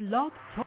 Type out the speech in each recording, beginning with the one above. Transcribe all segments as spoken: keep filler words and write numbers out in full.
Blog Talk.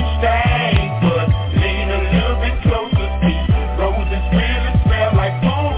Roses really smell like boom.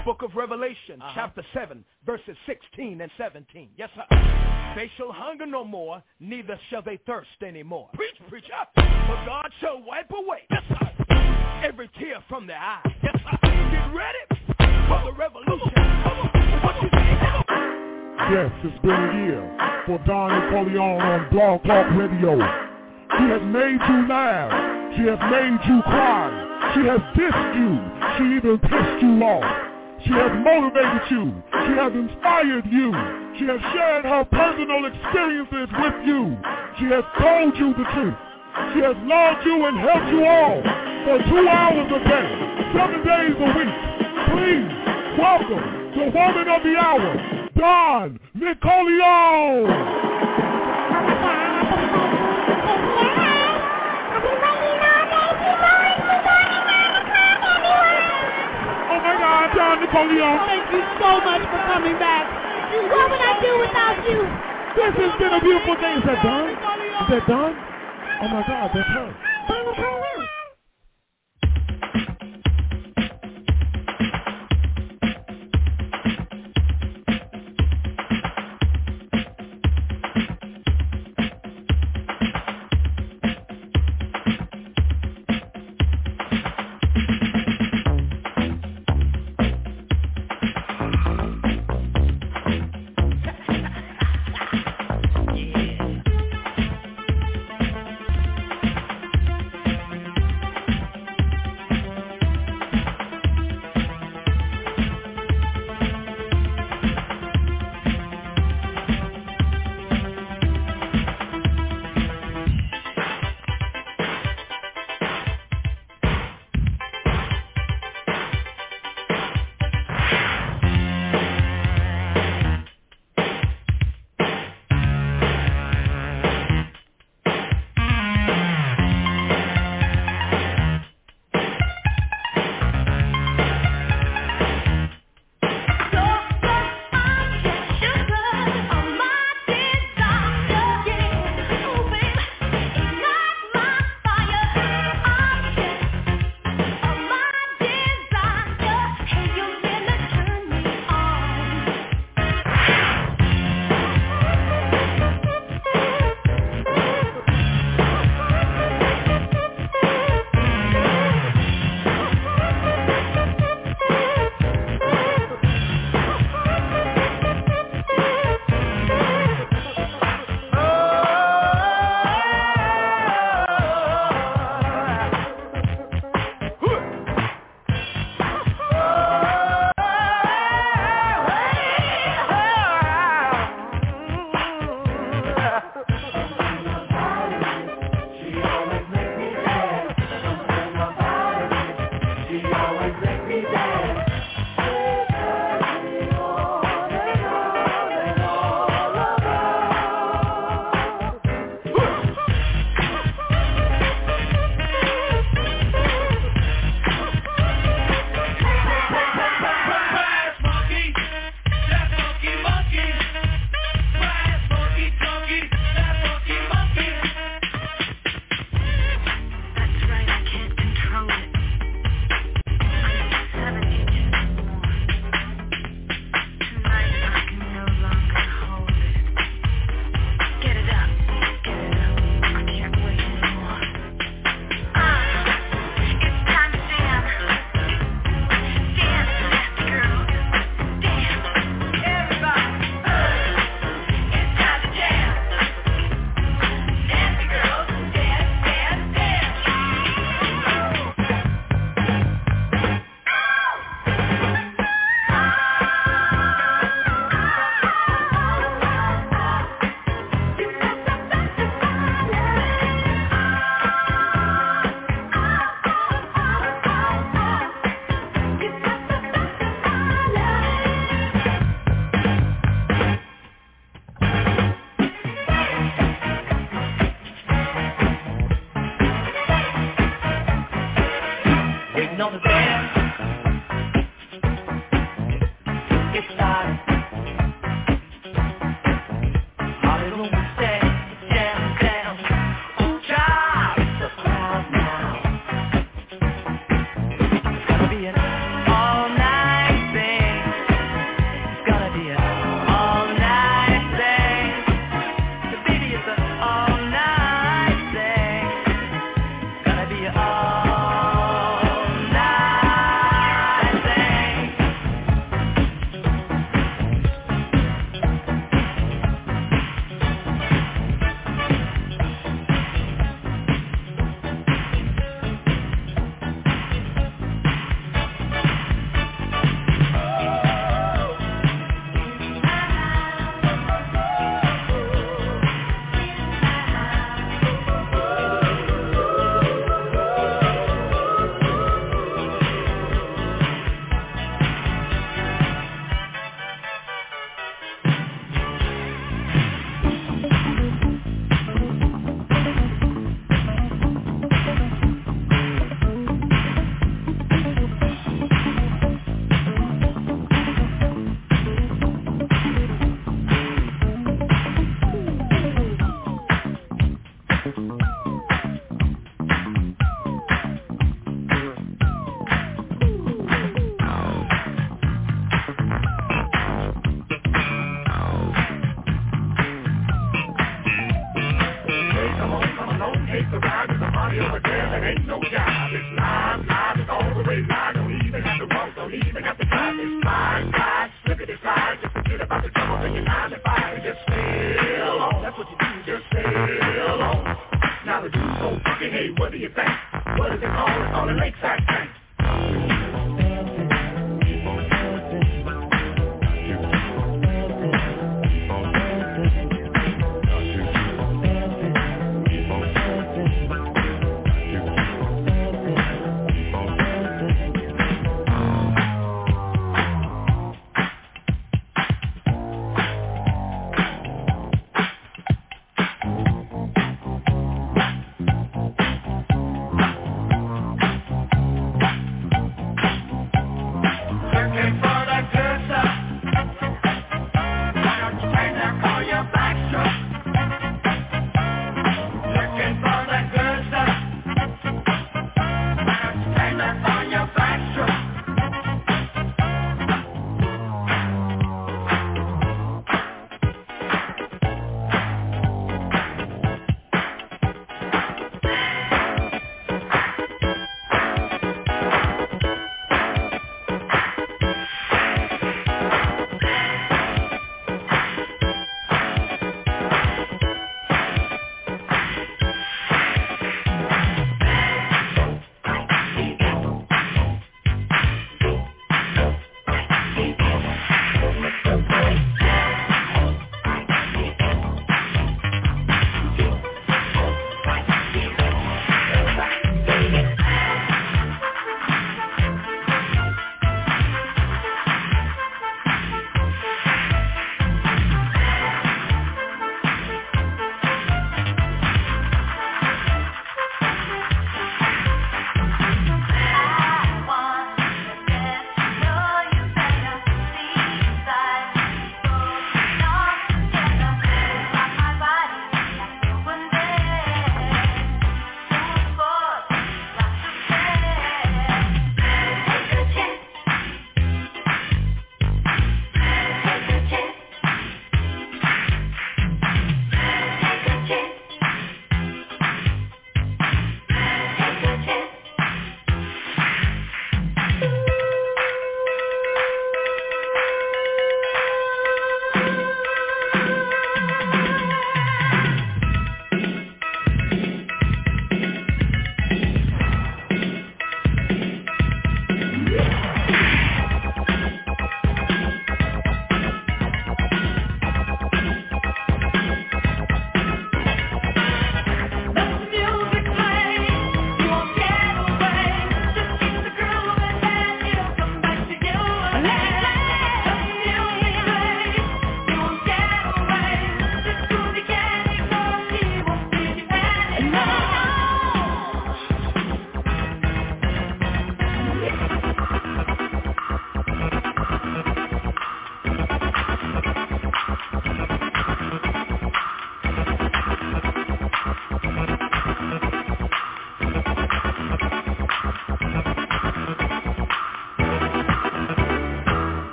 Book of Revelation, uh-huh. chapter seven, verses sixteen and seventeen. Yes, sir. They shall hunger no more, neither shall they thirst anymore. Preach, preacher. For God shall wipe away, yes, sir, every tear from their eyes. Yes, sir. Get ready for the revolution. What you think? Yes, it's been a year for Don Napoleon on Blog Talk Radio. She has made you laugh. She has made you cry. She has dissed you. She even pissed you off. She has motivated you. She has inspired you. She has shared her personal experiences with you. She has told you the truth. She has loved you and helped you all for two hours a day, seven days a week. Please welcome the woman of the hour, Don Napoleon. Don Napoleon, thank you so much for coming back. What would I do without you? This has been a beautiful day. Is that Don? Is that Don? Oh my God, that's her. Don Napoleon.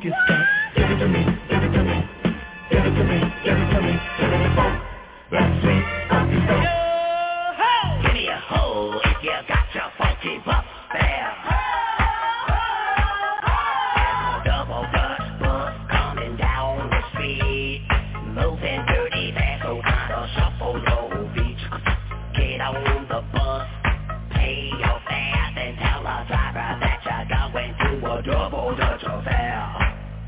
funky stuff. Give it to me, give it to me, give it to me, give it to me, give me the funk, that sweet funky stuff. Yo, ho! Give me a hoe if you got your funky buff there. Double Dutch bus coming down the street, moving dirty fast, so kinda shuffle your feet. Get on the bus, pay your fare, then tell the driver that you're going to a Double Dutch affair.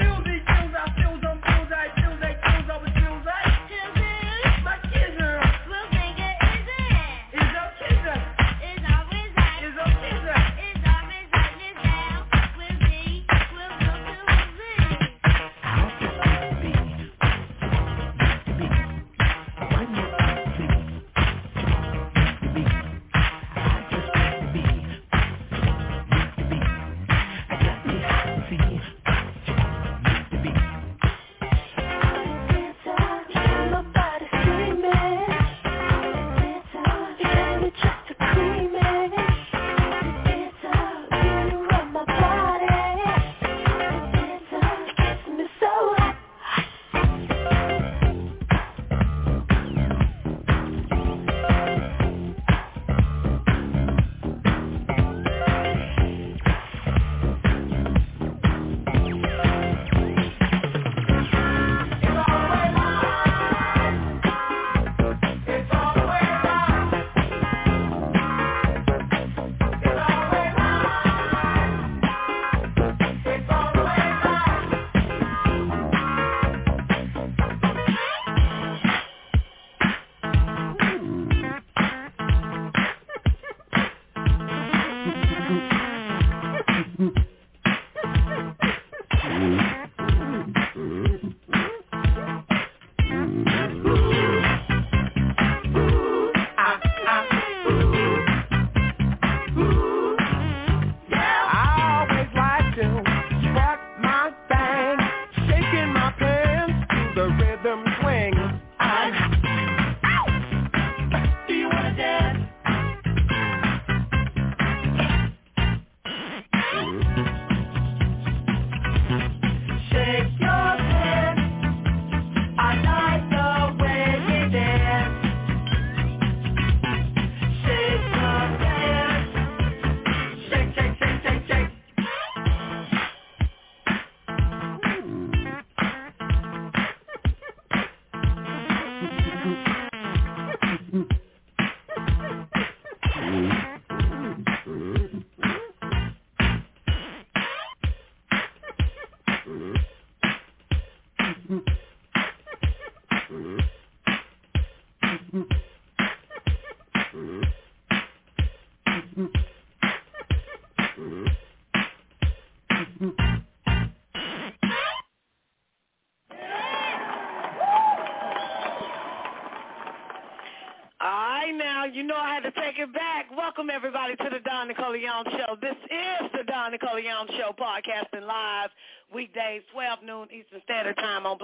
Welcome, everybody, to the Don Nicoleon Show. This is the Don Nicoleon Show, podcasting live weekdays, twelve noon Eastern Standard Time on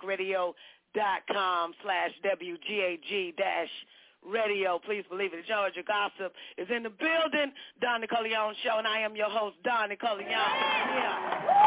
blogtalkradio.com slash WGAG dash radio. Please believe it. Georgia Gossip is in the building, Don Nicoleon Show, and I am your host, Don Nicoleon. Yeah.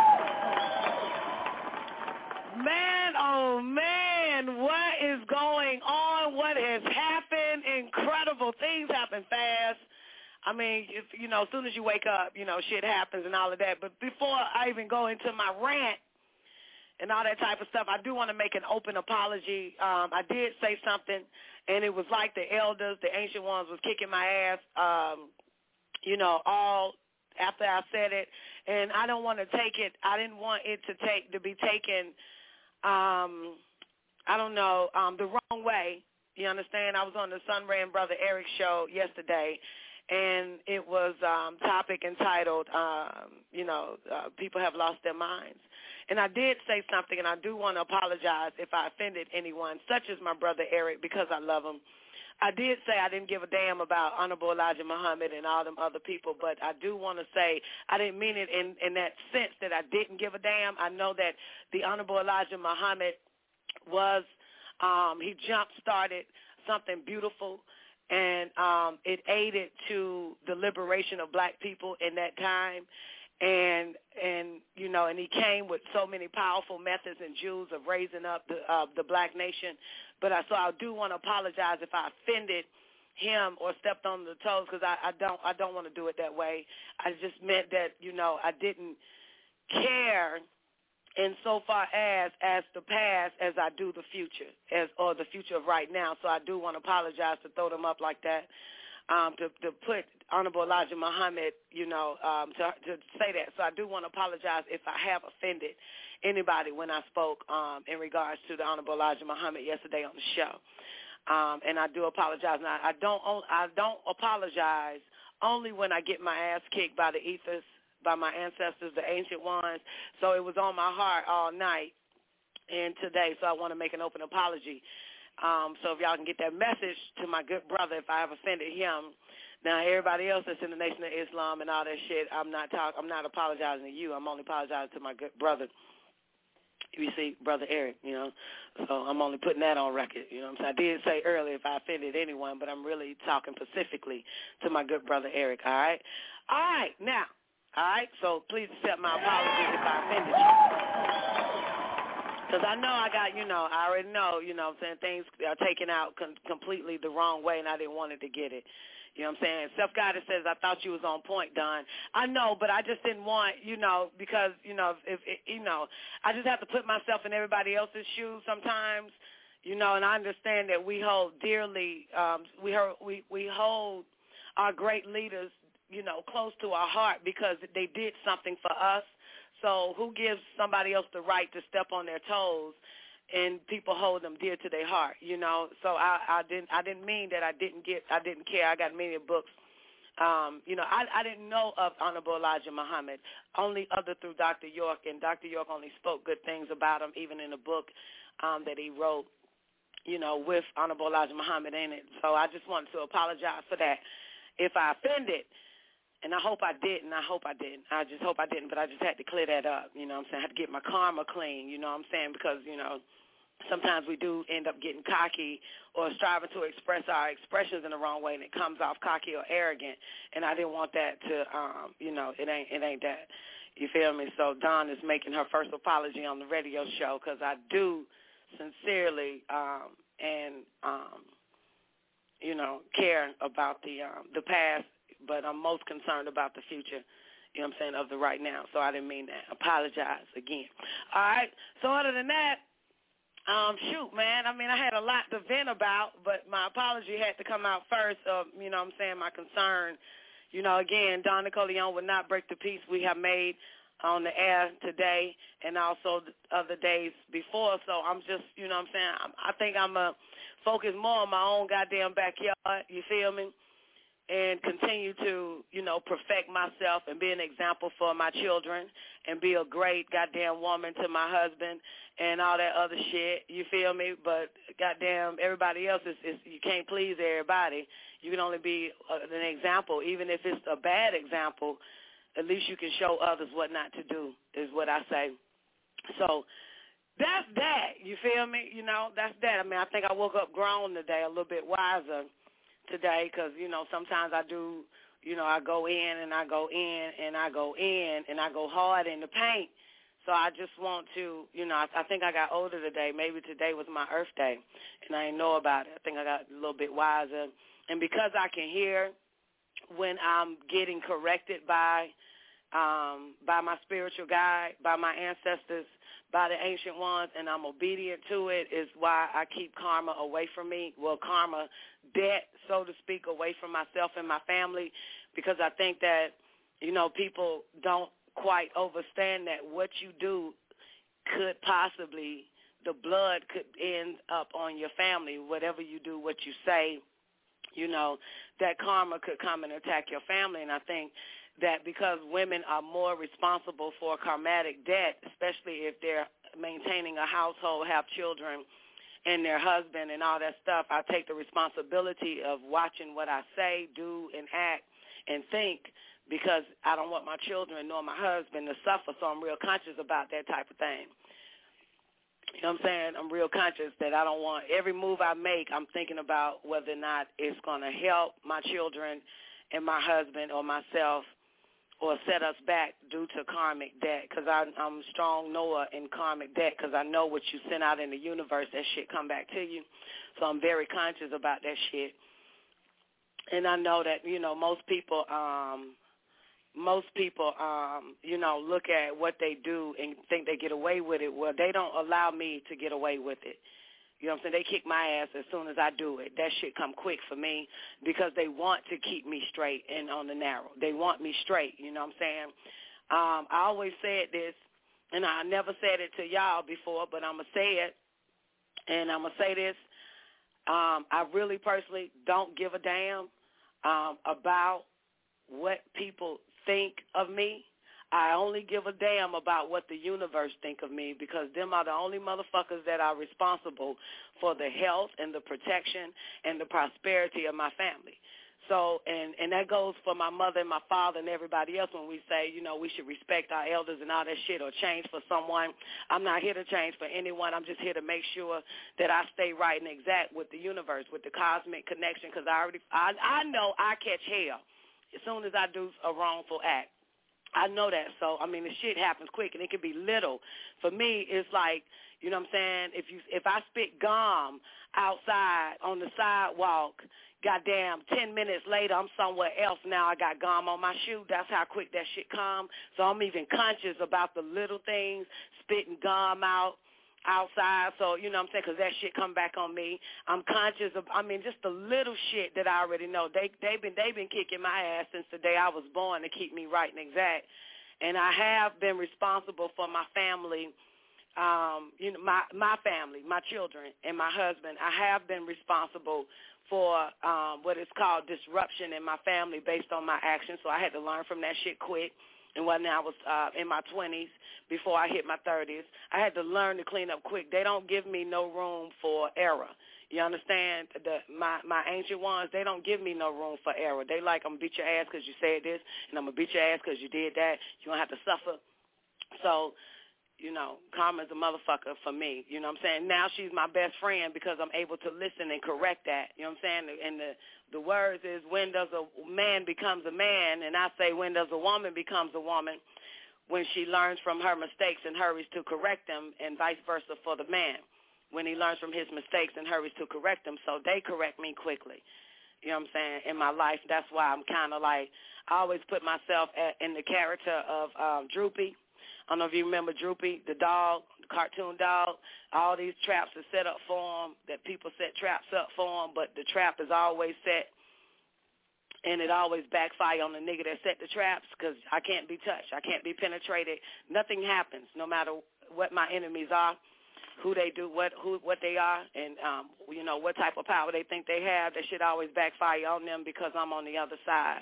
Man, oh, man, what is going on? What has happened? Incredible things happen fast. I mean, if, you know, as soon as you wake up, you know, shit happens and all of that. But before I even go into my rant and all that type of stuff, I do want to make an open apology. Um, I did say something, and it was like the elders, the ancient ones, was kicking my ass, um, you know, all after I said it. And I don't want to take it. I didn't want it to take to be taken, um, I don't know, um, the wrong way. You understand? I was on the Sunray and Brother Eric show yesterday, and it was um, topic entitled, um, you know, uh, people have lost their minds. And I did say something, and I do want to apologize if I offended anyone, such as my brother Eric, because I love him. I did say I didn't give a damn about Honorable Elijah Muhammad and all them other people, but I do want to say I didn't mean it in, in that sense that I didn't give a damn. I know that the Honorable Elijah Muhammad was, um, he jump-started something beautiful, and um, it aided to the liberation of black people in that time. And, and you know, and he came with so many powerful methods and jewels of raising up the, uh, the black nation. But I, so I do want to apologize if I offended him or stepped on the toes, because I, I don't I don't want to do it that way. I just meant that, you know, I didn't care in so far as as the past as I do the future, as or the future of right now. So I do want to apologize to throw them up like that, um, to, to put Honorable Elijah Muhammad, you know, um, to, to say that. So I do want to apologize if I have offended anybody when I spoke um, in regards to the Honorable Elijah Muhammad yesterday on the show. Um, and I do apologize. Now, I don't I don't apologize only when I get my ass kicked by the ethers, by my ancestors, the ancient ones. So it was on my heart all night and today, so I want to make an open apology. Um, so if y'all can get that message to my good brother if I have offended him. Now, everybody else that's in the Nation of Islam and all that shit, I'm not talk, I'm not apologizing to you. I'm only apologizing to my good brother. You see, Brother Eric, you know, so I'm only putting that on record, you know what I'm saying? I did say earlier if I offended anyone, but I'm really talking specifically to my good brother Eric, all right? All right, now, all right, so please accept my apologies if I offended you. Because I know I got, you know, I already know, you know what I'm saying, things are taken out com- completely the wrong way, and I didn't want it to get it. You know what I'm saying? Self-guided says, I thought you was on point, Don. I know, but I just didn't want, you know, because, you know, if, if you know, I just have to put myself in everybody else's shoes sometimes, you know, and I understand that we hold dearly, um, we, hold, we, we hold our great leaders, you know, close to our heart because they did something for us. So who gives somebody else the right to step on their toes? And people hold them dear to their heart, you know. So I, I didn't, I didn't mean that I didn't get, I didn't care. I got many books, um, you know. I, I didn't know of Honorable Elijah Muhammad only other through Doctor York, and Doctor York only spoke good things about him, even in the book um, that he wrote, you know, with Honorable Elijah Muhammad in it. So I just wanted to apologize for that if I offended. And I hope I didn't. I hope I didn't. I just hope I didn't, but I just had to clear that up, you know what I'm saying? I had to get my karma clean, you know what I'm saying? Because, you know, sometimes we do end up getting cocky or striving to express our expressions in the wrong way, and it comes off cocky or arrogant. And I didn't want that to, um, you know, it ain't it ain't that. You feel me? So Dawn is making her first apology on the radio show because I do sincerely um, and, um, you know, care about the um, the past, but I'm most concerned about the future, you know what I'm saying, of the right now. So I didn't mean that. Apologize again. All right. So other than that, Um, shoot, man, I mean, I had a lot to vent about, but my apology had to come out first of, you know what I'm saying, my concern. You know, again, Don Nicoleone would not break the peace we have made on the air today and also the other days before. So I'm just, you know what I'm saying, I, I think I'm going to focus more on my own goddamn backyard, you feel me, and continue to, you know, perfect myself and be an example for my children and be a great goddamn woman to my husband and all that other shit, you feel me? But goddamn, everybody else, is, is you can't please everybody. You can only be a, an example. Even if it's a bad example, at least you can show others what not to do, is what I say. So that's that, you feel me? You know, that's that. I mean, I think I woke up grown today, a little bit wiser today, because, you know, sometimes I do, you know, I go in and I go in and I go in and I go hard in the paint. So I just want to, you know, I, I think I got older today. Maybe today was my Earth Day, and I didn't know about it. I think I got a little bit wiser. And because I can hear when I'm getting corrected by um, by my spiritual guide, by my ancestors, by the ancient ones, and I'm obedient to it, is why I keep karma away from me. Well, karma, debt, so to speak, away from myself and my family, because I think that, you know, people don't quite understand that what you do could possibly, the blood could end up on your family. Whatever you do, what you say, you know, that karma could come and attack your family. And I think that because women are more responsible for karmatic debt, especially if they're maintaining a household, have children, and their husband and all that stuff, I take the responsibility of watching what I say, do, and act, and think, because I don't want my children nor my husband to suffer, so I'm real conscious about that type of thing. You know what I'm saying? I'm real conscious that I don't want, every move I make, I'm thinking about whether or not it's going to help my children and my husband or myself, or set us back due to karmic debt, because I'm strong knower in karmic debt, because I know what you send out in the universe, that shit come back to you. So I'm very conscious about that shit. And I know that, you know, most people, um, most people, um, you know, look at what they do and think they get away with it. Well, they don't allow me to get away with it. You know what I'm saying? They kick my ass as soon as I do it. That shit come quick for me because they want to keep me straight and on the narrow. They want me straight, you know what I'm saying? Um, I always said this, and I never said it to y'all before, but I'm going to say it, and I'm going to say this. Um, I really personally don't give a damn um, about what people think of me. I only give a damn about what the universe think of me, because them are the only motherfuckers that are responsible for the health and the protection and the prosperity of my family. So, and, and that goes for my mother and my father and everybody else when we say, you know, we should respect our elders and all that shit, or change for someone. I'm not here to change for anyone. I'm just here to make sure that I stay right and exact with the universe, with the cosmic connection, because I already, I, I know I catch hell as soon as I do a wrongful act. I know that. So, I mean, the shit happens quick, and it can be little. For me, it's like, you know what I'm saying, if you if I spit gum outside on the sidewalk, goddamn, ten minutes later, I'm somewhere else now. I got gum on my shoe. That's how quick that shit come. So I'm even conscious about the little things, spitting gum out outside. So, you know what I'm saying, because that shit come back on me. I'm conscious of, I mean, just the little shit that I already know. They, they've been they've been kicking my ass since the day I was born to keep me right and exact. And I have been responsible for my family, um, you know, my, my family, my children, and my husband. I have been responsible for um, what is called disruption in my family based on my actions. So I had to learn from that shit quick. And when I was uh, in my twenties, before I hit my thirties, I had to learn to clean up quick. They don't give me no room for error. You understand? The, my, my ancient ones, they don't give me no room for error. They like, I'm going to beat your ass because you said this, and I'm going to beat your ass because you did that. You don't have to suffer. So, you know, Karma's a motherfucker for me. You know what I'm saying? Now she's my best friend because I'm able to listen and correct that. You know what I'm saying? And the, the words is, when does a man becomes a man? And I say, when does a woman becomes a woman? When she learns from her mistakes and hurries to correct them, and vice versa for the man. When he learns from his mistakes and hurries to correct them, so they correct me quickly. You know what I'm saying? In my life, that's why I'm kind of like, I always put myself at, in the character of um, Droopy. I don't know if you remember Droopy, the dog, the cartoon dog. All these traps are set up for him, that people set traps up for him, but the trap is always set, and it always backfire on the nigga that set the traps, because I can't be touched. I can't be penetrated. Nothing happens, no matter what my enemies are, who they do, what who what they are, and, um, you know, what type of power they think they have. That shit always backfire on them because I'm on the other side.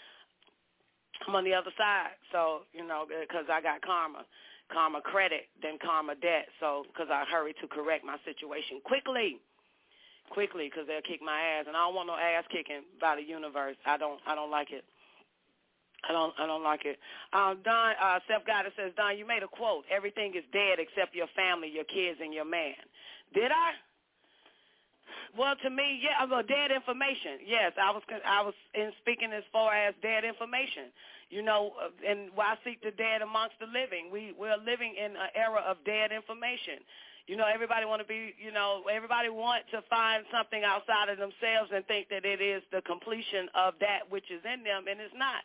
I'm on the other side, so, you know, because I got karma, karma credit, then karma debt, so because I hurry to correct my situation quickly, quickly, because they'll kick my ass, and I don't want no ass kicking by the universe. I don't, I don't like it. I don't, I don't like it. Um, Don, uh, Seth Goddard says, Don, you made a quote. Everything is dead except your family, your kids, and your man. Did I? Well, to me, yeah, well, dead information. Yes, I was I was in speaking as far as dead information. You know, and why seek the dead amongst the living? We we're living in an era of dead information. You know, everybody want to be, you know, everybody want to find something outside of themselves and think that it is the completion of that which is in them, and it's not.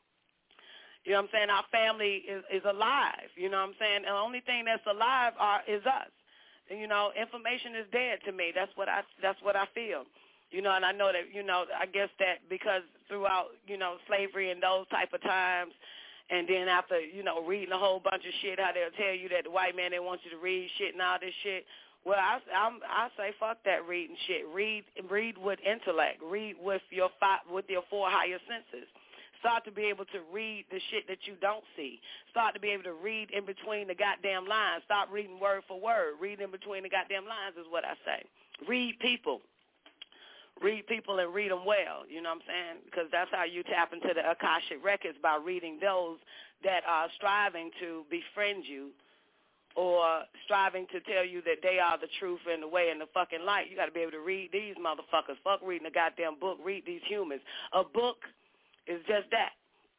You know what I'm saying? Our family is, is alive. You know what I'm saying? And the only thing that's alive are, is us. You know, information is dead to me. That's what I that's what I feel. You know, and I know that, you know, I guess that because throughout, you know, slavery and those type of times, and then after, you know, reading a whole bunch of shit, how they'll tell you that the white man, they want you to read shit and all this shit. Well, I, I'm, I say fuck that reading shit. Read read with intellect. Read with your five, with your four higher senses. Start to be able to read the shit that you don't see. Start to be able to read in between the goddamn lines. Stop reading word for word. Read in between the goddamn lines is what I say. Read people. Read people and read them well, you know what I'm saying? Because that's how you tap into the Akashic Records, by reading those that are striving to befriend you or striving to tell you that they are the truth and the way and the fucking light. You got to be able to read these motherfuckers. Fuck reading a goddamn book. Read these humans. A book is just that.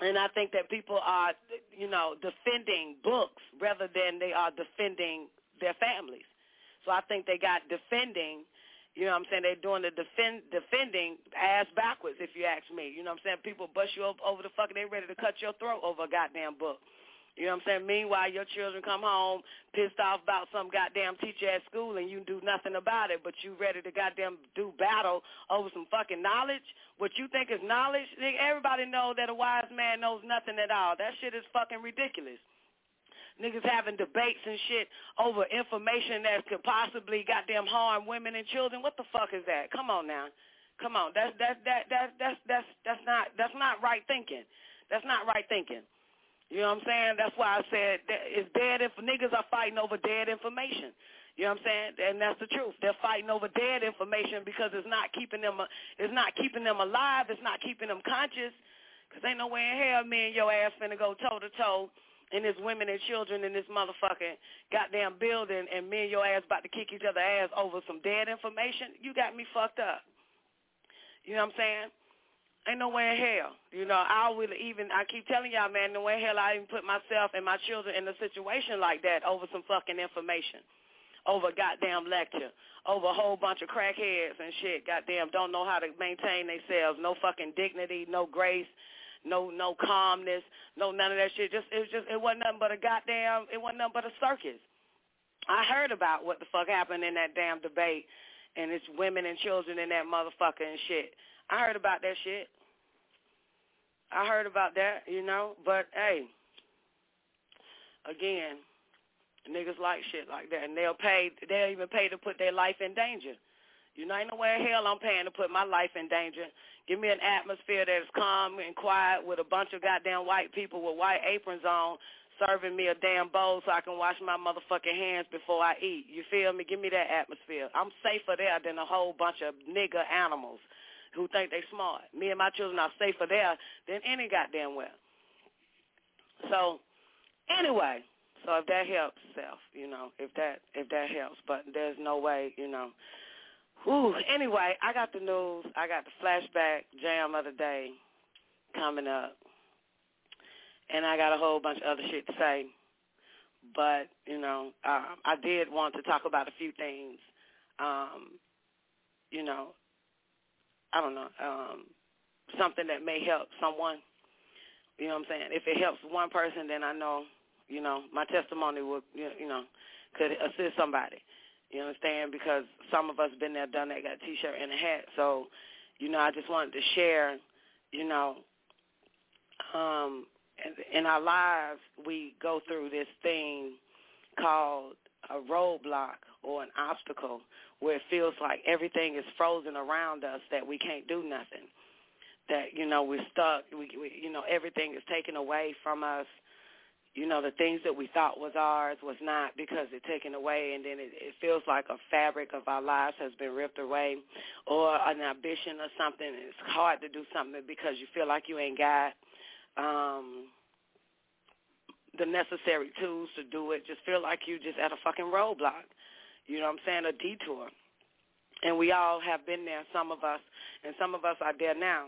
And I think that people are, you know, defending books rather than they are defending their families. So I think they got defending, you know what I'm saying, they're doing the defend, defending ass backwards, if you ask me. You know what I'm saying? People bust you over, over the fucking, they ready to cut your throat over a goddamn book. You know what I'm saying? Meanwhile, your children come home pissed off about some goddamn teacher at school and you do nothing about it, but you ready to goddamn do battle over some fucking knowledge? What you think is knowledge? Everybody know that a wise man knows nothing at all. That shit is fucking ridiculous. Niggas having debates and shit over information that could possibly goddamn harm women and children. What the fuck is that? Come on now. Come on. That's that's that that that's that's that's not that's not right thinking. That's not right thinking. You know what I'm saying? That's why I said that it's dead if niggas are fighting over dead information. You know what I'm saying? And that's the truth. They're fighting over dead information because it's not keeping them it's not keeping them alive. It's not keeping them conscious. Because ain't no way in hell me and your ass finna go toe to toe in this women and children in this motherfucking goddamn building and me and your ass about to kick each other ass over some dead information. You got me fucked up. You know what I'm saying? Ain't no way in hell. You know, I will even, I keep telling y'all, man, no way in hell I even put myself and my children in a situation like that over some fucking information, over a goddamn lecture, over a whole bunch of crackheads and shit, goddamn, don't know how to maintain themselves, no fucking dignity, no grace, no no calmness, no none of that shit. Just it was just, it wasn't nothing but a goddamn, it wasn't nothing but a circus. I heard about what the fuck happened in that damn debate, and it's women and children in that motherfucker and shit. I heard about that shit. I heard about that, you know, but, hey, again, niggas like shit like that, and they'll pay, they'll even pay to put their life in danger. You know, ain't no way in hell I'm paying to put my life in danger. Give me an atmosphere that is calm and quiet with a bunch of goddamn white people with white aprons on serving me a damn bowl so I can wash my motherfucking hands before I eat. You feel me? Give me that atmosphere. I'm safer there than a whole bunch of nigger animals who think they smart. Me and my children are safer there than any goddamn well. So, anyway, so if that helps, self, you know, if that if that helps, but there's no way, you know. Whew. Anyway, I got the news. I got the flashback jam of the day coming up, and I got a whole bunch of other shit to say. But, you know, um, I did want to talk about a few things, um, you know, I don't know, um, something that may help someone, you know what I'm saying? If it helps one person, then I know, you know, my testimony will, you know, could assist somebody, you understand? Because some of us been there, done that, got a T-shirt and a hat. So, you know, I just wanted to share, you know, um, in our lives we go through this thing called a roadblock or an obstacle where it feels like everything is frozen around us, that we can't do nothing, that, you know, we're stuck, we, we, you know, everything is taken away from us. You know, the things that we thought was ours was not because it's taken away, and then it, it feels like a fabric of our lives has been ripped away, or an ambition or something. It's hard to do something because you feel like you ain't got um, the necessary tools to do it. Just feel like you just at a fucking roadblock. You know what I'm saying? A detour. And we all have been there, some of us, and some of us are there now.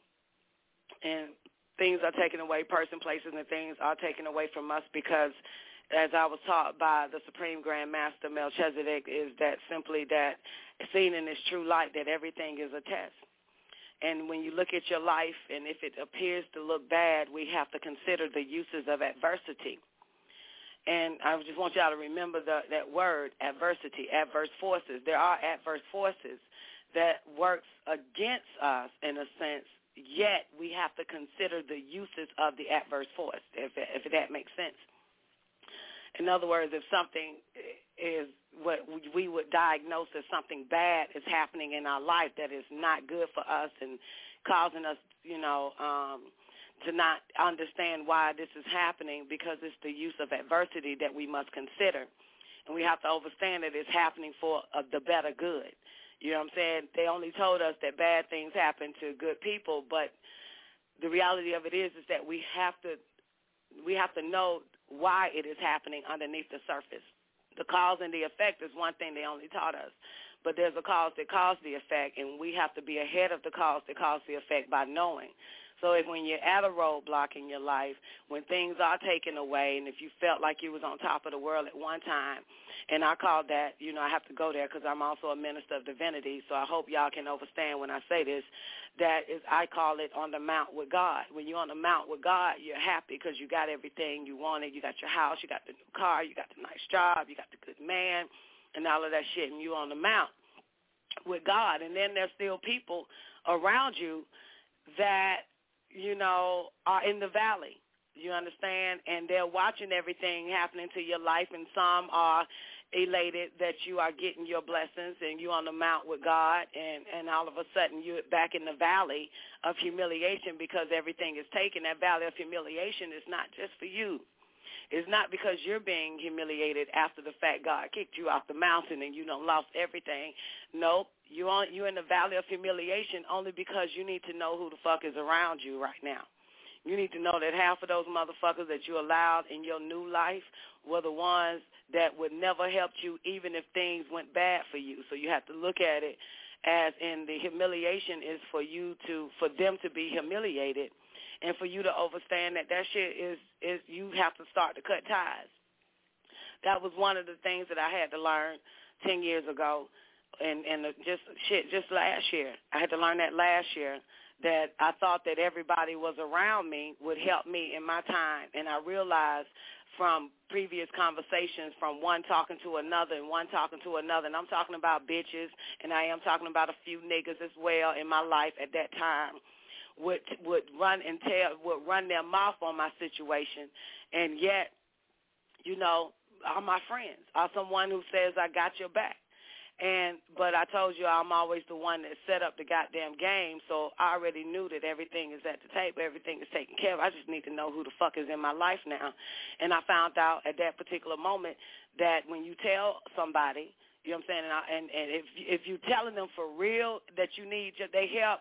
And things are taken away, person, places, and things are taken away from us because, as I was taught by the Supreme Grand Master Melchizedek, is that simply that seen in this true light that everything is a test. And when you look at your life and if it appears to look bad, we have to consider the uses of adversity. And I just want y'all to remember the, that word, adversity, adverse forces. There are adverse forces that works against us in a sense, yet we have to consider the uses of the adverse force, if, if that makes sense. In other words, if something is what we would diagnose as something bad is happening in our life that is not good for us and causing us, you know, um, to not understand why this is happening, because it's the use of adversity that we must consider. And we have to understand that it's happening for uh, the better good. You know what I'm saying? They only told us that bad things happen to good people, but the reality of it is is that we have to we have to know why it is happening underneath the surface. The cause and the effect is one thing they only taught us, but there's a cause that caused the effect, and we have to be ahead of the cause that caused the effect by knowing. So if when you're at a roadblock in your life, when things are taken away, and if you felt like you was on top of the world at one time, and I call that, you know, I have to go there because I'm also a minister of divinity, so I hope y'all can understand when I say this, that is, I call it on the mount with God. When you're on the mount with God, you're happy because you got everything you wanted. You got your house, you got the new car, you got the nice job, you got the good man, and all of that shit, and you're on the mount with God. And then there's still people around you that, you know, are in the valley. You understand? And they're watching everything happening to your life, and some are elated that you are getting your blessings and you're on the mount with God, and, and all of a sudden you're back in the valley of humiliation because everything is taken. That valley of humiliation is not just for you. It's not because you're being humiliated after the fact God kicked you off the mountain and you done lost everything. Nope. You're, on, you're in the valley of humiliation only because you need to know who the fuck is around you right now. You need to know that half of those motherfuckers that you allowed in your new life were the ones that would never help you even if things went bad for you. So you have to look at it as in the humiliation is for you to, for them to be humiliated, and for you to understand that that shit is, is you have to start to cut ties. That was one of the things that I had to learn ten years ago, and, and just shit, just last year. I had to learn that last year, that I thought that everybody was around me would help me in my time, and I realized from previous conversations, from one talking to another and one talking to another, and I'm talking about bitches, and I am talking about a few niggas as well in my life at that time, would would run and tell, would run their mouth on my situation, and yet, you know, are my friends, are someone who says I got your back. And but I told you I'm always the one that set up the goddamn game, so I already knew that everything is at the table, everything is taken care of. I just need to know who the fuck is in my life now. And I found out at that particular moment that when you tell somebody, you know what I'm saying, and, I, and, and if if you're telling them for real that you need their help,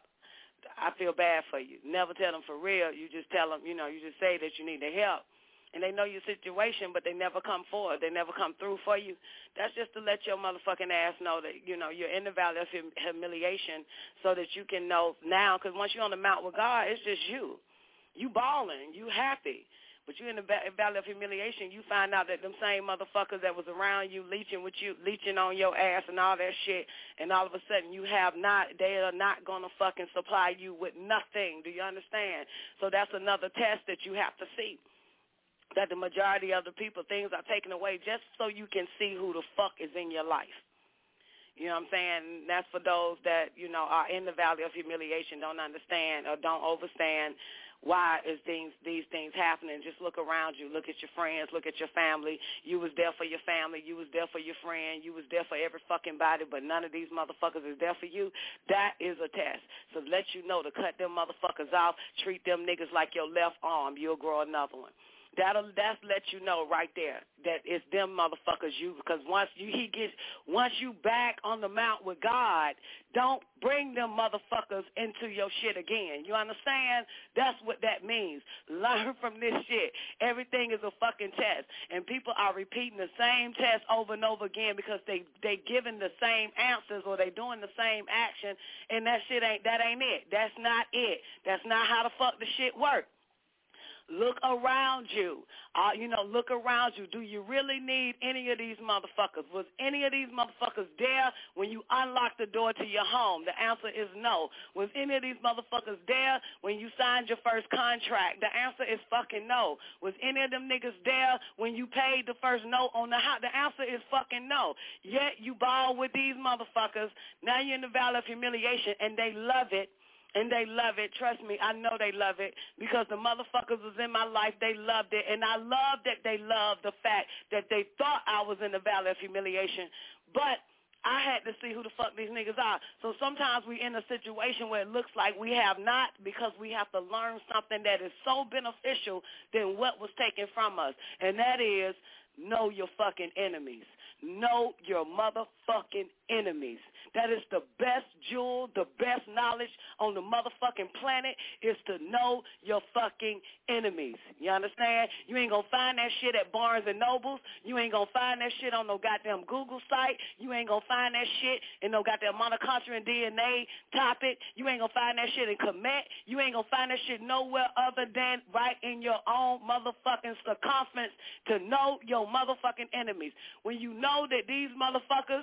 I feel bad for you. Never tell them for real. You just tell them, you know, you just say that you need their help. And they know your situation, but they never come forward. They never come through for you. That's just to let your motherfucking ass know that, you know, you're in the valley of hum- humiliation so that you can know now, because once you're on the mount with God, it's just you. You balling. You happy. But you're in the valley of humiliation. You find out that them same motherfuckers that was around you leeching with you, leeching on your ass and all that shit, and all of a sudden you have not, they are not going to fucking supply you with nothing. Do you understand? So that's another test that you have to see. That the majority of the people, things are taken away just so you can see who the fuck is in your life. You know what I'm saying? That's for those that, you know, are in the valley of humiliation, don't understand or don't understand why is things, these things happening. Just look around you. Look at your friends. Look at your family. You was there for your family. You was there for your friend. You was there for every fucking body, but none of these motherfuckers is there for you. That is a test. So let you know to cut them motherfuckers off. Treat them niggas like your left arm. You'll grow another one. That'll that's let you know right there that it's them motherfuckers you, because once you he gets once you back on the mount with God, don't bring them motherfuckers into your shit again. You understand? That's what that means. Learn from this shit. Everything is a fucking test, and people are repeating the same test over and over again because they they giving the same answers or they doing the same action, and that shit ain't that ain't it. That's not it. That's not how the fuck the shit works. Look around you. Uh, you know, look around you. Do you really need any of these motherfuckers? Was any of these motherfuckers there when you unlocked the door to your home? The answer is no. Was any of these motherfuckers there when you signed your first contract? The answer is fucking no. Was any of them niggas there when you paid the first note on the house? The answer is fucking no. Yet you ball with these motherfuckers. Now you're in the valley of humiliation, and they love it. And they love it. Trust me, I know they love it because the motherfuckers was in my life. They loved it. And I love that they loved the fact that they thought I was in the valley of humiliation. But I had to see who the fuck these niggas are. So sometimes we in a situation where it looks like we have not, because we have to learn something that is so beneficial than what was taken from us. And that is know your fucking enemies. Know your motherfucking enemies. That is the best jewel, the best knowledge on the motherfucking planet is to know your fucking enemies. You understand? You ain't gonna find that shit at Barnes and Nobles. You ain't gonna find that shit on no goddamn Google site. You ain't gonna find that shit in no goddamn mitochondria and D N A topic. You ain't gonna find that shit in Comet. You ain't gonna find that shit nowhere other than right in your own motherfucking circumference to know your motherfucking enemies. When you know that these motherfuckers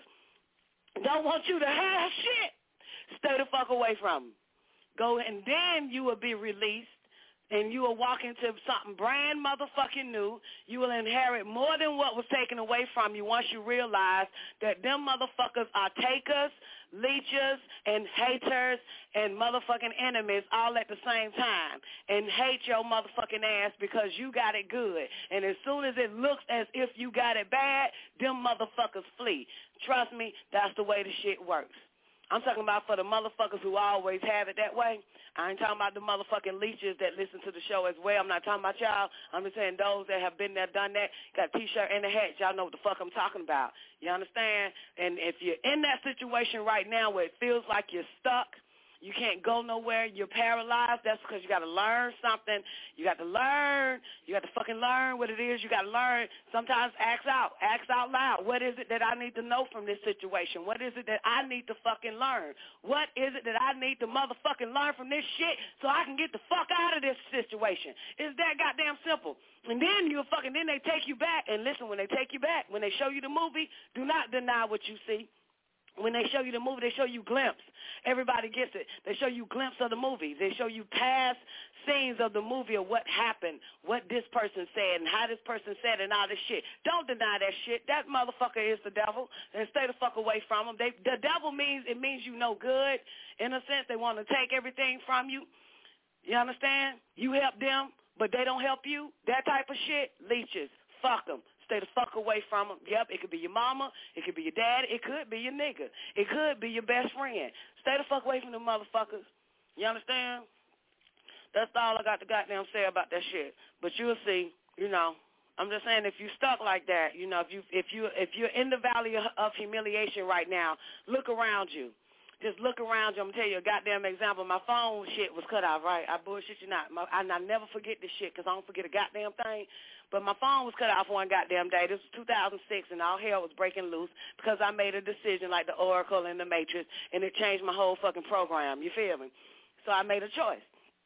don't want you to have shit, stay the fuck away from them. Go, and then you will be released, and you will walk into something brand motherfucking new. You will inherit more than what was taken away from you once you realize that them motherfuckers are takers, leechers, and haters, and motherfucking enemies all at the same time, and hate your motherfucking ass because you got it good. And as soon as it looks as if you got it bad, them motherfuckers flee. Trust me, that's the way the shit works. I'm talking about for the motherfuckers who always have it that way. I ain't talking about the motherfucking leeches that listen to the show as well. I'm not talking about y'all. I'm just saying those that have been there, done that, got a T-shirt and a hat. Y'all know what the fuck I'm talking about. You understand? And if you're in that situation right now where it feels like you're stuck, you can't go nowhere, you're paralyzed, that's because you got to learn something. You got to learn. You got to fucking learn what it is. You got to learn. Sometimes ask out. Ask out loud. What is it that I need to know from this situation? What is it that I need to fucking learn? What is it that I need to motherfucking learn from this shit so I can get the fuck out of this situation? It's that goddamn simple. And then you fucking, then they take you back. And listen, when they take you back, when they show you the movie, do not deny what you see. When they show you the movie, they show you glimpse. Everybody gets it. They show you glimpse of the movie. They show you past scenes of the movie of what happened, what this person said, and how this person said, and all this shit. Don't deny that shit. That motherfucker is the devil, and stay the fuck away from him. They, the devil means, it means you no good. In a sense, they want to take everything from you. You understand? You help them, but they don't help you. That type of shit, leeches. Fuck them. Stay the fuck away from them. Yep, it could be your mama. It could be your dad. It could be your nigga. It could be your best friend. Stay the fuck away from them motherfuckers. You understand? That's all I got to goddamn say about that shit. But you'll see, you know, I'm just saying if you stuck like that, you know, if you if you if you're in the valley of, of humiliation right now, look around you. Just look around you. I'm going to tell you a goddamn example. My phone shit was cut off, right? I bullshit you not. My, I, I never forget this shit because I don't forget a goddamn thing. But my phone was cut off one goddamn day. This was two thousand six, and all hell was breaking loose because I made a decision like the Oracle and the Matrix, and it changed my whole fucking program. You feel me? So I made a choice.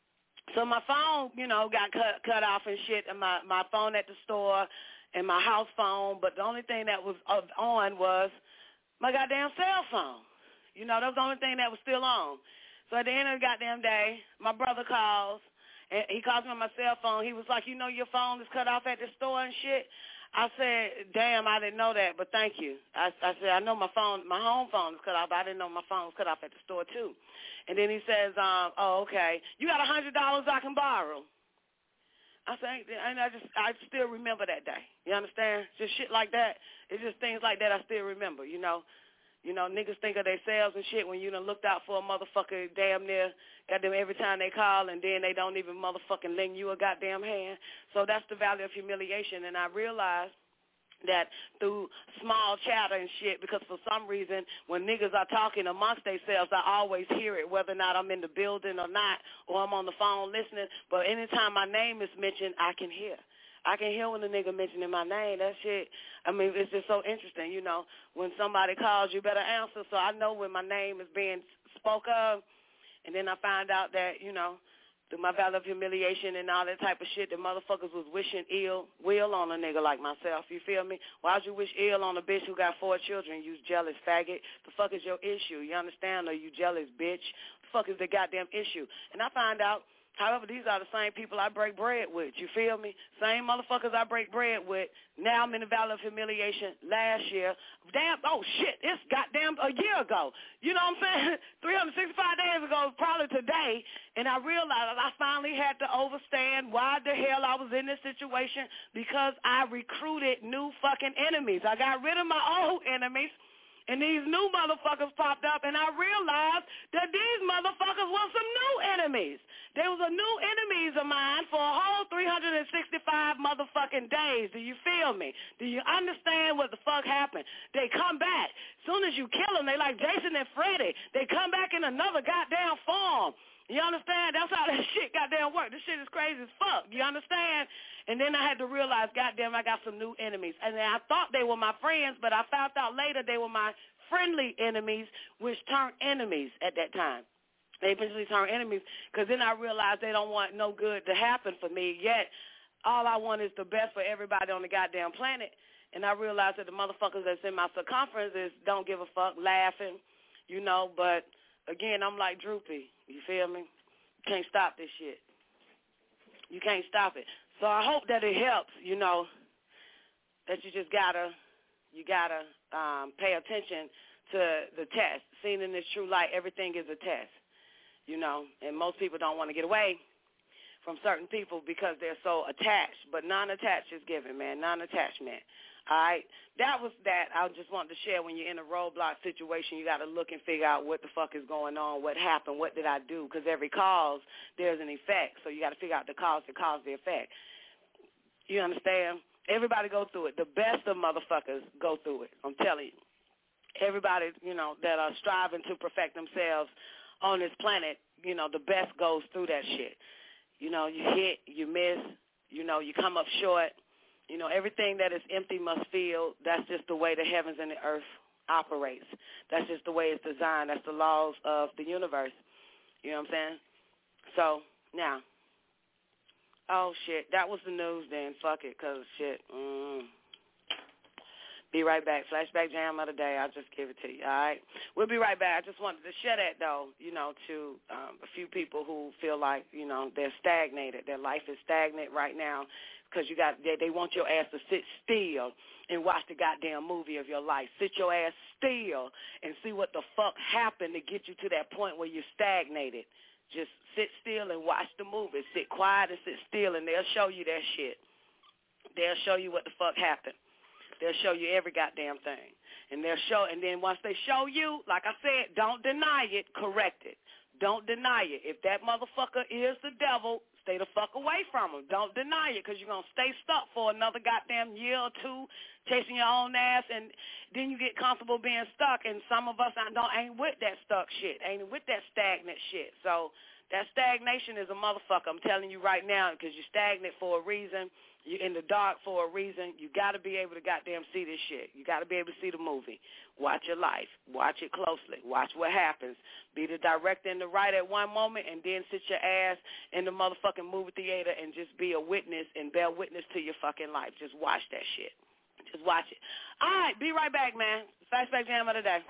So my phone, you know, got cut cut off and shit, and my, my phone at the store and my house phone, but the only thing that was on was my goddamn cell phone. You know, that was the only thing that was still on. So at the end of the goddamn day, my brother calls, and he calls me on my cell phone. He was like, you know your phone is cut off at the store and shit? I said, damn, I didn't know that, but thank you. I, I said, I know my phone, my home phone is cut off, but I didn't know my phone was cut off at the store too. And then he says, um, oh, okay, you got one hundred dollars I can borrow. I say, and I just, I still remember that day. You understand? Just shit like that. It's just things like that I still remember, you know. You know, niggas think of themselves and shit when you done looked out for a motherfucker damn near goddamn every time they call, and then they don't even motherfucking lend you a goddamn hand. So that's the value of humiliation. And I realized that through small chatter and shit, because for some reason when niggas are talking amongst themselves, I always hear it, whether or not I'm in the building or not, or I'm on the phone listening. But anytime my name is mentioned, I can hear. I can hear when the nigga mentioning my name. That shit, I mean, it's just so interesting, you know. When somebody calls, you better answer. So I know when my name is being spoke of, and then I find out that, you know, through my value of humiliation and all that type of shit, the motherfuckers was wishing ill will on a nigga like myself. You feel me? Why'd you wish ill on a bitch who got four children? You jealous faggot. The fuck is your issue? You understand? Or you jealous bitch? The fuck is the goddamn issue? And I find out, however, these are the same people I break bread with. You feel me? Same motherfuckers I break bread with. Now I'm in the valley of humiliation. Last year, damn, oh shit, it's goddamn a year ago. You know what I'm saying? three hundred sixty-five days ago, probably today, and I realized I finally had to understand why the hell I was in this situation, because I recruited new fucking enemies. I got rid of my old enemies, And these new motherfuckers popped up, and I realized that these motherfuckers were some new enemies. They was a new enemies of mine for a whole three hundred sixty-five motherfucking days. Do you feel me? Do you understand what the fuck happened? They come back. As soon as you kill them, they like Jason and Freddy. They come back in another goddamn form. You understand? That's how that shit goddamn work. This shit is crazy as fuck. You understand? And then I had to realize, goddamn, I got some new enemies. And then I thought they were my friends, but I found out later they were my friendly enemies, which turned enemies at that time. They eventually turned enemies because then I realized they don't want no good to happen for me, yet all I want is the best for everybody on the goddamn planet. And I realized that the motherfuckers that's in my circumference is don't give a fuck, laughing, you know, but again, I'm like Droopy. You feel me? You can't stop this shit. You can't stop it. So I hope that it helps, you know, that you just gotta, you gotta um, pay attention to the test. Seen in this true light, everything is a test, you know, and most people don't want to get away from certain people because they're so attached. But non-attached is given, man, non-attachment. All right, that was that. I just wanted to share when you're in a roadblock situation, you got to look and figure out what the fuck is going on, what happened, what did I do, because every cause, there's an effect. So you got to figure out the cause that caused the effect. You understand? Everybody go through it. The best of motherfuckers go through it. I'm telling you. Everybody, you know, that are striving to perfect themselves on this planet, you know, the best goes through that shit. You know, you hit, you miss, you know, you come up short. You know, everything that is empty must fill. That's just the way the heavens and the earth operates. That's just the way it's designed. That's the laws of the universe. You know what I'm saying? So, now, oh, shit, that was the news then. Fuck it, because shit. Mm. Be right back. Flashback jam of the day. I'll just give it to you, all right? We'll be right back. I just wanted to share that, though, you know, to um, a few people who feel like, you know, they're stagnated. Their life is stagnant right now. Because you got, they, they want your ass to sit still and watch the goddamn movie of your life. Sit your ass still and see what the fuck happened to get you to that point where you're stagnated. Just sit still and watch the movie. Sit quiet and sit still, and they'll show you that shit. They'll show you what the fuck happened. They'll show you every goddamn thing. And they'll show, and then once they show you, like I said, don't deny it, correct it. Don't deny it. If that motherfucker is the devil, stay the fuck away from him. Don't deny it, because you're going to stay stuck for another goddamn year or two chasing your own ass, and then you get comfortable being stuck, and some of us don't, ain't with that stuck shit, ain't with that stagnant shit. So that stagnation is a motherfucker. I'm telling you right now, because you're stagnant for a reason. You're in the dark for a reason. You got to be able to goddamn see this shit. You got to be able to see the movie. Watch your life. Watch it closely. Watch what happens. Be the director and the writer at one moment, and then sit your ass in the motherfucking movie theater and just be a witness and bear witness to your fucking life. Just watch that shit. Just watch it. All right, be right back, man. Flashback jam of the day.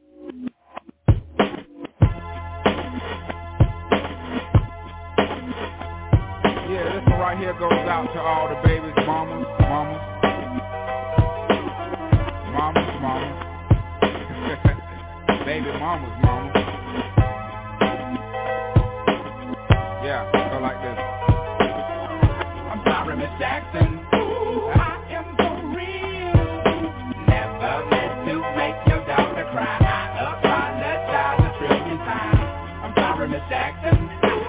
Yeah, this one right here goes out to all the babies, mamas, mamas, mamas, mamas, baby mamas, mamas. Yeah, go like this. I'm sorry, Miss Jackson. Ooh, I am for real. Never meant to make your daughter cry. I apologize a trillion times. I'm sorry, Miss Jackson.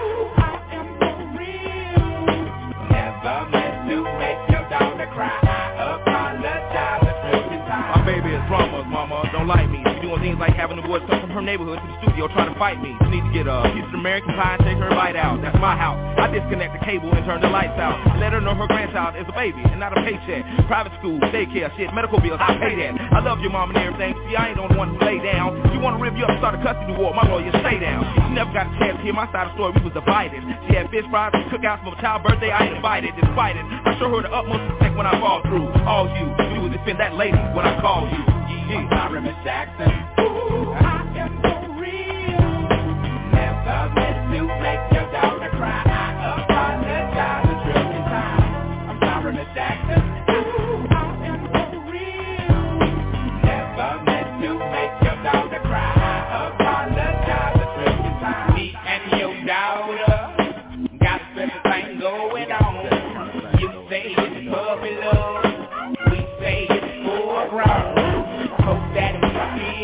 Don't like me. She doing things like having the boys come from her neighborhood to the studio trying to fight me. She need to get a piece of American pie and take her bite out. That's my house. I disconnect the cable and turn the lights out. And let her know her grandchild is a baby and not a paycheck. Private school, daycare, shit, medical bills, I pay that. I love your mom and everything. See, I ain't the one who lay down. She wanna rip you up and start a custody war. My lawyer, stay down. She never got a chance to hear my side of the story. We was divided. She had fish fries and cookouts for a child's birthday. I ain't invited. Despite it, I show her the utmost respect when I fall through. All you do is defend that lady when I call you. I'm sorry, Miss Jackson. Ooh, I am for real. Never meant to make your daughter cry. I apologize a trillion times. I'm sorry, Miss Jackson. Ooh, I am for real. Never meant to make your daughter cry. I apologize a trillion times. Me and your daughter got a special thing going on. You say it's puppy love. We say it's full grown. Hope that we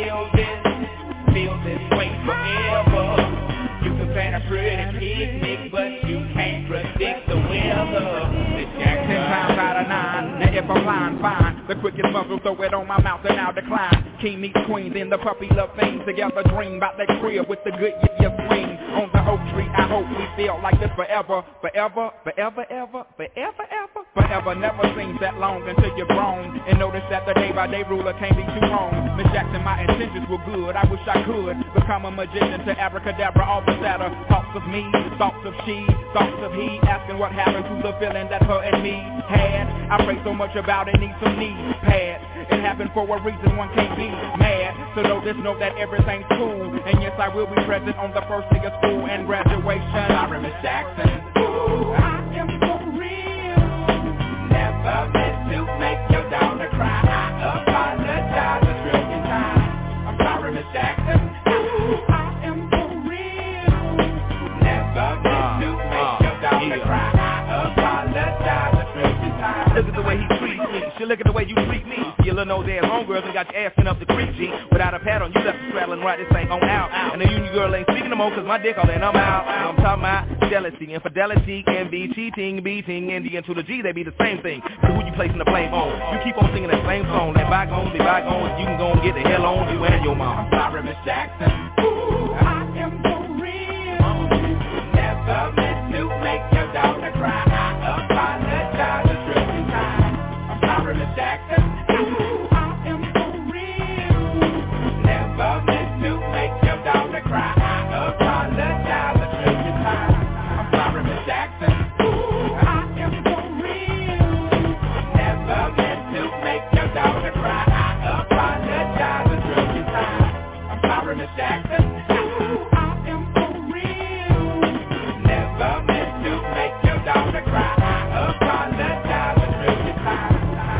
muzzle, throw it on my mouth and I'll decline. King meets queens in the puppy love things. Together dream about that crib with the good year swing. On the oak tree, I hope we feel like this forever. Forever, forever, ever, forever, ever. Forever never seems that long until you're grown. And notice that the day by day ruler can't be too wrong. Miss Jackson, my intentions were good. I wish I could become a magician to abracadabra, all the sadder. Thoughts of me, thoughts of she, thoughts of he. Asking what happened to the feeling that her and me had. I pray so much about it, need some knee pads. It happened for a reason, one can't be mad. So know this, know that everything's cool. And yes, I will be present on the first day of school and graduation. Sorry, Miss Jackson. Ooh, I am for real. Never meant to make your daughter cry. I apologize a trillion times. I'm sorry, Miss Jackson. Ooh, I am for real. Never meant to make your daughter cry. I apologize a trillion times. Look at the way he treats me. She look at the way you treat me. Your little nose ass homegirls and got your ass sent up the creek, G. Without a pad on, you left the straddling right this thing on out. And the union girl ain't speaking no more cause my dick all in, I'm out. I'm talking about jealousy. Infidelity can be cheating, beating, and the N to the G, they be the same thing. So who you placing the blame on? You keep on singing that same song. Let bygones be bygones, you can go and get the hell on you and your mom. I'm sorry, Miss Jackson. Ooh, I am for real. Never meant to make your daughter cry. I apologize a trillion times. I'm sorry, Miss Jackson. Ooh, I am for real. Never meant to make your daughter cry. I apologize a trillion times. I'm sorry, Miss Jackson. Ooh, I am for real. Never meant to make your daughter cry. I apologize a trillion times. I'm sorry, Miss Jackson. Ooh, I am for real. Never meant to make your daughter cry. I apologize a trillion times.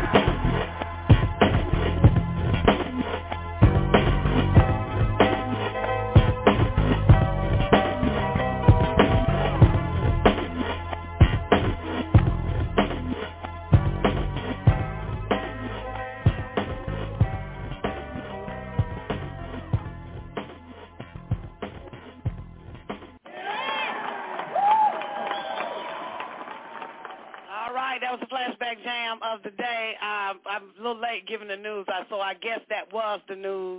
All right, that was the flashback jam of the day. Um, I'm a little late giving the news, so I guess that was the news.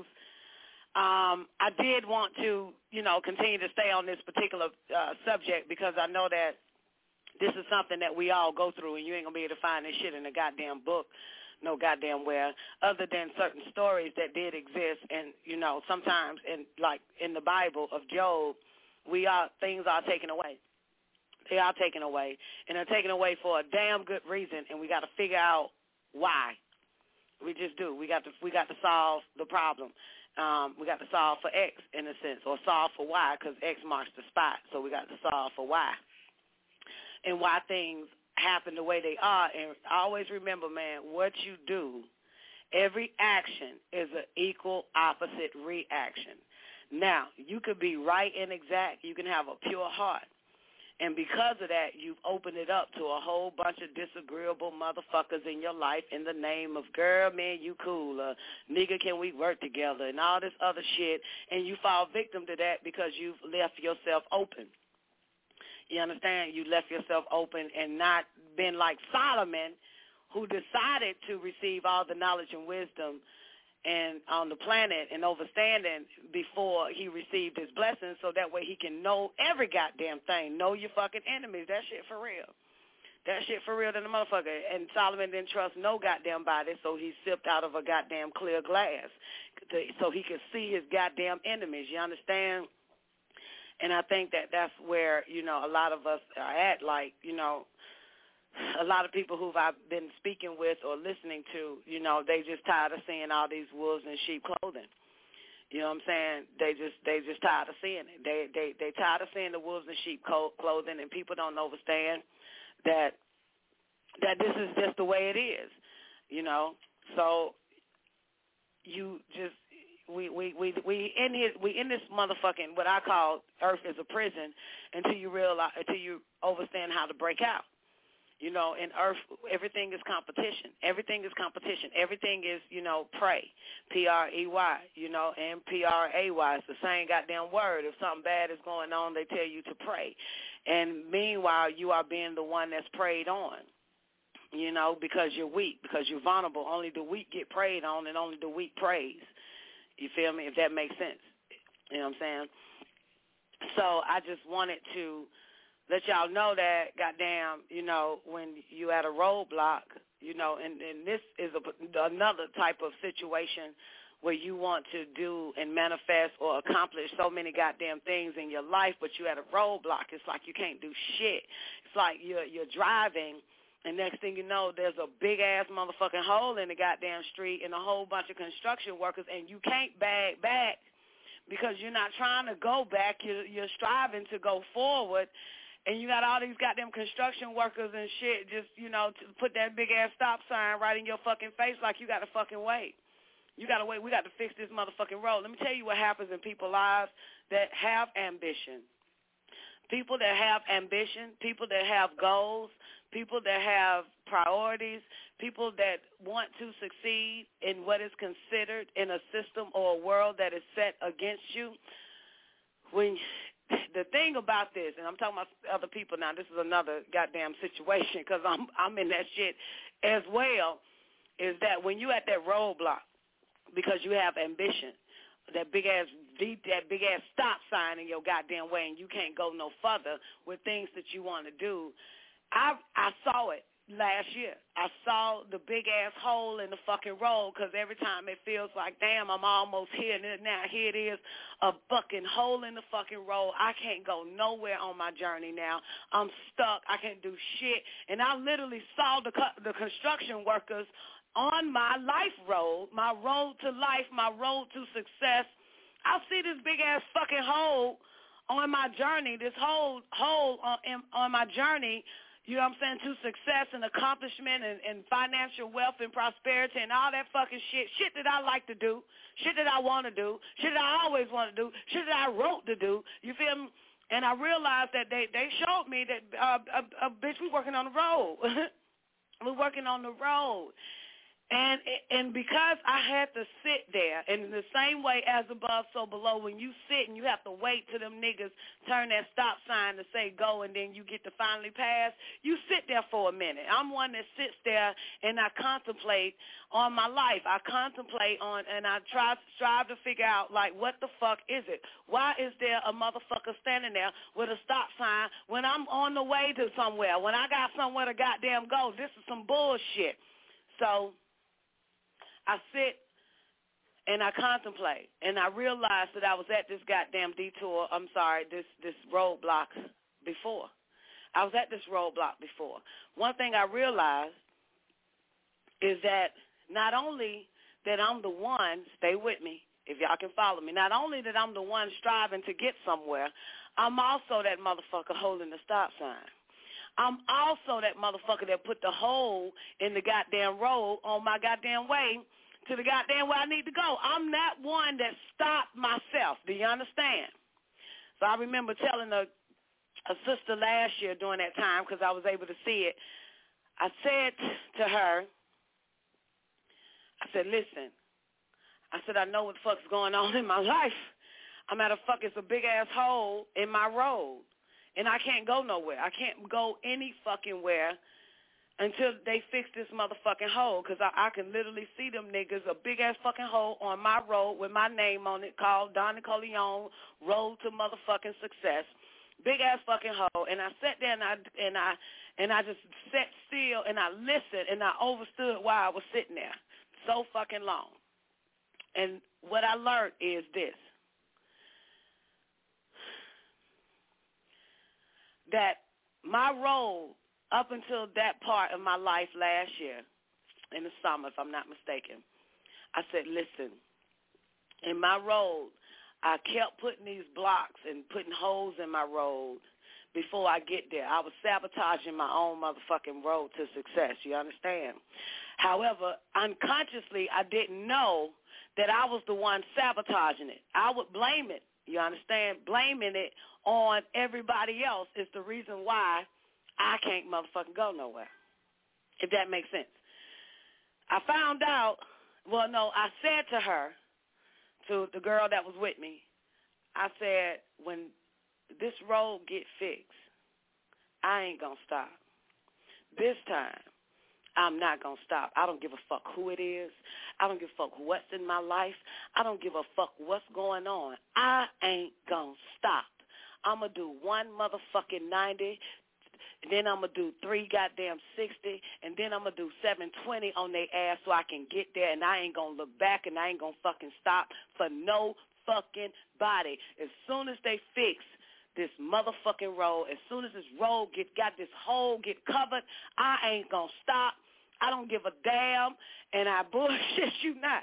Um, I did want to, you know, continue to stay on this particular uh, subject because I know that this is something that we all go through, and you ain't going to be able to find this shit in a goddamn book, no goddamn where, other than certain stories that did exist. And, you know, sometimes, in like in the Bible of Job, we are things are taken away. They are taken away, and they're taken away for a damn good reason, and we got to figure out why. We just do. We got to we got to solve the problem. Um, we got to solve for X in a sense, or solve for Y, because X marks the spot. So we got to solve for Y, and why things happen the way they are. And always remember, man, what you do, every action is an equal opposite reaction. Now, you could be right and exact. You can have a pure heart. And because of that, you've opened it up to a whole bunch of disagreeable motherfuckers in your life in the name of, girl, man, you cool, uh, nigga, can we work together, and all this other shit. And you fall victim to that because you've left yourself open. You understand? You left yourself open and not been like Solomon, who decided to receive all the knowledge and wisdom and on the planet and overstanding before he received his blessings, so that way he can know every goddamn thing. Know your fucking enemies. That shit for real. That shit for real than the motherfucker. And Solomon didn't trust no goddamn body, so he sipped out of a goddamn clear glass to, so he could see his goddamn enemies. You understand? And I think that that's where, you know, a lot of us are at, like, you know, a lot of people who I've been speaking with or listening to, you know, they just tired of seeing all these wolves in sheep clothing. You know what I'm saying? They just they just tired of seeing it. They they they tired of seeing the wolves in sheep clothing, and people don't understand that that this is just the way it is. You know, so you just we we we we in here we in this motherfucking what I call earth is a prison until you realize until you understand how to break out. You know, in earth, everything is competition. Everything is competition. Everything is, you know, pray, P R E Y, you know, and P R A Y. It's the same goddamn word. If something bad is going on, they tell you to pray. And meanwhile, you are being the one that's preyed on. you know, because you're weak, because you're vulnerable. Only the weak get preyed on, and only the weak praise. You feel me? If that makes sense. You know what I'm saying? So I just wanted to let y'all know that, goddamn, you know, when you at a roadblock, you know, and, and this is a, another type of situation where you want to do and manifest or accomplish so many goddamn things in your life, but you at a roadblock. It's like you can't do shit. It's like you're you're driving, and next thing you know, there's a big-ass motherfucking hole in the goddamn street and a whole bunch of construction workers, and you can't bag back because you're not trying to go back. You're, you're striving to go forward, and you got all these goddamn construction workers and shit just, you know, to put that big-ass stop sign right in your fucking face like you got to fucking wait. You got to wait. We got to fix this motherfucking road. Let me tell you what happens in people's lives that have ambition. People that have ambition, people that have goals, people that have priorities, people that want to succeed in what is considered in a system or a world that is set against you. When the thing about this, and I'm talking about other people now, this is another goddamn situation because I'm I'm in that shit as well, is that when you at that roadblock because you have ambition, that big ass that big ass stop sign in your goddamn way, and you can't go no further with things that you want to do. I I saw it last year. I saw the big ass hole in the fucking road because every time it feels like, damn, I'm almost here, and now here it is, a fucking hole in the fucking road. I can't go nowhere on my journey now. I'm stuck. I can't do shit. And I literally saw the the construction workers on my life road, my road to life, my road to success. I see this big-ass fucking hole on my journey, this whole hole on, on my journey, you know what I'm saying, to success and accomplishment and, and financial wealth and prosperity and all that fucking shit, shit that I like to do, shit that I want to do, shit that I always want to do, shit that I wrote to do, you feel me? And I realized that they, they showed me that, uh, uh, uh, bitch, we working on the road. We're working on the road. And and because I had to sit there, and in the same way as above, so below, when you sit and you have to wait till them niggas turn that stop sign to say go, and then you get to finally pass, you sit there for a minute. I'm one that sits there and I contemplate on my life. I contemplate on, and I try strive to figure out, like, what the fuck is it? Why is there a motherfucker standing there with a stop sign when I'm on the way to somewhere, when I got somewhere to goddamn go? This is some bullshit. So I sit and I contemplate, and I realized that I was at this goddamn detour, I'm sorry, this, this roadblock before. I was at this roadblock before. One thing I realized is that not only that I'm the one, stay with me if y'all can follow me, not only that I'm the one striving to get somewhere, I'm also that motherfucker holding the stop sign. I'm also that motherfucker that put the hole in the goddamn road on my goddamn way to the goddamn where I need to go. I'm that one that stopped myself. Do you understand? So I remember telling a, a sister last year during that time, because I was able to see it, I said to her, I said, listen, I said, I know what the fuck's going on in my life. I'm at a fuck, it's a big-ass hole in my road. And I can't go nowhere. I can't go any fucking where until they fix this motherfucking hole, because I, I can literally see them niggas, a big-ass fucking hole on my road with my name on it called Donnie Corleone, Road to Motherfucking Success. Big-ass fucking hole. And I sat there and I, and I, and I just sat still and I listened and I overstood why I was sitting there so fucking long. And what I learned is this. That my role up until that part of my life last year, in the summer, if I'm not mistaken, I said, listen, in my road, I kept putting these blocks and putting holes in my road before I get there. I was sabotaging my own motherfucking road to success, you understand? However, unconsciously, I didn't know that I was the one sabotaging it. I would blame it. You understand? Blaming it on everybody else is the reason why I can't motherfucking go nowhere, if that makes sense. I found out, well, no, I said to her, to the girl that was with me, I said, when this road get fixed, I ain't going to stop. This time, I'm not going to stop. I don't give a fuck who it is. I don't give a fuck what's in my life. I don't give a fuck what's going on. I ain't going to stop. I'm going to do one motherfucking ninety, then I'm going to do three goddamn sixty, and then I'm going to do seven twenty on their ass so I can get there, and I ain't going to look back, and I ain't going to fucking stop for no fucking body. As soon as they fix this motherfucking road, as soon as this road get got this hole get covered, I ain't going to stop. I don't give a damn, and I bullshit you not.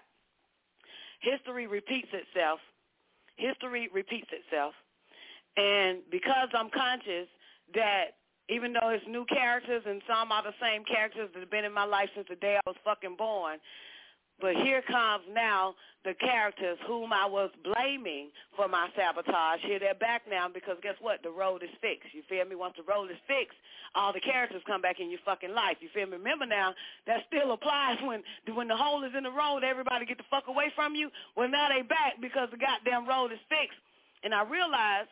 History repeats itself. History repeats itself. And because I'm conscious that even though it's new characters and some are the same characters that have been in my life since the day I was fucking born, but here comes now the characters whom I was blaming for my sabotage. Here they're back now because guess what? The road is fixed. You feel me? Once the road is fixed, all the characters come back in your fucking life. You feel me? Remember now, that still applies when when the hole is in the road, everybody get the fuck away from you. Well, now they back because the goddamn road is fixed. And I realized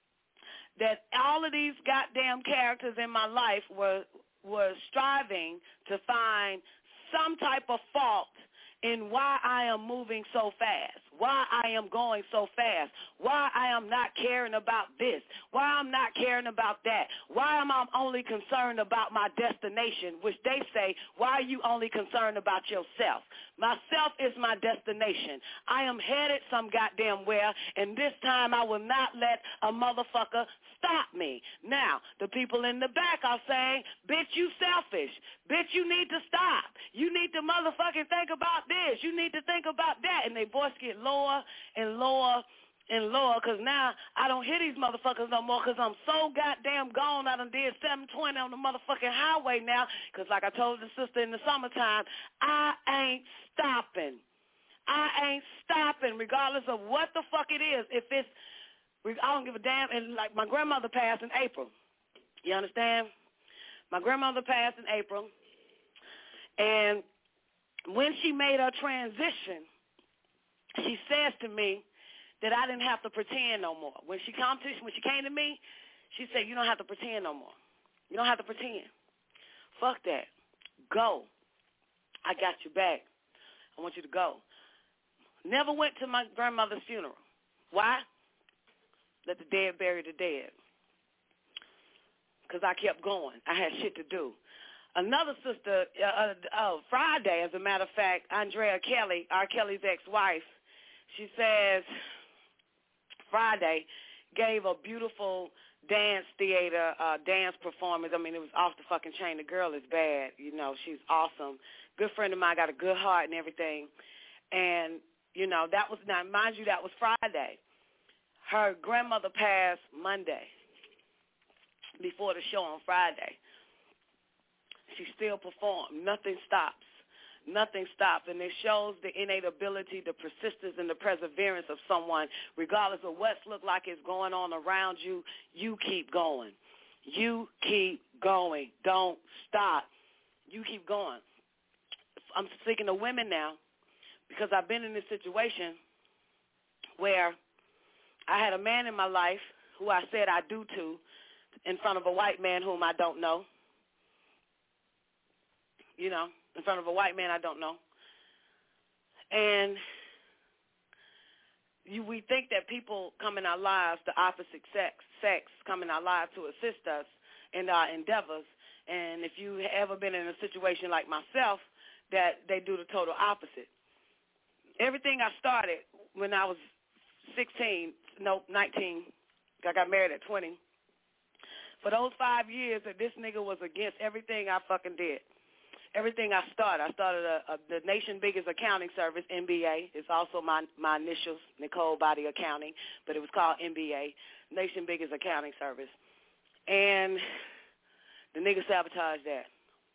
that all of these goddamn characters in my life were were striving to find some type of fault in why I am moving so fast, why I am going so fast, why I am not caring about this, why I'm not caring about that, why am I only concerned about my destination, which they say, why are you only concerned about yourself? Myself is my destination. I am headed some goddamn where, and this time I will not let a motherfucker stop me. Now, the people in the back are saying, bitch, you selfish. Bitch, you need to stop. You need to motherfucking think about this. You need to think about that. And their voice get lower and lower and lower because now I don't hear these motherfuckers no more because I'm so goddamn gone. I done did seven twenty on the motherfucking highway now because like I told the sister in the summertime, I ain't stopping. I ain't stopping regardless of what the fuck it is. If it's, I don't give a damn. And like my grandmother passed in April. You understand? My grandmother passed in April. And when she made her transition, she says to me that I didn't have to pretend no more. When she come to, when she came to me, she said, you don't have to pretend no more. You don't have to pretend. Fuck that. Go. I got you back. I want you to go. Never went to my grandmother's funeral. Why? Let the dead bury the dead. Because I kept going. I had shit to do. Another sister, uh, uh, Friday, as a matter of fact, Andrea Kelly, R. Kelly's ex-wife, she says Friday gave a beautiful dance theater, uh, dance performance. I mean, it was off the fucking chain. The girl is bad. You know, she's awesome. Good friend of mine, got a good heart and everything. And, you know, that was, now mind you, that was Friday. Her grandmother passed Monday before the show on Friday. She still performed. Nothing stops. Nothing stops. And it shows the innate ability, the persistence, and the perseverance of someone, regardless of what's look like is going on around you, you keep going. You keep going. Don't stop. You keep going. I'm speaking to women now because I've been in this situation where I had a man in my life who I said I do to in front of a white man whom I don't know. You know, in front of a white man I don't know. And you, we think that people come in our lives, the opposite sex, sex come in our lives to assist us in our endeavors. And if you ever been in a situation like myself, that they do the total opposite. Everything I started when I was sixteen, no, nineteen, I got married at twenty. For those five years that this nigga was against everything I fucking did. Everything I started. I started a, a, the nation's biggest accounting service, N B A. It's also my, my initials, Nicole Body Accounting, but it was called N B A, nation's biggest accounting service. And the nigga sabotaged that.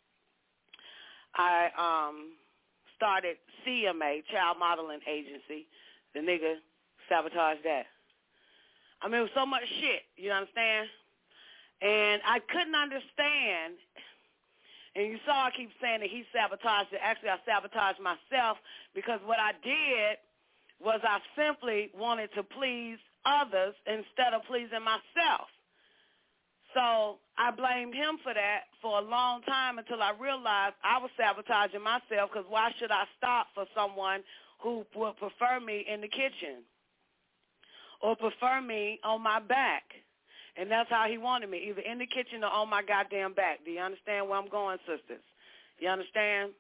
I um, started C M A, Child Modeling Agency. The nigga sabotaged that. I mean, it was so much shit, you understand? And I couldn't understand. And you saw I keep saying that he sabotaged it. Actually, I sabotaged myself because what I did was I simply wanted to please others instead of pleasing myself. So I blamed him for that for a long time until I realized I was sabotaging myself, because why should I stop for someone who would prefer me in the kitchen or prefer me on my back? And that's how he wanted me, either in the kitchen or on my goddamn back. Do you understand where I'm going, sisters? You understand?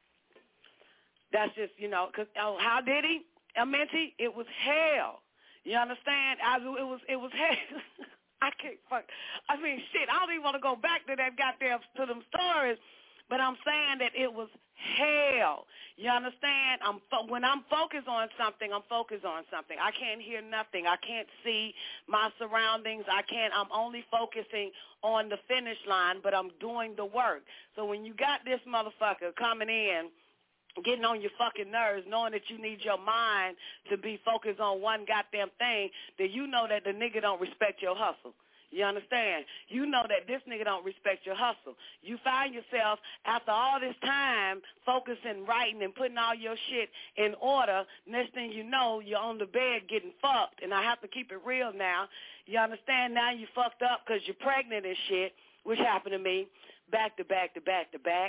That's just, you know, cause, oh, how did he? Amenti, it was hell. You understand? I, it was it was hell. I can't fuck. I mean, shit, I don't even want to go back to that goddamn, to them stories, but I'm saying that it was hell. You understand? I'm fo- when I'm focused on something, I'm focused on something. I can't hear nothing. I can't see my surroundings. I can't. I'm only focusing on the finish line, but I'm doing the work. So when you got this motherfucker coming in, getting on your fucking nerves, knowing that you need your mind to be focused on one goddamn thing, then you know that the nigga don't respect your hustle. You understand? You know that this nigga don't respect your hustle. You find yourself, after all this time, focusing, writing, and putting all your shit in order, next thing you know, you're on the bed getting fucked, and I have to keep it real now. You understand? Now you fucked up because you're pregnant and shit, which happened to me, back to back to back to back.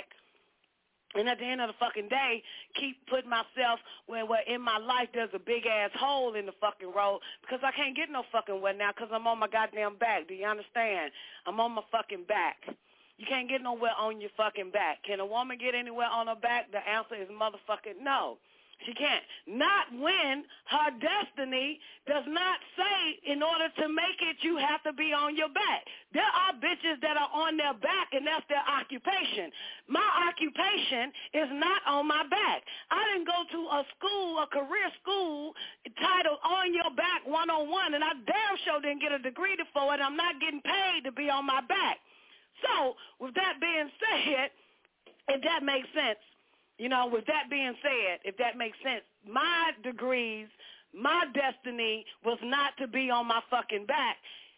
And at the end of the fucking day, keep putting myself where, where in my life there's a big-ass hole in the fucking road, because I can't get no fucking where now because I'm on my goddamn back. Do you understand? I'm on my fucking back. You can't get nowhere on your fucking back. Can a woman get anywhere on her back? The answer is motherfucking no. She can't. Not when her destiny does not say in order to make it you have to be on your back. There are bitches that are on their back, and that's their occupation. My occupation is not on my back. I didn't go to a school, a career school titled On Your Back one oh one, and I damn sure didn't get a degree for it. I'm not getting paid to be on my back. So with that being said, if that makes sense, you know, with that being said, if that makes sense, my degrees, my destiny was not to be on my fucking back.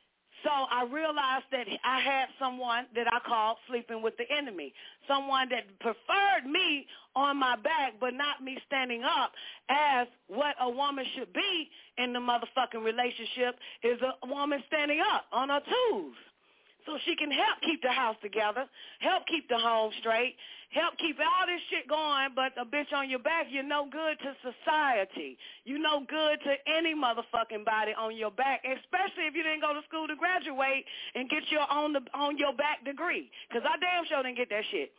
So I realized that I had someone that I called sleeping with the enemy, someone that preferred me on my back but not me standing up as what a woman should be in the motherfucking relationship, is a woman standing up on her twos. So she can help keep the house together, help keep the home straight, help keep all this shit going, but a bitch on your back, you're no good to society. You're no good to any motherfucking body on your back, especially if you didn't go to school to graduate and get your on the on your back degree, because I damn sure didn't get that shit.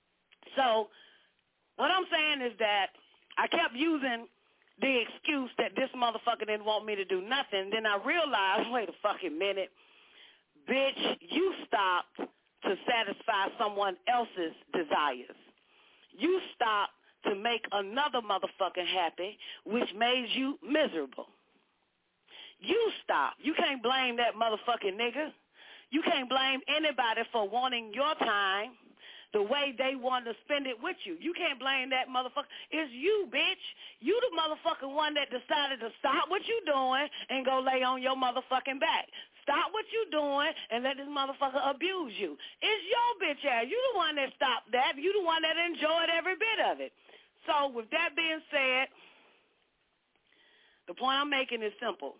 So what I'm saying is that I kept using the excuse that this motherfucker didn't want me to do nothing. Then I realized, wait a fucking minute, bitch, you stopped to satisfy someone else's desires. You stopped to make another motherfucker happy, which made you miserable. You stopped. You can't blame that motherfucking nigga. You can't blame anybody for wanting your time the way they want to spend it with you. You can't blame that motherfucker. It's you, bitch. You the motherfucking one that decided to stop what you doing and go lay on your motherfucking back. Stop what you doing and let this motherfucker abuse you. It's your bitch ass. You the one that stopped that. You the one that enjoyed every bit of it. So with that being said, the point I'm making is simple.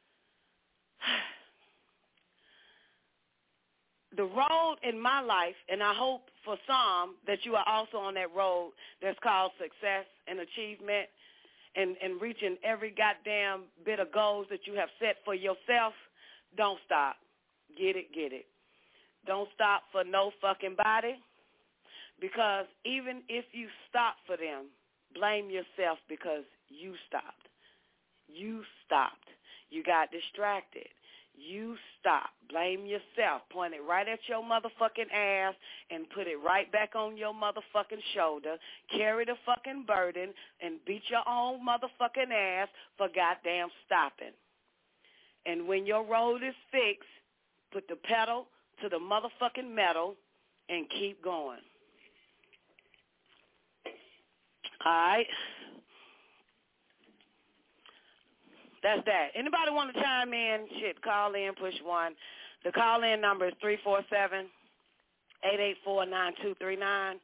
The road in my life, and I hope for some that you are also on that road that's called success and achievement and, and reaching every goddamn bit of goals that you have set for yourself, don't stop. Get it, get it. Don't stop for no fucking body, because even if you stop for them, blame yourself because you stopped. You stopped. You got distracted. You stop. Blame yourself. Point it right at your motherfucking ass and put it right back on your motherfucking shoulder. Carry the fucking burden and beat your own motherfucking ass for goddamn stopping. And when your road is fixed, put the pedal to the motherfucking metal and keep going. All right? That's that. Anybody want to chime in? Shit, call in, push one. The call-in number is three four seven, eight eight four, nine two three nine.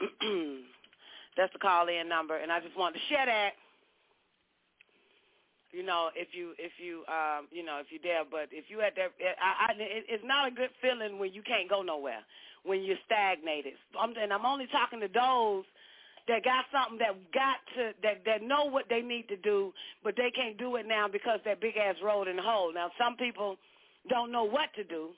That's the call-in number, and I just wanted to share that. you know, if you, if you, um, you know, if you're there. But if you at that, I, I, it, it's not a good feeling when you can't go nowhere, when you're stagnated. I'm, and I'm only talking to those that got something that got to, that, that know what they need to do, but they can't do it now because that big-ass road in the hole. Now, some people don't know what to do.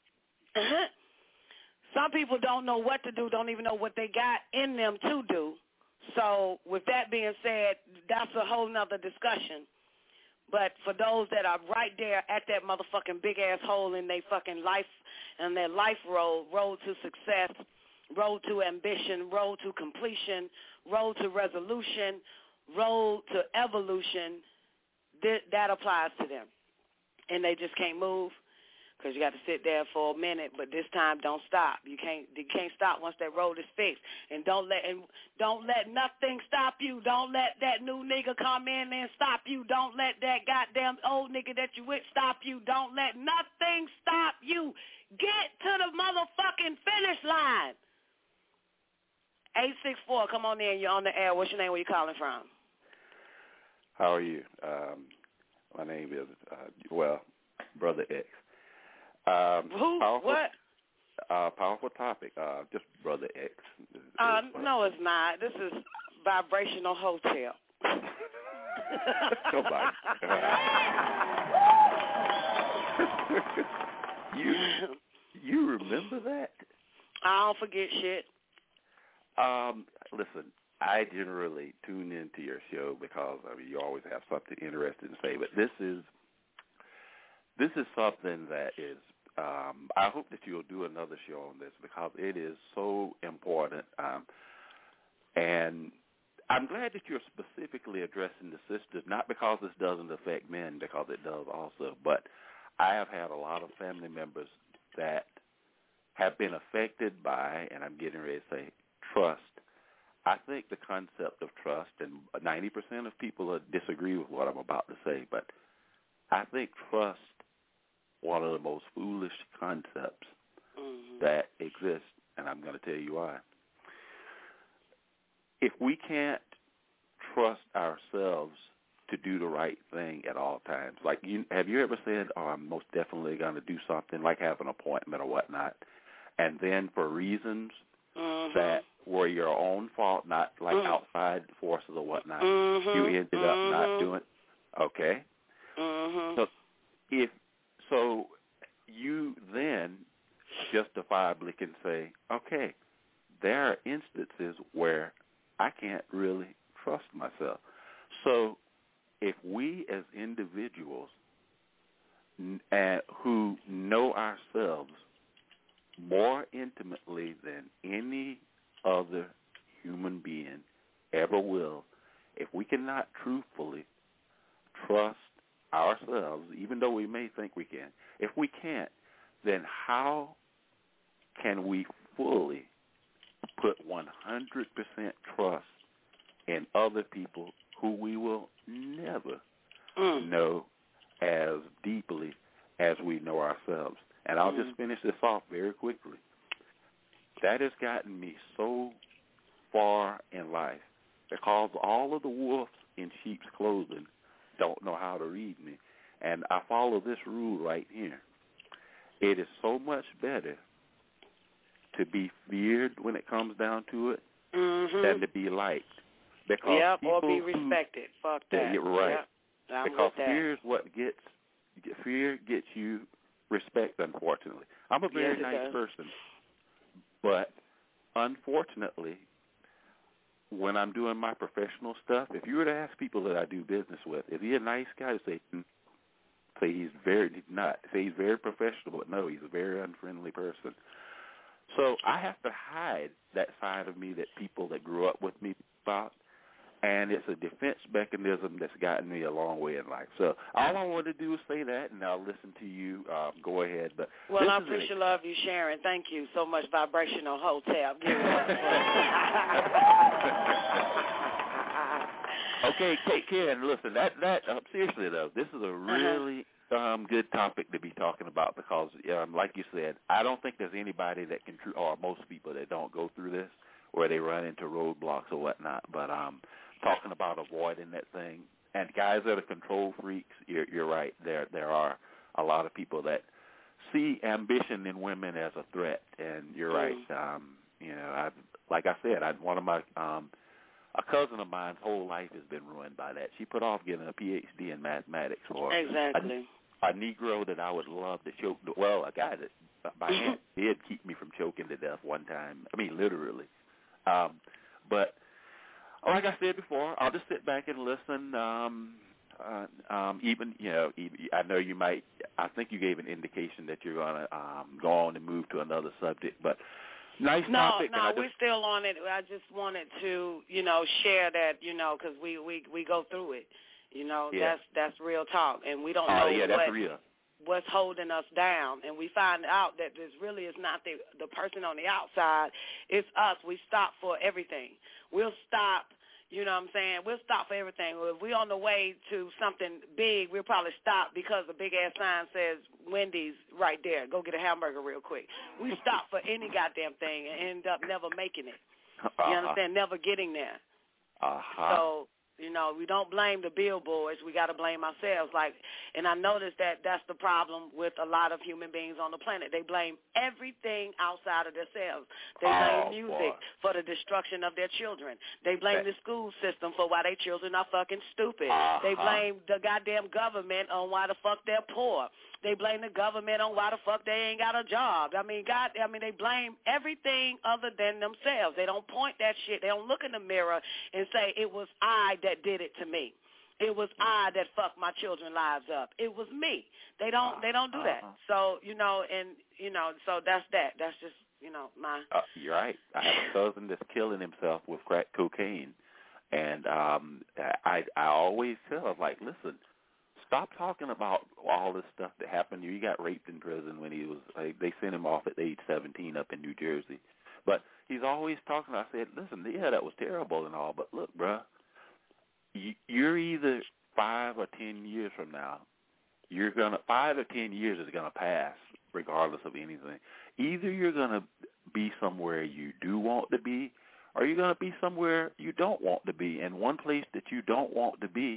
Some people don't know what to do, don't even know what they got in them to do. So with that being said, that's a whole nother discussion. But for those that are right there at that motherfucking big-ass hole in their fucking life and their life road, road to success, road to ambition, road to completion, road to resolution, road to evolution, th- that applies to them. And they just can't move because you got to sit there for a minute, but this time don't stop. You can't you can't stop once that road is fixed. And don't let and don't let nothing stop you. Don't let that new nigga come in and stop you. Don't let that goddamn old nigga that you with stop you. Don't let nothing stop you. Get to the motherfucking finish line. eight six four, come on in. You're on the air. What's your name? Where you calling from? How are you? Um, my name is, uh, well, Brother X. Um, Who? Powerful, what? Uh, powerful topic. Uh, just Brother X. Is, Uh, is, no, it's not. This is Vibrational Hotel. Nobody. you, you remember that? I don't forget shit. Um, listen, I generally tune into your show because, I mean, you always have something interesting to say, but this is this is something that is, um, I hope that you'll do another show on this because it is so important. Um, and I'm glad that you're specifically addressing the sisters, not because this doesn't affect men, because it does also, but I have had a lot of family members that have been affected by, and I'm getting ready to say, trust. I think the concept of trust, and ninety percent of people disagree with what I'm about to say, but I think trust, one of the most foolish concepts mm-hmm. that exists, and I'm going to tell you why. If we can't trust ourselves to do the right thing at all times, like you, have you ever said, oh, I'm most definitely going to do something, like have an appointment or whatnot, and then for reasons mm-hmm. that were your own fault, not like mm-hmm. outside forces or whatnot, mm-hmm. you ended mm-hmm. up not doing it? Okay? Mm-hmm. So if so, you then justifiably can say, okay, there are instances where I can't really trust myself. So if we as individuals uh, who know ourselves more intimately than any other human being ever will, if we cannot truthfully trust ourselves, even though we may think we can, if we can't, then how can we fully put one hundred percent trust in other people who we will never mm. know as deeply as we know ourselves? And I'll mm. just finish this off very quickly. That has gotten me so far in life because all of the wolves in sheep's clothing don't know how to read me. And I follow this rule right here. It is so much better to be feared when it comes down to it mm-hmm. than to be liked. Because yep, or be respected. Who, Fuck that. Yeah, right. Yep, I'm because with that. fear is what gets, fear gets you respect, unfortunately. I'm a very yes, nice does. person. But unfortunately, when I'm doing my professional stuff, if you were to ask people that I do business with, is he a nice guy? Say, say he's very not. Say he's very professional, but no, he's a very unfriendly person. So I have to hide that side of me that people that grew up with me about, and it's a defense mechanism that's gotten me a long way in life. So all I want to do is say that, and I'll listen to you. Um, go ahead. But well, I appreciate love you sharing. Thank you so much, Vibrational Hotel. Give it up. Okay, take care. And listen, that that uh, seriously though, this is a really uh-huh. um, good topic to be talking about because, um, like you said, I don't think there's anybody that can, or most people that don't go through this, where they run into roadblocks or whatnot. But um, talking about avoiding that thing, and guys that are control freaks, you're, you're right. There there are a lot of people that see ambition in women as a threat, and you're mm. right. Um, you know, I've, like I said, I one of my um, a cousin of mine's whole life has been ruined by that. She put off getting a P H D in mathematics for exactly. a, a Negro that I would love to choke. Well, a guy that by hand did keep me from choking to death one time. I mean, literally. Um, but like I said before, I'll just sit back and listen. Um, uh, um, even you know, even, I know you might. I think you gave an indication that you're going to um, go on and move to another subject, but. Nice no, topic. No, no, we're still on it. I just wanted to, you know, share that, you know, because we, we, we go through it. You know, yeah. that's that's real talk, and we don't uh, know yeah, that's what, real. what's holding us down. And we find out that this really is not the the person on the outside. It's us. We stop for everything. We'll stop. You know what I'm saying? We'll stop for everything. If we're on the way to something big, we'll probably stop because the big-ass sign says Wendy's right there. Go get a hamburger real quick. We stop for any goddamn thing and end up never making it. You uh-huh. understand? Never getting there. Uh-huh. So, you know, we don't blame the billboards. We got to blame ourselves. Like, and I noticed that that's the problem with a lot of human beings on the planet. They blame everything outside of themselves. They blame oh, music boy. for the destruction of their children. They blame that, the school system for why their children are fucking stupid. Uh-huh. They blame the goddamn government on why the fuck they're poor. They blame the government on why the fuck they ain't got a job. I mean, God, I mean, they blame everything other than themselves. They don't point that shit. They don't look in the mirror and say, it was I that did it to me. It was I that fucked my children's lives up. It was me. They don't. They don't do that. Uh-huh. So you know, and you know, so that's that. That's just you know my. Uh, you're right. I have a cousin that's killing himself with crack cocaine, and um, I I always tell him, like, listen. Stop talking about all this stuff that happened to you. He got raped in prison when he was, like, they sent him off at age seventeen up in New Jersey. But he's always talking. I said, listen, yeah, that was terrible and all, but look, bruh, you're either five or ten years from now, you're going to, five or ten years is going to pass regardless of anything. Either you're going to be somewhere you do want to be or you're going to be somewhere you don't want to be. And one place that you don't want to be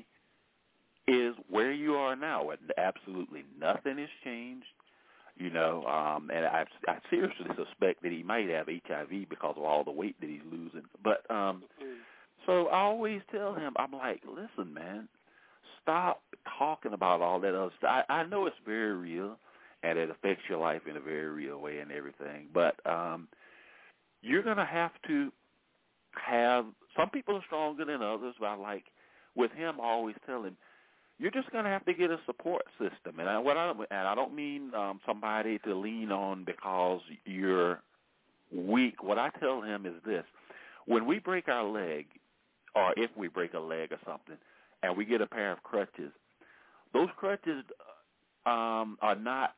is where you are now, and absolutely nothing has changed, you know, um, and I, I seriously suspect that he might have H I V because of all the weight that he's losing. But um, so I always tell him, I'm like, listen, man, stop talking about all that other stuff. I, I know it's very real, and it affects your life in a very real way and everything, but um, you're going to have to have, some people are stronger than others, but I like, with him, I always tell him, you're just going to have to get a support system, and I, what I and I don't mean um, somebody to lean on because you're weak. What I tell him is this: when we break our leg, or if we break a leg or something, and we get a pair of crutches, those crutches um, are not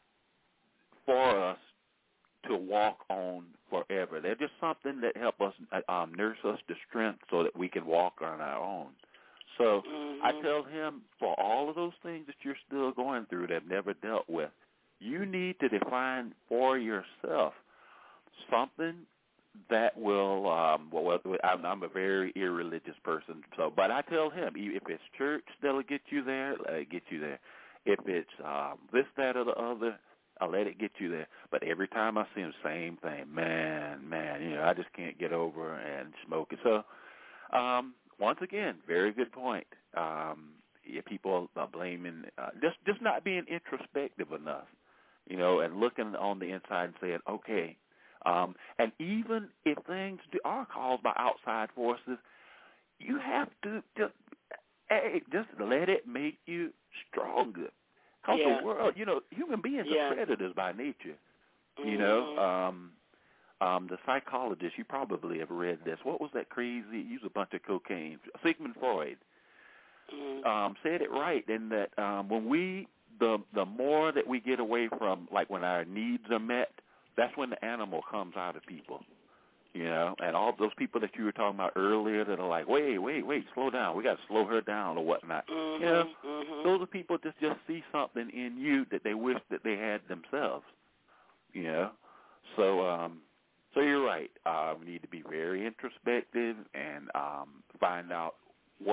for us to walk on forever. They're just something that help us um, nurse us to strength so that we can walk on our own. So mm-hmm. I tell him, for all of those things that you're still going through that I've never dealt with, you need to define for yourself something that will, um, well, I'm, I'm a very irreligious person, so, but I tell him, if it's church that'll get you there, let it get you there. If it's um, this, that, or the other, I'll let it get you there. But every time I see him, same thing, man, man, you know, I just can't get over and smoke it. So, um, once again, very good point. Um, yeah, people are blaming, uh, just just not being introspective enough, you know, and looking on the inside and saying, okay. Um, and even if things do, are caused by outside forces, you have to just, hey, just let it make you stronger. Because yeah. the world, you know, human beings yeah. are predators by nature, mm-hmm. you know. Um, Um, the psychologist, you probably have read this. What was that crazy? He used a bunch of cocaine. Sigmund Freud mm-hmm. um, said it right in that um, when we, the the more that we get away from, like when our needs are met, that's when the animal comes out of people, you know. And all those people that you were talking about earlier that are like, wait, wait, wait, slow down. We got to slow her down or whatnot. Mm-hmm. You know, mm-hmm. those are people that just see something in you that they wish that they had themselves, you know. So, um, So you're right. Uh, we need to be very introspective and um, find out what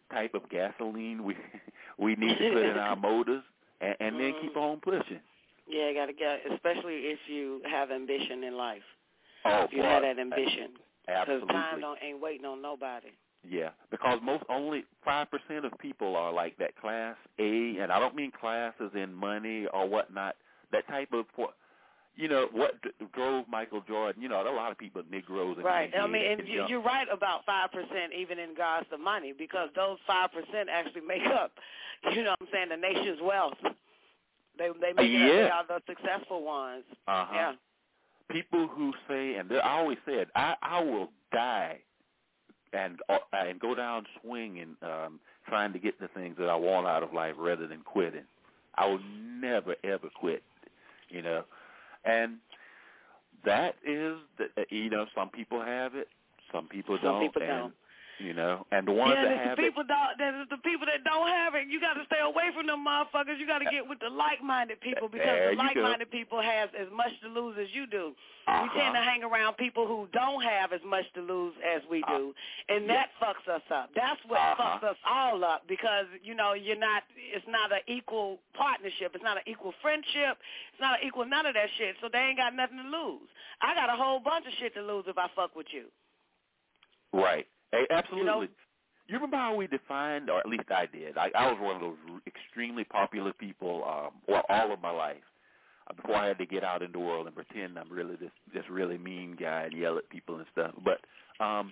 type of gasoline we we need to put in our motors, and, and then mm. keep on pushing. Yeah, got to get, especially if you have ambition in life. Oh, if you boy. have that ambition. Absolutely. Because time don't, ain't waiting on nobody. Yeah, because most only five percent of people are like that class A, and I don't mean class as in money or whatnot. That type of, you know, what d- drove Michael Jordan. You know, there are a lot of people, Negroes. In Right. the I mean, and and you, you're right about five percent even in regards to money, because those five percent actually make up, you know what I'm saying, the nation's wealth. They they make yeah. it up. They are the successful ones. Uh-huh. Yeah. People who say, and I always said, I, I will die and uh, and go down swinging, um, trying to get the things that I want out of life rather than quitting. I will never, ever quit, you know. And that is, the, you know, some people have it, some people some don't. People and, don't. You know, and the ones yeah, that have the people it. Don't, there's the people that don't have it. You got to stay away from them motherfuckers. You got to get with the like-minded people, because there the like-minded go. people have as much to lose as you do. Uh-huh. We tend to hang around people who don't have as much to lose as we do, and yeah. that fucks us up. That's what uh-huh. fucks us all up, because, you know, you're not, it's not an equal partnership. It's not an equal friendship. It's not an equal none of that shit, so they ain't got nothing to lose. I got a whole bunch of shit to lose if I fuck with you. Right. Hey, absolutely. You know? You remember how we defined, or at least I did, I, I was one of those extremely popular people, um, well, all of my life, uh, before I had to get out in the world and pretend I'm really this, this really mean guy and yell at people and stuff. But um,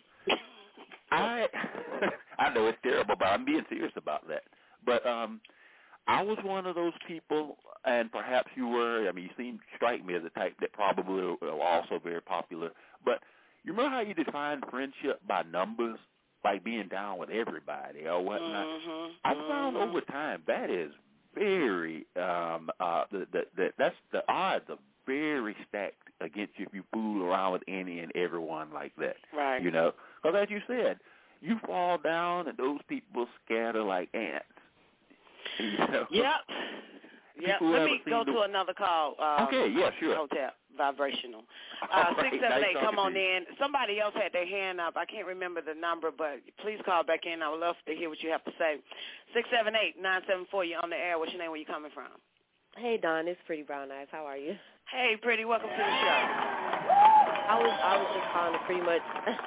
I I know it's terrible, but I'm being serious about that. But um, I was one of those people, and perhaps you were. I mean, you seem strike me as a type that probably are also very popular. But you remember how you defined friendship by numbers? Like being down with everybody or whatnot. Mm-hmm, I found mm-hmm. over time that is very um, uh, the, the, the that's the odds are very stacked against you if you fool around with any and everyone like that. Right. You know, because as you said, you fall down and those people scatter like ants. You know? Yep. Yep. Let me go to the... another call. Um, okay. Yeah. Sure. Hotel. Vibrational. Uh, right, six seven nice eight, come on you. in. Somebody else had their hand up. I can't remember the number, but please call back in. I would love to hear what you have to say. Six seven eight nine seven four. You're on the air. What's your name? Where you coming from? Hey Don, it's Pretty Brown Eyes. How are you? Hey, Pretty. Welcome to the show. I was I was just calling to pretty much.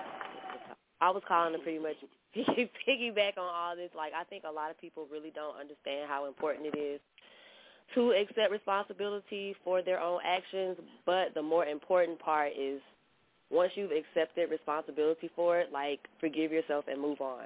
I was calling to pretty much piggyback on all this. Like, I think a lot of people really don't understand how important it is to accept responsibility for their own actions, but the more important part is once you've accepted responsibility for it, like, forgive yourself and move on.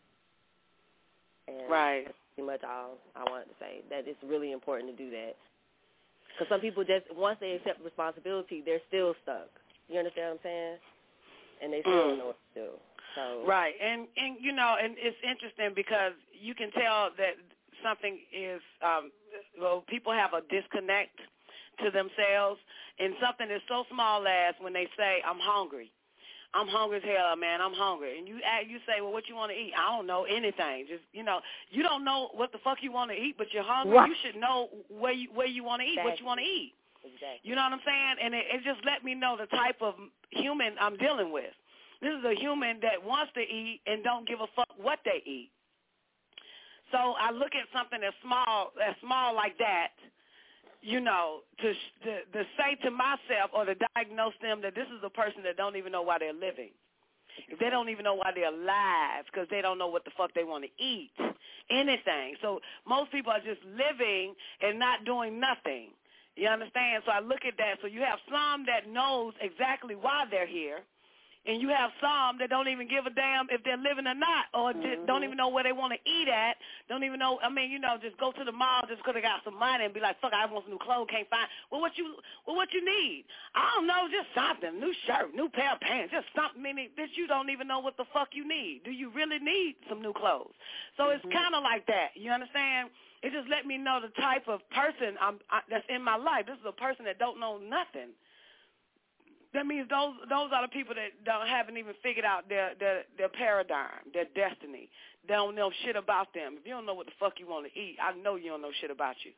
And right. That's pretty much all I wanted to say, that it's really important to do that. Because some people just, once they accept responsibility, they're still stuck. You understand what I'm saying? And they still mm. don't know what to do. So. Right. And, and, you know, and it's interesting because you can tell that something is, um, well, people have a disconnect to themselves, and something is so small as when they say, I'm hungry. I'm hungry as hell, man. I'm hungry. And you ask, you say, well, what you want to eat? I don't know anything. Just, you know, you don't know what the fuck you want to eat, but you're hungry. Right. You should know where you where you want to eat, exactly. what you want to eat. Exactly. You know what I'm saying? And it, it just let me know the type of human I'm dealing with. This is a human that wants to eat and don't give a fuck what they eat. So I look at something as small, as small like that, you know, to, to to say to myself or to diagnose them that this is a person that don't even know why they're living. If they don't even know why they're alive because they don't know what the fuck they want to eat, anything. So most people are just living and not doing nothing. You understand? So I look at that. So you have some that knows exactly why they're here, and you have some that don't even give a damn if they're living or not, or mm-hmm. don't even know where they want to eat at, don't even know, I mean, you know, just go to the mall just because they got some money and be like, fuck, I want some new clothes, can't find, well, what you well, what you need? I don't know, just something, new shirt, new pair of pants, just something, meaning, bitch, you don't even know what the fuck you need. Do you really need some new clothes? So mm-hmm. it's kind of like that, you understand? It just let me know the type of person I'm, I, that's in my life. This is a person that don't know nothing. That means those those are the people that don't haven't even figured out their, their their paradigm, their destiny. They don't know shit about them. If you don't know what the fuck you want to eat, I know you don't know shit about you.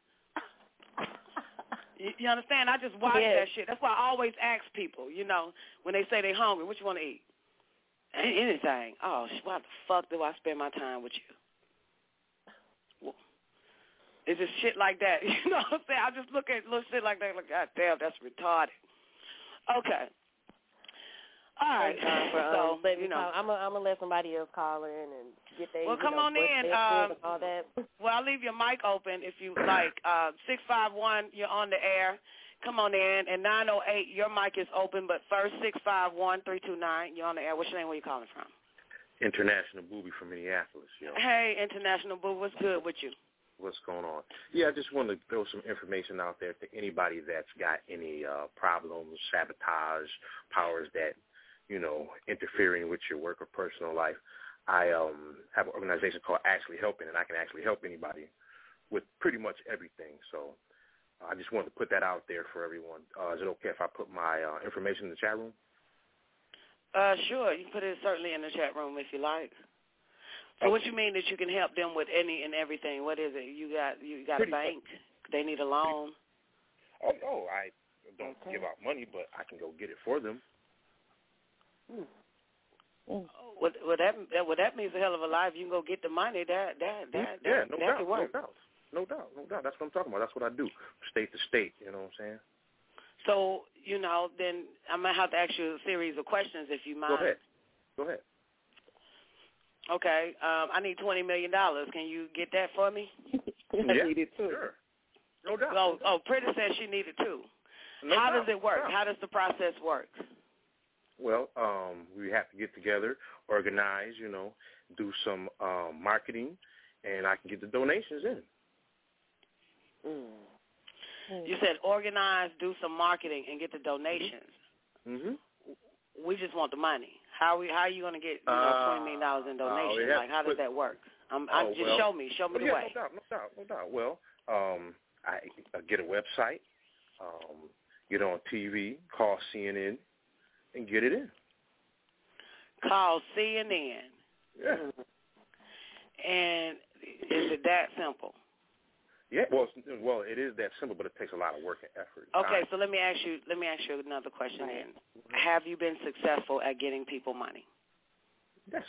you, you understand? I just watch yes. that shit. That's why I always ask people, you know, when they say they hungry, what you want to eat? Anything. Oh, why the fuck do I spend my time with you? It's just shit like that. You know what I'm saying? I just look at little shit like that, like, God damn, that's retarded. Okay. All right. Uh, for, um, so, let you know. call. I'm going to let somebody else call in and get their, Well, you come know, on in. Um, and all that. Well, I'll leave your mic open if you like. Uh, six five one, you're on the air. Come on in. And nine oh eight, your mic is open, but first six five one, three two nine, you're on the air. What's your name? Where you calling from? International Booby from Minneapolis, yo. Hey, International Boo, what's good with you? What's going on? Yeah, I just wanted to throw some information out there to anybody that's got any uh, problems, sabotage, powers that, you know, interfering with your work or personal life. I um, have an organization called Actually Helping, and I can actually help anybody with pretty much everything. So uh, I just wanted to put that out there for everyone. Uh, is it okay if I put my uh, information in the chat room? Uh, sure. You can put it certainly in the chat room if you like. So what you mean that you can help them with any and everything? What is it? You got you got Pretty a bank? Much. They need a loan? Oh, no, I don't okay. give out money, but I can go get it for them. Hmm. Mm. Well, well, that well, that means a hell of a lot. If you can go get the money, that that that yeah, that, no that doubt, can work. no doubt, no doubt, no doubt. That's what I'm talking about. That's what I do, state to state. You know what I'm saying? So you know, then I might have to ask you a series of questions if you mind. Go ahead. Go ahead. Okay, um, I need twenty million dollars. Can you get that for me? I yeah, need it too. Sure. No doubt. Oh, oh, Pretty said she needed too. No How doubt. does it work? No. How does the process work? Well, um, we have to get together, organize, you know, do some um, marketing, and I can get the donations in. Mm. You said organize, do some marketing, and get the donations. Mm-hmm. We just want the money. How we? How are you going to get you know, uh, twenty million dollars in donations? Uh, like, how does put, that work? Um, oh, I, just well, show me. Show me oh, the yeah, way. No doubt, no doubt, no doubt. Well, um, I, I get a website, um, get on T V, call C N N, and get it in. Call C N N. Yeah. And is it that simple? Yeah. Well, well, it is that simple, but it takes a lot of work and effort. Okay, I, so let me ask you. Let me ask you another question. Then, have you been successful at getting people money? Yes.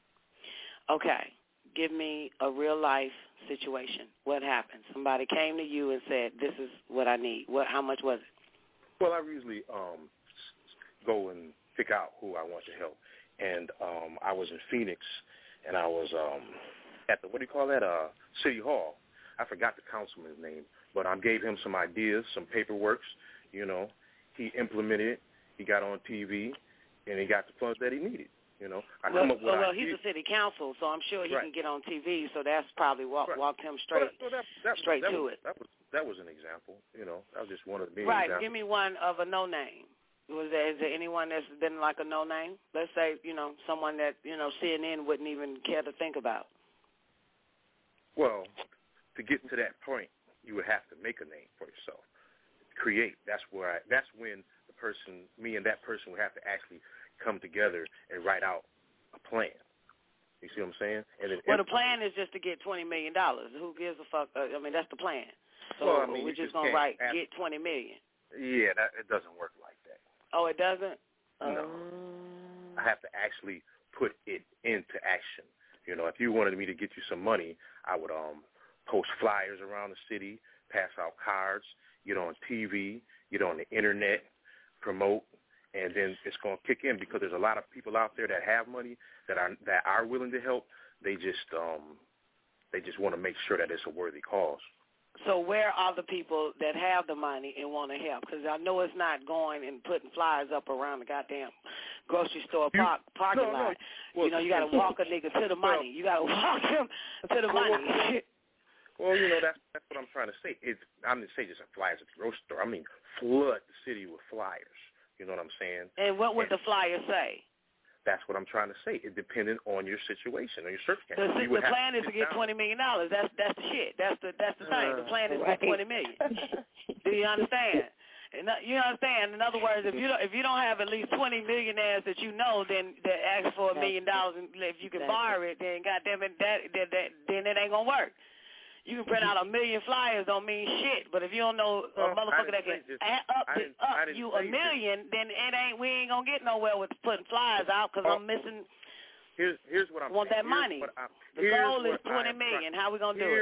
Okay. Give me a real life situation. What happened? Somebody came to you and said, "This is what I need." What? How much was it? Well, I usually um, go and pick out who I want to help. And um, I was in Phoenix, and I was um, at the, what do you call that, uh, City Hall. I forgot the councilman's name, but I gave him some ideas, some paperwork. You know, he implemented it. He got on T V, and he got the funds that he needed. You know, I well, come up with well, well ideas. he's a city council, so I'm sure he right. can get on T V. So that's probably walk, right. walked him straight, well, that, that, straight that to was, it. That was that was an example. You know, that was just one of the right. examples. Give me one of a no name. Was there, is there anyone that's been like a no name? Let's say, you know, someone that, you know, C N N wouldn't even care to think about. Well, to get to that point, you would have to make a name for yourself. Create. That's where I, that's when the person, me and that person would have to actually come together and write out a plan. You see what I'm saying? And then, well, the plan is just to get twenty million dollars. Who gives a fuck? Uh, I mean, that's the plan. So well, I mean, we're just, just going to write, ask, get twenty million dollars. Yeah, that, it doesn't work like that. Oh, it doesn't? No. Um, I have to actually put it into action. You know, if you wanted me to get you some money, I would um post flyers around the city, pass out cards, get on T V, get on the internet, promote, and then it's going to kick in because there's a lot of people out there that have money that are that are willing to help. They just um they just want to make sure that it's a worthy cause. So where are the people that have the money and want to help? Because I know it's not going and putting flyers up around the goddamn grocery store park, parking no, lot. No. Well, you know, you got to walk a nigga to the money. You got to walk him to the money. Well, you know, that's that's what I'm trying to say. It's I'm not saying just flyers at the grocery store. I mean, flood the city with flyers. You know what I'm saying? And what would and the flyer say? That's what I'm trying to say. It depended on your situation, on your circumstances. The, you the plan is to get down. twenty million dollars. That's that's the shit. That's the that's the thing. The plan is to right. get twenty million. Do you understand? And you understand? In other words, if you don't if you don't have at least twenty millionaires that you know, then that ask for a million dollars, and if you can borrow it, then goddamn it, that, that that then it ain't gonna work. You can print out a million flyers, don't mean shit. But if you don't know a well, motherfucker that can just, add up, to, up you a million, just, then it ain't. We ain't gonna get nowhere with putting flyers out because oh, I'm missing. Here's here's what I'm want saying. that money. I'm, the goal is twenty million. How we gonna do it?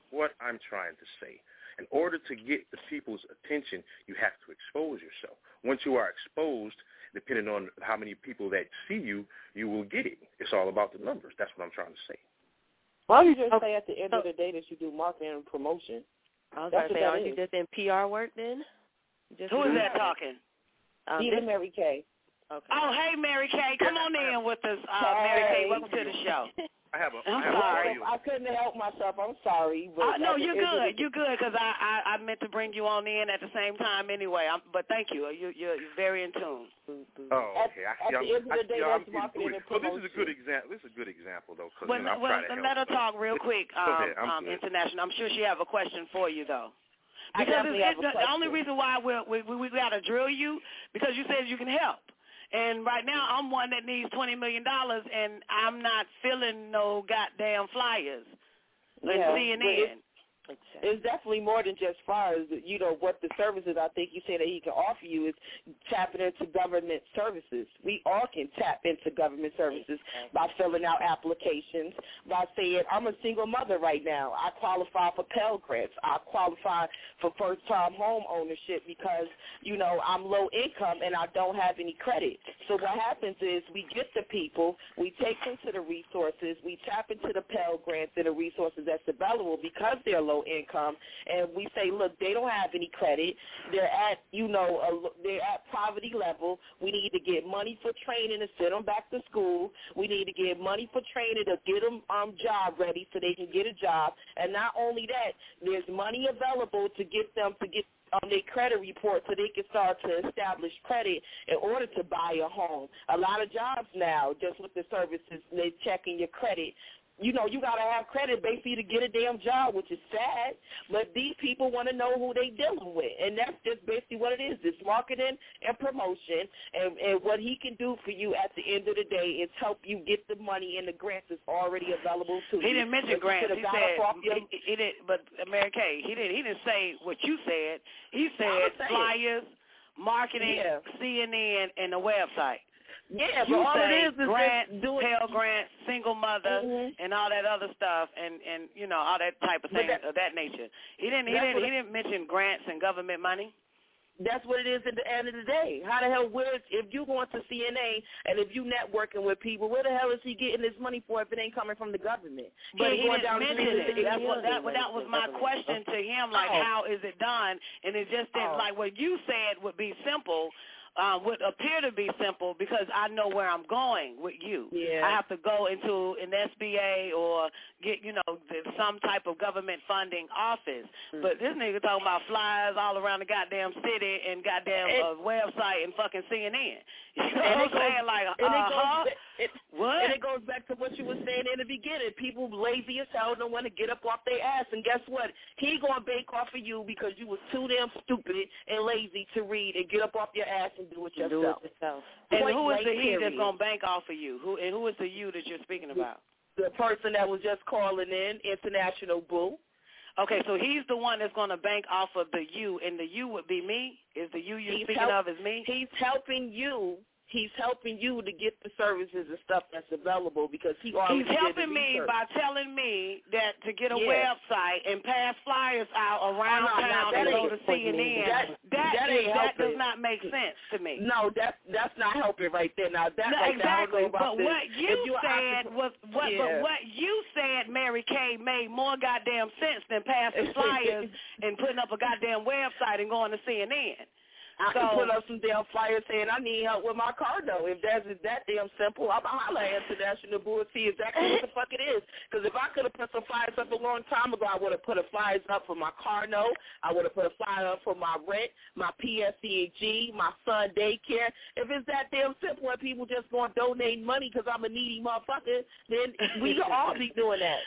what I'm trying to say. In order to get the people's attention, you have to expose yourself. Once you are exposed, depending on how many people that see you, you will get it. It's all about the numbers. That's what I'm trying to say. Why don't you just say at the end of the day that you do marketing and promotion? I was going to say, aren't you just in P R work then? Just Who is that talking? Um, Even Mary Kay. Okay. Oh, hey, Mary Kay. Come on in with us, uh, Mary Kay. Welcome to the show. I have a, I'm I have sorry. A I couldn't help myself. I'm sorry. But uh, no, you're good. You're good because I, I, I meant to bring you on in at the same time anyway. I'm, but thank you. You, you're, you're very in tune. Oh, okay. I see. At, at the end of the day, I, that's marketing and Well, promotion. this is a good example. This is a good example, though. Well, you know, I'm well trying to let help, her talk real quick, um, um, good. International. I'm sure she have a question for you, though. I Because definitely it's, have a it's, question. the only reason why we're, we we we got to drill you because you said you can help. And right now, I'm one that needs twenty million dollars, and I'm not filling no goddamn flyers and Yeah, C N but N. It's, it's definitely more than just flyers. You know, what the services I think you say that he can offer you is tapping into government services. We all can tap into government services by filling out applications, by saying, I'm a single mother right now. I qualify for Pell Grants. I qualify for first-time home ownership because, you know, I'm low income and I don't have any credit. So what happens is we get the people, we take them to the resources, we tap into the Pell Grants and the resources that's available because they're low income, and we say, look, they don't have any credit. They're at, you know, a, they're at poverty level. We need to get money for training to send them back to school. We need to get money for training to get them um, job ready so they can get a job. And not only that, there's money available to get them to get on their credit report so they can start to establish credit in order to buy a home. A lot of jobs now, just with the services, they're checking your credit. You know, you got to have credit basically to get a damn job, which is sad. But these people want to know who they dealing with. And that's just basically what it is. It's marketing and promotion. And, and what he can do for you at the end of the day is help you get the money and the grants that's already available to He you. didn't mention But grants. you He could've said, got up off your- he, he didn't, but Mary Kay, he didn't, he didn't say what you said. He said flyers, marketing, Yeah. C N N, and the website. Yeah, you but all say it is is grants, just doing Pell Grants, single mother, Mhm. and all that other stuff, and, and you know all that type of But thing that- of that nature. He didn't he That's didn't what he it- didn't mention grants and government money. That's what it is at the end of the day. How the hell, where, if you going to C N A and if you networking with people, where the hell is he getting this money for if it ain't coming from the government? But ain't he going didn't down the mention street it. and- That's what that, that was my question to him. Like, Oh. how is it done? And it just didn't Oh. like what you said would be simple. Uh, would appear to be simple because I know where I'm going with you. Yeah. I have to go into an S B A or get, you know, some type of government funding office. Mm-hmm. But this nigga talking about flyers all around the goddamn city and goddamn And- uh, website and fucking C N N. You know And what I'm it goes- saying? Like, and it goes uh-huh. ba- it, What? And it goes back to what you were saying in the beginning. People lazy as hell don't want to get up off their ass. And guess what? He going to bank off of you because you was too damn stupid and lazy to read and get up off your ass and do it yourself. Do it yourself. And Point who is the blank, he that's period. going to bank off of you? Who And who is the you that you're speaking about? The person that was just calling in, International Boo. Okay, so he's the one that's going to bank off of the you, and the you would be me? Is the you you're He's speaking help- of is me? He's helping you. He's helping you to get the services and stuff that's available because he already He's did the helping me research. by telling me that to get a Yeah. website and pass flyers out around Oh, no, town that and go ain't- to C N N. that- that, that is, ain't that helping. does not make sense to me. No, that that's not helping right there. Now that No, right there, I don't know exactly. about But this. what If you you're said occup- was what. Yeah. But what you said, Mary Kay, made more goddamn sense than passing flyers and putting up a goddamn website and going to C N N. I So- can put up some damn flyers saying I need help with my car note. If that's that damn simple, I'm gonna holler at International Boo and see exactly what the fuck it is. Because if I could have put some flyers up a long time ago, I would have put a flyers up for my car note. I would have put a flyer up for my rent, my P S C G, my son daycare. If it's that damn simple and people just gonna donate money because I'm a needy motherfucker, then we could all be doing that.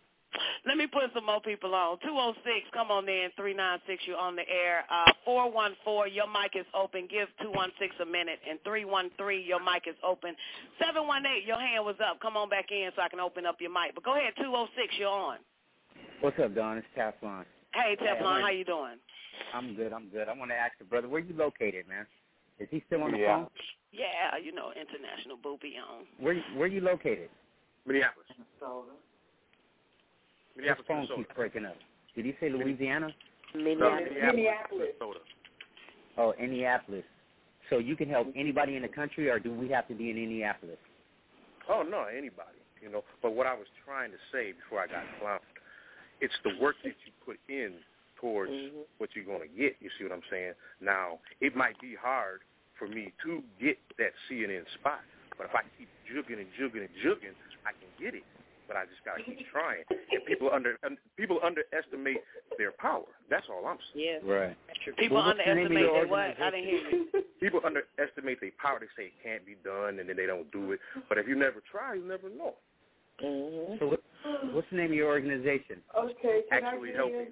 Let me put some more people on. two oh six, come on in, three nine six, you're on the air. Uh, four one four, your mic is open. Give two one six a minute. And three one three, your mic is open. seven one eight, your hand was up. Come on back in so I can open up your mic. But go ahead, two oh six, you're on. What's up, Don? It's Teflon. Hey, Hey, Teflon, I how you doing? I'm good. I'm good. I want to ask the brother, where you located, man? Is he still on the Yeah. phone? Yeah, you know, International Booby on. Where Where you located? Minneapolis. Your Minneapolis, phone Minnesota. keeps breaking up. Did he say Louisiana? Minneapolis. Minneapolis. Minnesota. Oh, Indianapolis. So you can help anybody in the country, or do we have to be in Indianapolis? Oh, no, anybody, you know. But what I was trying to say before I got clowned, it's the work that you put in towards mm-hmm. what you're going to get. You see what I'm saying? Now, it might be hard for me to get that C N N spot, but if I keep jugging and jugging and jugging, I can get it. But I just got to keep trying. And people under people underestimate their power. That's all I'm saying. Yeah. Right. People well, underestimate their what? I didn't hear you. People underestimate their power. They say it can't be done, and then they don't do it. But if you never try, you never know. Mm-hmm. So what, what's the name of your organization? Okay. Actually helping.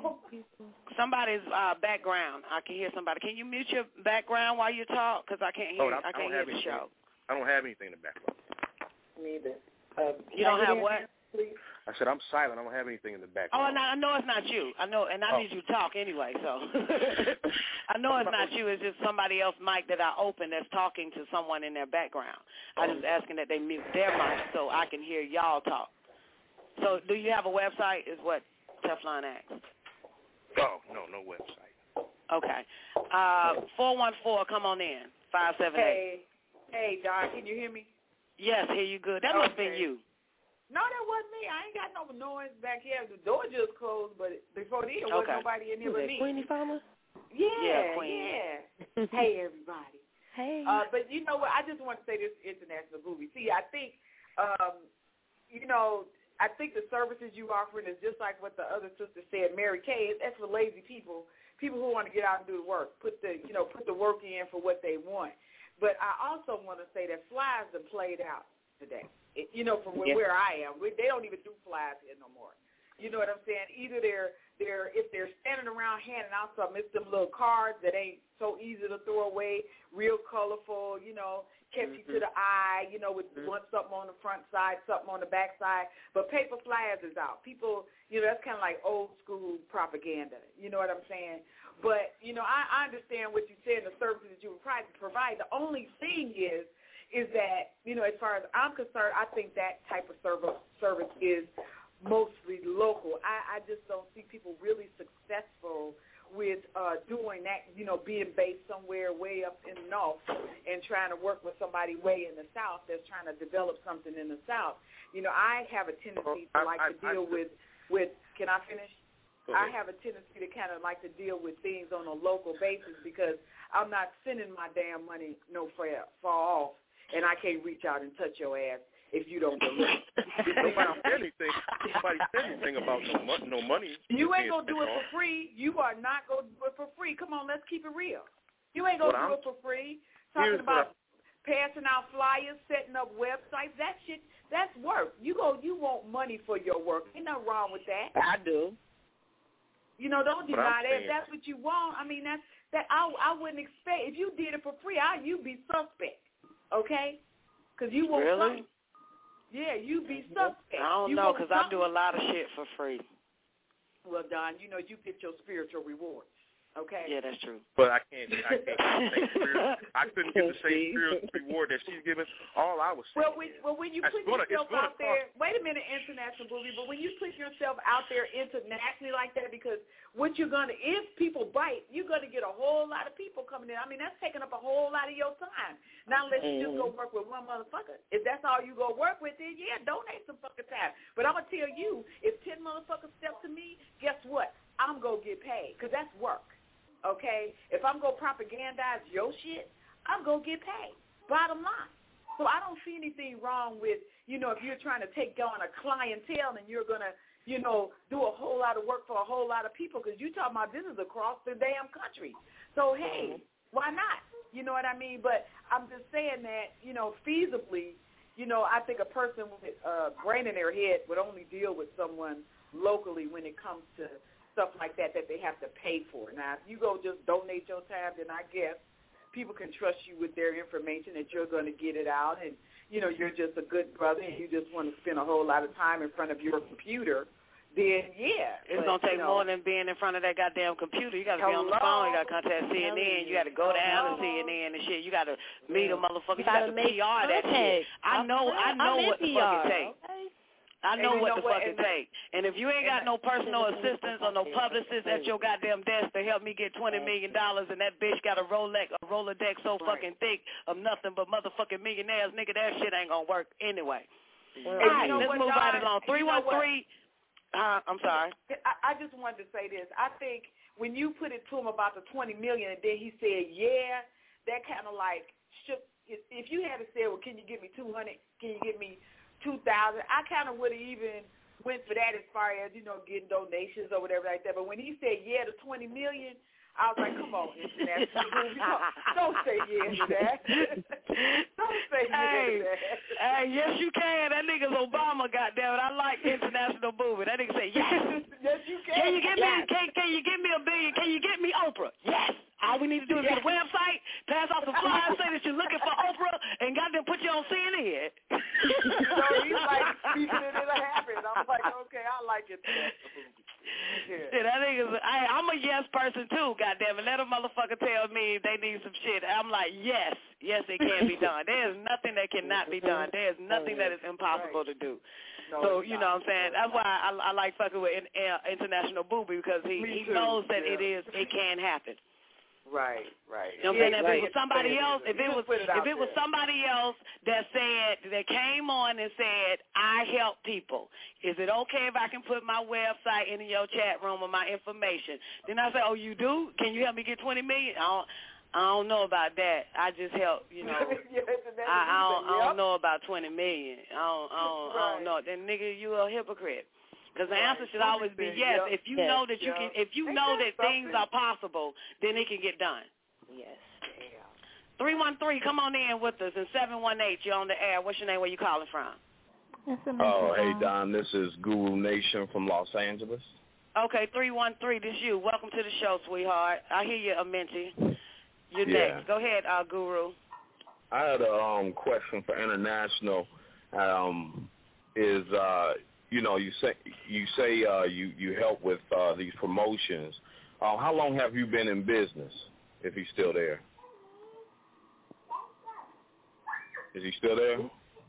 Somebody's uh, background. I can hear somebody. Can you mute your background while you talk? Because I can't hear. Oh, I, I can't I hear the show. I don't have anything in the background. Neither. Uh, you don't have what? Please? I said I'm silent. I don't have anything in the Oh, background. no, I know it's not you. I know, and I oh. need you to talk anyway. So I know it's not you. It's just somebody else mic that I open that's talking to someone in their background. I just asking that they mute their mic so I can hear y'all talk. So do you have a website? Is what Teflon asked. Oh no, no website. Okay. Uh, four one four. Come on in. Five seven eight. Hey, hey, Doc, can you hear me? Yes, hear you good. That must have been you. No, that wasn't me. I ain't got no noise back here. The door just closed, but before then, there wasn't okay. nobody in here but me. Queenie Farmer? Yeah, yeah. Queen. yeah. Hey, everybody. Hey. Uh, but you know what? I just want to say this international movie. See, I think, um, you know, I think the services you offering is just like what the other sister said, Mary Kay. That's for lazy people, people who want to get out and do the work, put the, you know, put the work in for what they want. But I also want to say that flies have played out today. It, you know, from where, yeah. where I am, we, they don't even do flies here no more. You know what I'm saying? Either they're they're if they're standing around handing out something, it's them little cards that ain't so easy to throw away, real colorful, you know, catch mm-hmm. you to the eye, you know, with mm-hmm. one something on the front side, something on the back side. But paper flyers is out. People, you know, that's kind of like old school propaganda. You know what I'm saying? But you know, I, I understand what you said, the services that you would provide. The only thing is. is that, you know, as far as I'm concerned, I think that type of service service is mostly local. I, I just don't see people really successful with uh, doing that, you know, being based somewhere way up in the north and trying to work with somebody way in the south that's trying to develop something in the south. You know, I have a tendency to like I, I, to deal I, with, with, can I finish? I have a tendency to kind of like to deal with things on a local basis because I'm not sending my damn money no far, far off. And I can't reach out and touch your ass if you don't deliver. Nobody said anything. Nobody said anything about no, mo- no money. You ain't gonna do it for free. You are not gonna do it for free. Come on, let's keep it real. You ain't gonna well, do I'm, it for free. Talking about passing out flyers, setting up websites. That shit, that's work. You go. You want money for your work. Ain't nothing wrong with that. I do. You know, don't deny that. If that's that. what you want. I mean, that's that. I I wouldn't expect if you did it for free. I you'd be suspect. Okay, because you won't. Really? Something. Yeah, you be suspect. I don't you know because I do a something. lot of shit for free. Well, Don, you know you get your spiritual rewards. Okay. Yeah, that's true. But I can't. I can't. Get the same spiritual, I couldn't get the same spiritual reward that she's giving. All I was saying. Well, when, well, when you put gonna, yourself out cost. there, wait a minute, international movie. But when you put yourself out there internationally like that, because what you're gonna, if people bite, you're gonna get a whole lot of people coming in. I mean, that's taking up a whole lot of your time. Now, unless you just go work with one motherfucker. If that's all you go work with, then yeah, donate some fucking time. But I'm gonna tell you, if ten motherfuckers step to me, guess what? I'm gonna get paid because that's work. Okay? If I'm going to propagandize your shit, I'm going to get paid. Bottom line. So I don't see anything wrong with, you know, if you're trying to take on a clientele and you're going to, you know, do a whole lot of work for a whole lot of people because you're talking about business across the damn country. So, hey, why not? You know what I mean? But I'm just saying that, you know, feasibly, you know, I think a person with a brain in their head would only deal with someone locally when it comes to stuff like that that they have to pay for. Now, if you go just donate your time, then I guess people can trust you with their information that you're going to get it out and, you know, you're just a good brother and you just want to spend a whole lot of time in front of your computer, then, yeah. It's going to take you know, more than being in front of that goddamn computer. You got to be on the phone. You got to contact C N N. You got to go down to C N N and shit. You got to meet a motherfucker. You got to P R that shit. I know, I know what the fuck it takes. I know and what know the fuck it take. And if you ain't got no personal assistants or no publicists at your goddamn desk to help me get twenty million dollars, and that bitch got a Rolex, a Rolodex so fucking thick of nothing but motherfucking millionaires, nigga, that shit ain't gonna work anyway. All right, you know let's what, move right Don? along. three one three, uh, I'm sorry. I, I just wanted to say this. I think when you put it to him about the twenty million dollars and then he said, yeah, that kind of like shook. If you had said, well, can you give me two hundred dollars, can you give me two thousand dollars, I kind of would have even went for that as far as, you know, getting donations or whatever like that. But when he said, yeah, the twenty million dollars, I was like, come on, international movie. Don't say yes to that. Don't say yes hey, to that. Hey, yes, you can. That nigga's Obama, goddammit. I like international movie. That nigga say, yes. Yes, you can. Can you get yes. me can, can you give me a billion? Can you get me Oprah? Yes. All we need to do is yes. get a website, pass off the flyers, say that you're looking for Oprah, and goddamn put you on C N N. So he's like, speaking it, it'll happen. I'm like, okay, I like it. Yeah. Shit, that nigga's, I, I'm a yes person too, goddamn it. Let a motherfucker tell me they need some shit. I'm like, yes, yes, it can be done. There is nothing that cannot be done. There is nothing that is impossible to do. No, so, you know what I'm saying? That's why I, I like fucking with in, uh, International Booby, because he, he knows that yeah. it is, it can happen. Right, right. You know what I'm saying? If right. it was somebody else, if it was it if it was there. somebody else that said, that came on and said, I help people, is it okay if I can put my website in your chat room or my information? Then I say, oh, you do? Can you help me get twenty million dollars? I don't, I don't know about that. I just help, you know. yeah, I, I, don't, I don't know about twenty million dollars. I don't, I don't, right. I don't know. Then, nigga, you a hypocrite. Because the right. answer should always be yes. Yep. If you yes. know that you yep. can, if you Ain't know that something? things are possible, then it can get done. Yes. three one three, come on in with us, and seven one eight, you're on the air. What's your name? Where you calling from? Oh, hey, Don, this is Guru Nation from Los Angeles. Okay, three one three, this you. Welcome to the show, sweetheart. I hear you, Amenti. You're yeah. next. Go ahead, uh, Guru. I had a um, question for International. Um, is, uh, you know, you say you say uh, you, you help with uh, these promotions. Uh, how long have you been in business, if he's still there? Is he still there?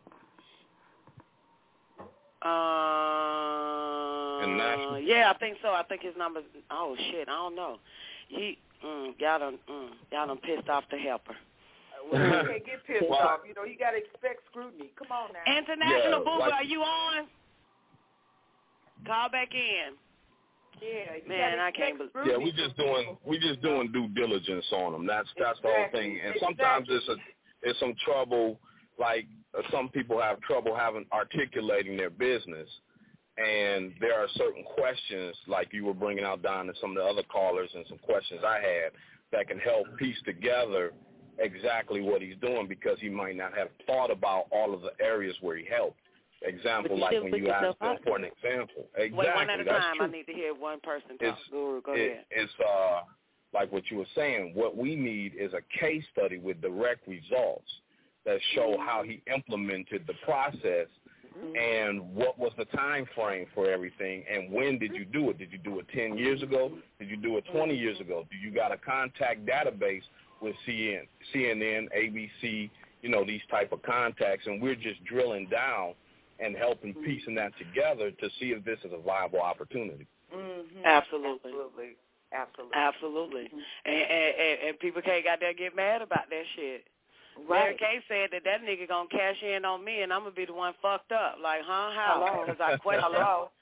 Uh, International? Yeah, I think so. I think his number's, oh, shit, I don't know. He, mm, y'all done, mm, y'all done pissed off the helper. Well, you can't get pissed well, off. You know, you got to expect scrutiny. Come on now. International yeah, Booba, like, are you on? Call back in. Yeah, you man, I can't believe. Yeah, we just doing we just doing due diligence on them. That's that's exactly. the whole thing. And sometimes exactly. it's a it's some trouble. Like uh, some people have trouble having articulating their business, and there are certain questions, like you were bringing out, Don, and some of the other callers, and some questions I had that can help piece together exactly what he's doing, because he might not have thought about all of the areas where he helped. Example, like when you asked them for an example. Exactly. Wait, one at a That's time. true. I need to hear one person talk. It's, Guru, go it, ahead. It's uh, like what you were saying. What we need is a case study with direct results that show mm-hmm. how he implemented the process mm-hmm. and what was the time frame for everything, and when did you do it? Did you do it ten years ago? Did you do it twenty years ago? Do you got a contact database with C N N, A B C, you know, these type of contacts, and we're just drilling down and helping piecing that together to see if this is a viable opportunity. Mm-hmm. Absolutely. Absolutely. Absolutely. Absolutely. Mm-hmm. And, and, and, and people can't got there get mad about that shit. Mary Right. Kay said that that nigga gonna cash in on me, and I'm gonna be the one fucked up. Like, huh? How? Because I question. Hello.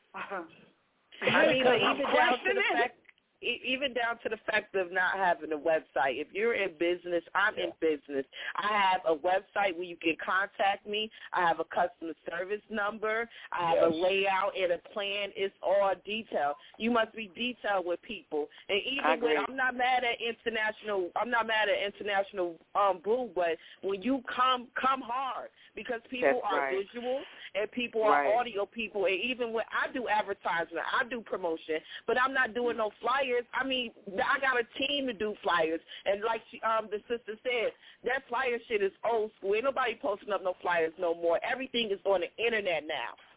I mean, but even down to the questioning. fact, e- even down to the fact of not having a website. If you're in business, I'm Yeah. in business. I have a website where you can contact me. I have a customer service number. I have a Yes. layout and a plan. It's all detailed. You must be detailed with people. And I even agree. when I'm not mad at international, I'm not mad at international um, Blue, but when you come, come hard, because people That's are right. visual and people Right. are audio people. And even when I do advertisement, I do promotion, but I'm not doing no flyers. I mean, I got a team to do flyers. And like she, um, the sister said, that flyer shit is old school. Ain't nobody posting up no flyers no more. Everything is on the internet now.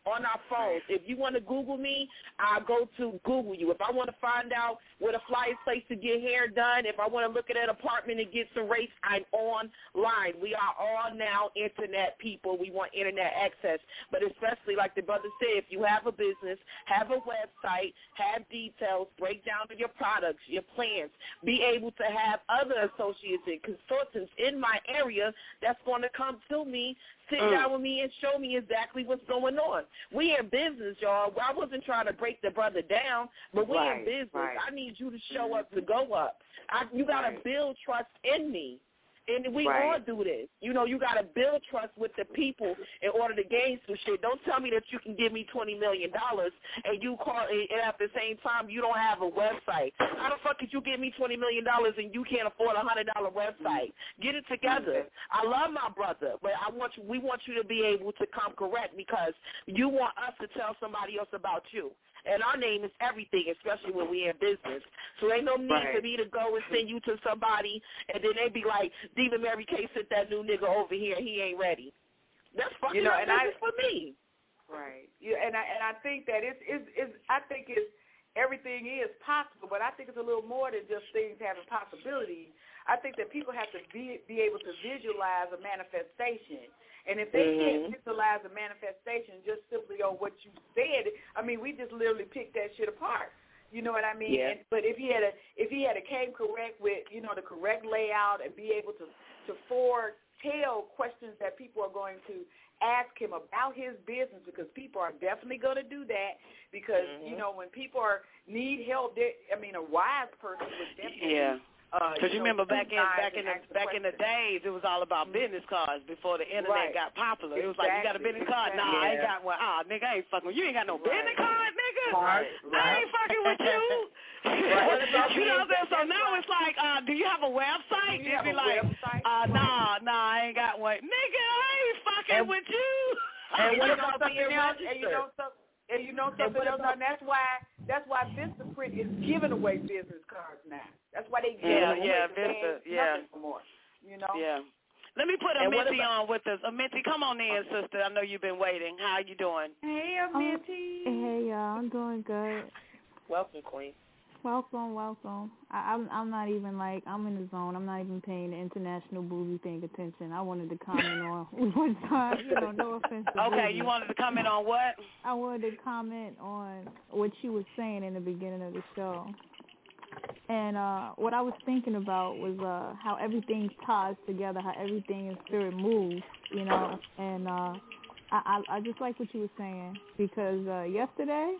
on our phones. If you want to Google me, I'll go to Google you. If I want to find out where the flyest place to get hair done, if I want to look at an apartment and get some rates, I'm online. We are all now internet people. We want internet access. But especially, like the brother said, if you have a business, have a website, have details, break down your products, your plans, be able to have other associates and consultants in my area that's going to come to me, sit mm. down with me and show me exactly what's going on. We in business, y'all. I wasn't trying to break the brother down, but we right, in business. Right. I need you to show up to go up. I, you got to right. build trust in me. And we right. all do this. You know, you got to build trust with the people in order to gain some shit. Don't tell me that you can give me twenty million dollars and you call, and at the same time you don't have a website. How the fuck could you give me twenty million dollars and you can't afford a one hundred dollars website? Get it together. I love my brother, but I want you, we want you to be able to come correct because you want us to tell somebody else about you. And our name is everything, especially when we're in business. So ain't no need right. for me to go and send you to somebody, and then they be like, Diva Mary K sent that new nigga over here, he ain't ready. That's fucking you know, and I, for me. Right. Yeah, and I and I think that it's it's, it's I think it's everything is possible, but I think it's a little more than just things having possibilities. I think that people have to be be able to visualize a manifestation. And if they mm-hmm. can't visualize a manifestation just simply on what you said, I mean, we just literally picked that shit apart. You know what I mean? Yeah. And, but if he had a if he had a came correct with, you know, the correct layout and be able to to foretell questions that people are going to ask him about his business, because people are definitely going to do that, because mm-hmm. you know, when people are need help, I mean, a wise person would definitely. Yeah. Because uh, you, you know, remember back in back in the back in the days, it was all about mm-hmm. business cards before the internet right. got popular. It was exactly. like, you got a business card? Exactly. Nah, yeah. I ain't got one. Ah, nigga, I ain't fucking with you. You ain't got no right. business card, nigga. Right. I ain't fucking with you. Right. You know what I'm saying? So now it's like, uh, do you have a website? Do you have be a like, website? Uh, nah, nah, I ain't got one. Nigga, I ain't fucking and, with you. And what about something else? And you know something? And you know something else, and that's why that's why Vistaprint is giving away business cards now. That's why they give yeah, away yeah, Vista, yeah. nothing more. You know? Yeah. Let me put Aminti on with us. Aminti, come on in, sister. I know you've been waiting. How you doing? Hey, Aminti. Um, hey, y'all. I'm doing good. Welcome, Queen. Welcome, welcome. I, I'm I'm not even like I'm in the zone. I'm not even paying the international booby thing attention. I wanted to comment on one time, you know, no offense. To okay, booby. You wanted to comment on what? I wanted to comment on what she was saying in the beginning of the show. And uh, what I was thinking about was uh, how everything ties together, how everything in spirit moves, you know. And uh, I, I I just like what you were saying, because uh, yesterday.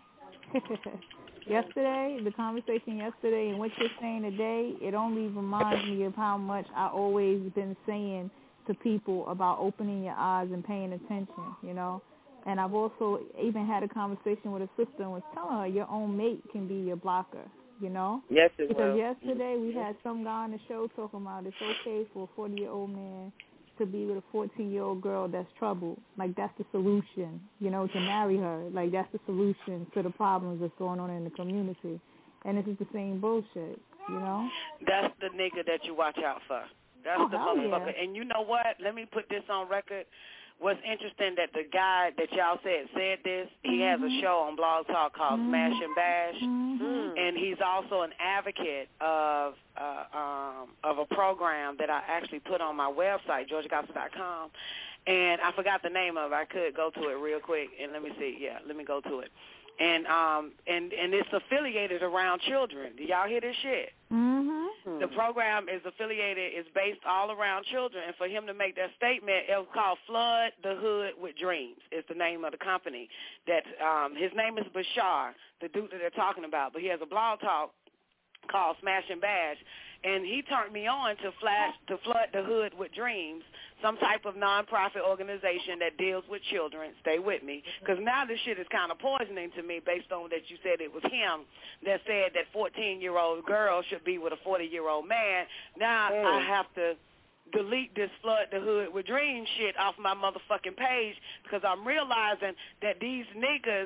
Yesterday, the conversation yesterday and what you're saying today, it only reminds me of how much I always been saying to people about opening your eyes and paying attention, you know. And I've also even had a conversation with a sister and was telling her your own mate can be your blocker, you know. Yes, it Because will. yesterday we had some guy on the show talking about it's okay for a forty-year-old man to be with a fourteen-year-old girl that's troubled. Like, that's the solution, you know, to marry her. Like, that's the solution to the problems that's going on in the community. And this is the same bullshit, you know? That's the nigga that you watch out for. That's oh, the motherfucker. Yeah. And you know what? Let me put this on record. What's interesting that the guy that y'all said said this, he mm-hmm. has a show on Blog Talk called mm-hmm. Smash and Bash, mm-hmm. and he's also an advocate of uh, um, of a program that I actually put on my website, georgia gospel dot com, and I forgot the name of it. I could go to it real quick, and let me see. Yeah, let me go to it. And um and and it's affiliated around children. Do y'all hear this shit? Mm-hmm. The program is affiliated, is based all around children, and for him to make that statement, it was called Flood the Hood with Dreams. Is the name of the company. That um his name is Bashar, the dude that they're talking about, but he has a blog talk called Smash and Bash, and he turned me on to flash to Flood the Hood with Dreams, some type of nonprofit organization that deals with children. Stay with me, because now this shit is kind of poisoning to me based on that you said it was him that said that fourteen-year-old girl should be with a forty-year-old man. Now mm. I have to delete this Flood the Hood with Dreams shit off my motherfucking page, because I'm realizing that these niggas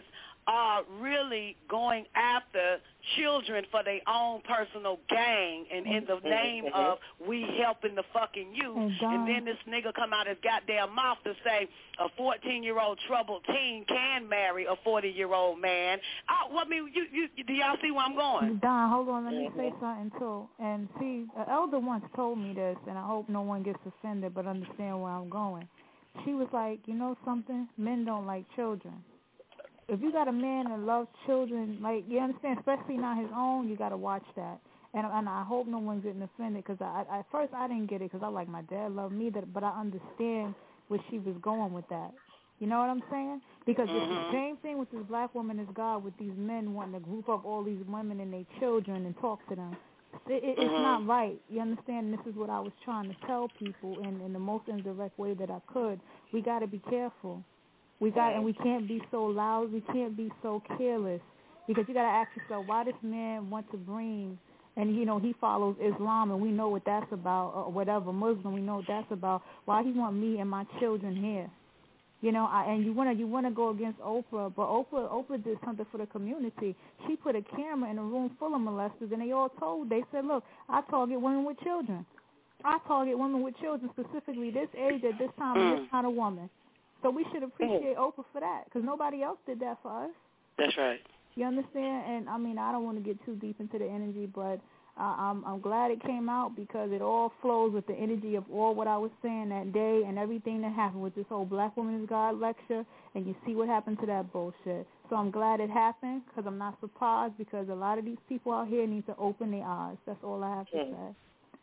are really going after children for their own personal gain, and in the name mm-hmm. of we helping the fucking youth. Mm-hmm. And then this nigga come out his goddamn mouth to say a fourteen-year-old troubled teen can marry a forty-year-old man. I, well, I mean, you, you, do y'all see where I'm going? Don, hold on, let me say something too. And see, an elder once told me this, and I hope no one gets offended, but understand where I'm going. She was like, you know something? Men don't like children. If you got a man that loves children, like, you understand, especially not his own, you got to watch that. And, and I hope no one's getting offended, because I, I, at first I didn't get it, because I like my dad loved me, that, but I understand where she was going with that. You know what I'm saying? Because mm-hmm. it's the same thing with this black woman as God, with these men wanting to group up all these women and their children and talk to them. It, it, it's mm-hmm. not right. You understand? This is what I was trying to tell people in, in the most indirect way that I could. We got to be careful. We got, and we can't be so loud. We can't be so careless, because you got to ask yourself, why this man want to bring, and you know he follows Islam, and we know what that's about, or whatever Muslim, we know what that's about. Why he want me and my children here? You know, I, and you wanna you wanna go against Oprah, but Oprah Oprah did something for the community. She put a camera in a room full of molesters, and they all told. They said, look, I target women with children. I target women with children, specifically this age at this time, and this kind of woman. So we should appreciate Oprah for that, because nobody else did that for us. That's right. You understand? And, I mean, I don't want to get too deep into the energy, but uh, I'm, I'm glad it came out, because it all flows with the energy of all what I was saying that day and everything that happened with this whole Black Woman is God lecture, and you see what happened to that bullshit. So I'm glad it happened, because I'm not surprised, because a lot of these people out here need to open their eyes. That's all I have to mm. say.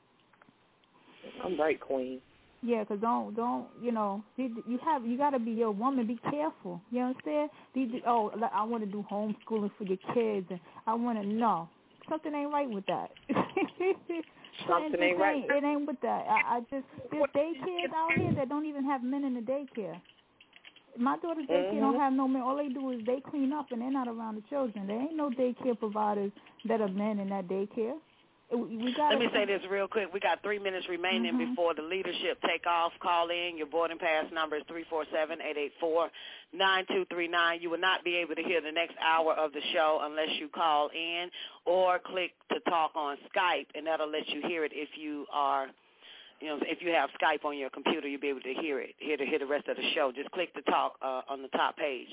I'm right, Queen. Yeah, because don't, don't, you know, you, you have, you got to be your woman. Be careful. You understand? These, oh, I want to do homeschooling for your kids, and I want to, no. Something ain't right with that. Something ain't right. It ain't with that. I, I just, there's daycares out here that don't even have men in the daycare. My daughter's daycare mm-hmm. don't have no men. All they do is they clean up, and they're not around the children. There ain't no daycare providers that are men in that daycare. We gotta, Let me say this real quick. We got three minutes remaining mm-hmm. before the leadership take off. Call in. Your boarding pass number is three four seven, eight eight four, nine two three nine. You will not be able to hear the next hour of the show unless you call in or click to talk on Skype, and that'll let you hear it if you are, you know, if you have Skype on your computer, you'll be able to hear it, hear to hear the rest of the show. Just click to talk uh, on the top page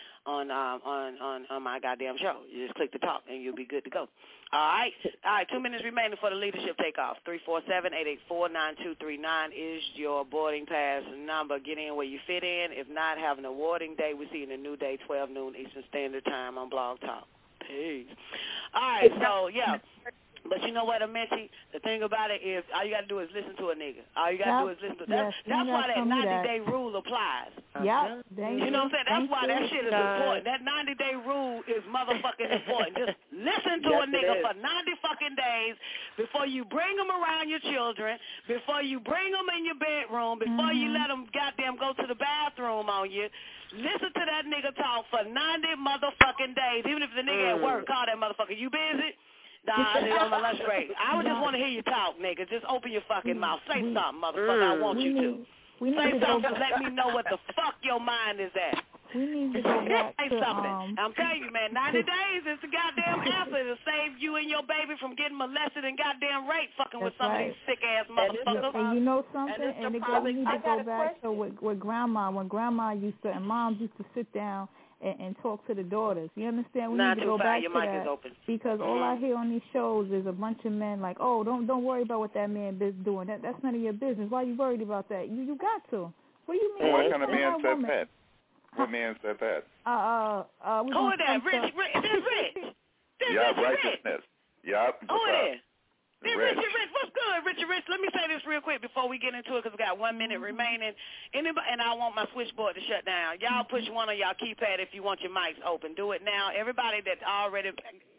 on um, on on on my goddamn show. You just click to talk, and you'll be good to go. All right. All right, two minutes remaining for the leadership takeoff. three four seven, eight eight four, nine two three nine is your boarding pass number. Get in where you fit in. If not, have an awarding day. We see you in a new day, twelve noon Eastern Standard Time on Blog Talk. Peace. All right, so, yeah. But you know what, Amenchi? The thing about it is all you got to do is listen to a nigga. All you got to yep. do is listen to That's, yes, that's why that ninety-day rule applies. Yeah. You know what I'm saying? That's why that shit is important. That ninety-day rule is motherfucking important. Just listen to yes, a nigga for ninety fucking days before you bring them around your children, before you bring them in your bedroom, before mm-hmm. you let them goddamn go to the bathroom on you. Listen to that nigga talk for ninety motherfucking days. Even if the nigga mm. at work, call that motherfucker, you busy? Nah, I on my lunch break. I would just want to hear you talk, nigga. Just open your fucking mouth. Say we, something, motherfucker. I want we you need, to. We Say need something to to let me know what the fuck your mind is at. We need to go back Say to, something. um, I'm telling you, man, ninety days is the goddamn answer to save you and your baby from getting molested and goddamn raped fucking with some right. of these sick-ass motherfuckers. And you know something? And, and again, we need to go back to with, with grandma, when grandma used to, and moms used to sit down and, and talk to the daughters. You understand? We Nine need to go back your to mic that is open. because mm-hmm. all I hear on these shows is a bunch of men like, oh, don't don't worry about what that man is doing. That that's none of your business. Why are you worried about that? You you got to. What do you mean? What kind of man said woman? that? What man said that? Uh uh uh. Who is that? Rich, Rich, this Rich. This yup, Rich, righteousness. Yup. Who it is? This Rich. Richard Rich, what's good, Richard Rich? Let me say this real quick before we get into it because we got one minute remaining. Anybody, and I want my switchboard to shut down. Y'all push one on y'all keypad if you want your mics open. Do it now. Everybody that already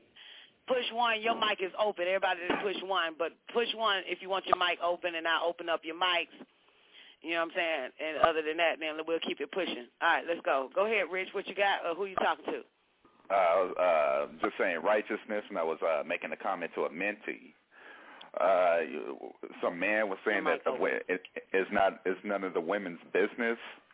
push one, your mic is open. Everybody that push one, but push one if you want your mic open, and I'll open up your mics. You know what I'm saying? And other than that, then we'll keep it pushing. All right, let's go. Go ahead, Rich. What you got? Or who you talking to? Uh, I was uh, just saying righteousness, and I was uh, making a comment to a mentee. Uh, some man was saying that the, it, it's not, it's none of the women's business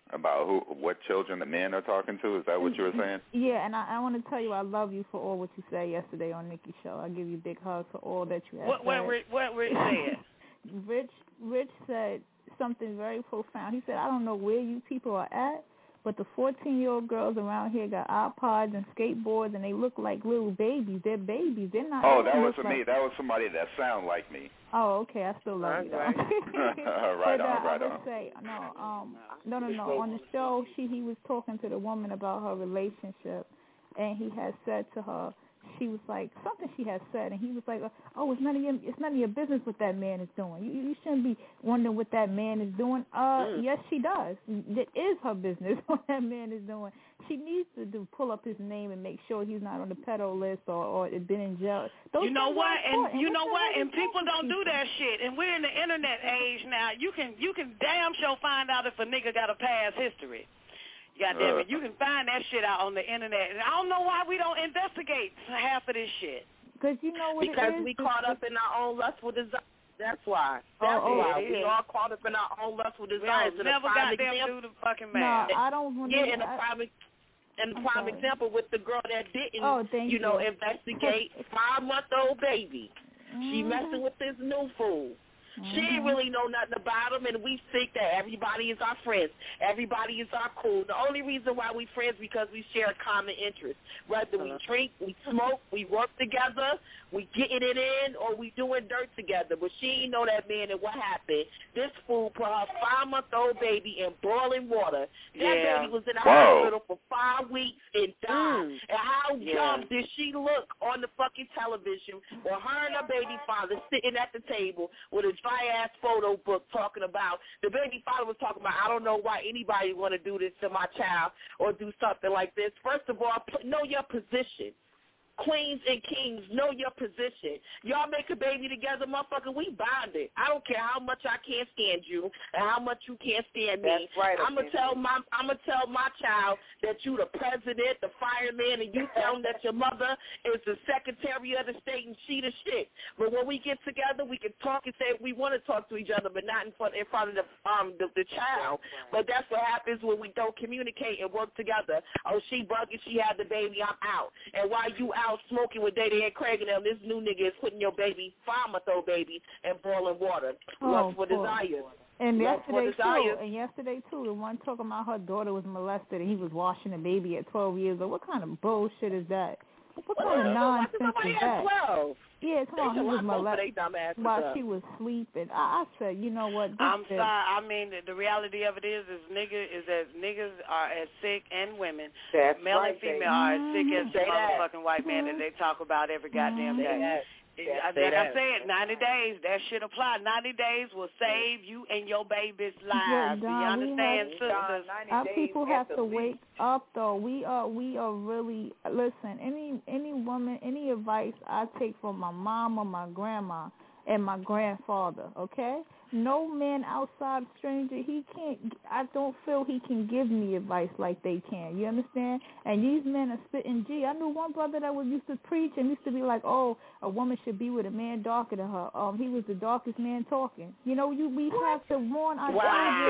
about who, what children the men are talking to. Is that what you were saying? Yeah, and I, I want to tell you I love you for all what you said yesterday on Nikki's show. I give you a big hug for all that you have What, said. what, Rich, what Rich said? Rich, Rich said something very profound. He said, I don't know where you people are at, but the fourteen-year-old girls around here got iPods and skateboards, and they look like little babies. They're babies. They're not. Oh, they that was look for like... me. That was somebody that sound like me. Oh, okay. I still love you, though. right but, uh, on, right I would on. say, no, um, no, no, no. On the show, she he was talking to the woman about her relationship, and he had said to her, she was like, something she had said, and he was like, oh, it's none of your, it's none of your business what that man is doing. You, you shouldn't be wondering what that man is doing. Uh, mm. Yes, she does. It is her business what that man is doing. She needs to do, pull up his name and make sure he's not on the pedo list or, or been in jail. Those you know what? And you know what? And people don't people? do that shit. And we're in the internet age now. You can you can damn sure find out if a nigga got a past history. Goddamn it, you can find that shit out on the internet. And I don't know why we don't investigate half of this shit. Because you know what because it is? we caught up in our own lustful desires. That's why. That's oh, why. yeah. We all caught up in our own lustful desires. We never got them do the fucking math. No, I don't want to. Yeah, in a prime, in a prime example with the girl that didn't, oh, thank you know, you. investigate five-month-old baby. Mm-hmm. She messing with this new fool. Mm-hmm. She didn't really know nothing about him, and we think that everybody is our friends. Everybody is our cool. The only reason why we friends because we share a common interest. Whether we drink, we smoke, we work together, we getting it in, or we doing dirt together. But she didn't know that man, and what happened? This fool put her five-month-old baby in boiling water. That yeah. baby was in the Whoa. hospital for five weeks and died. Mm. And how yeah. dumb did she look on the fucking television with her and her baby father sitting at the table with a dry-ass photo book talking about, the baby father was talking about, I don't know why anybody want to do this to my child or do something like this. First of all, know your position. Queens and kings, know your position. Y'all make a baby together, motherfucker, we bonded. I don't care how much I can't stand you and how much you can't stand me. That's right. I'm gonna tell my I'm gonna tell my child that you the president, the fireman, and you tell him that your mother is the secretary of the state and she the shit. But when we get together, we can talk and say we want to talk to each other, but not in front in front of the um the, the child. But that's what happens when we don't communicate and work together. Oh, she bugging, she had the baby, I'm out. And while you out smoking with Dada and Craig and them, this new nigga is putting your baby, five-month-old baby, in boiling water. Oh, Lust for poor. desire. And Lust for yesterday desire. too, and yesterday too, the one talking about her daughter was molested and he was washing the baby at twelve years old. What kind of bullshit is that? What kind well, of nonsense somebody is at that? twelve. Yeah, come on, he was molested while up. she was sleeping. I, I said, you know what? This I'm is, sorry. I mean, the, the reality of it is, is nigga is that niggas are as sick, and women, That's male right, and female, baby. are as sick as the Say that. motherfucking white man that they talk about every goddamn Say day. that. I, Say like that. I said, ninety days, that shit apply. ninety days will save you and your baby's lives. Do you Don, we understand, have, sisters? our people have to wake up, though. We are, we are really, listen, any any woman, any advice I take from my mom or my grandma and my grandfather, okay? No man outside stranger, he can't, I don't feel he can give me advice like they can. You understand? And these men are spitting G. I knew one brother that was used to preach and used to be like, oh, a woman should be with a man darker than her. Um, he was the darkest man talking. You know, you we have to warn our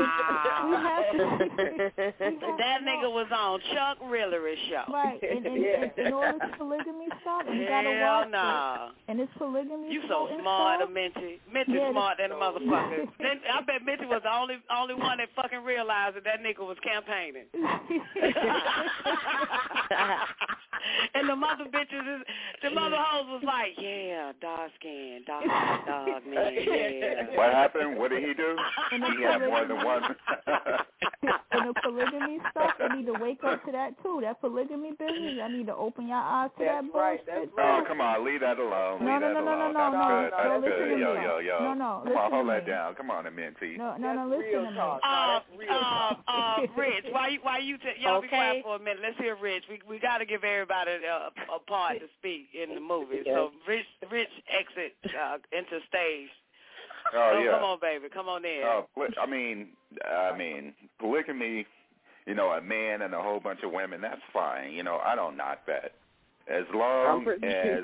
wow. children. We have to. we have that to nigga was on Chuck Rillery's show. Right, and, and, yeah. and, and all this polygamy stuff, and you gotta Hell watch nah. it. And it's polygamy. You so smart, a Minty. Minty Yeah, smart than a motherfucker. Then I bet Minty was the only only one that fucking realized that that nigga was campaigning. And the mother bitches, is, the mother hoes was like, yeah, dark skin, dark, dog man, yeah. What happened? What did he do? And He had more than one. And the polygamy stuff, I need to wake up to that too. That polygamy business, I need to open your eyes to That's that right, bullshit. that's right. Oh, come on, leave that alone. No, leave no, that no, no, alone. no, That's no, good. no, That's listen good. to Yo, me. yo, yo. No, no, Come on, listen hold to that me. down. Come on, Minty. No, no, no, listen to me. Uh, uh, uh, Rich, why you, why you, t- y'all Okay. be quiet for a minute. Let's hear Rich. We we got to give everybody a, a part to speak in the movie. So Rich, Rich exit uh, into stage. Oh, so yeah. Come on, baby. Come on in. Uh, poly- I mean, I mean, polygamy, you know, a man and a whole bunch of women, that's fine. You know, I don't knock that. As long as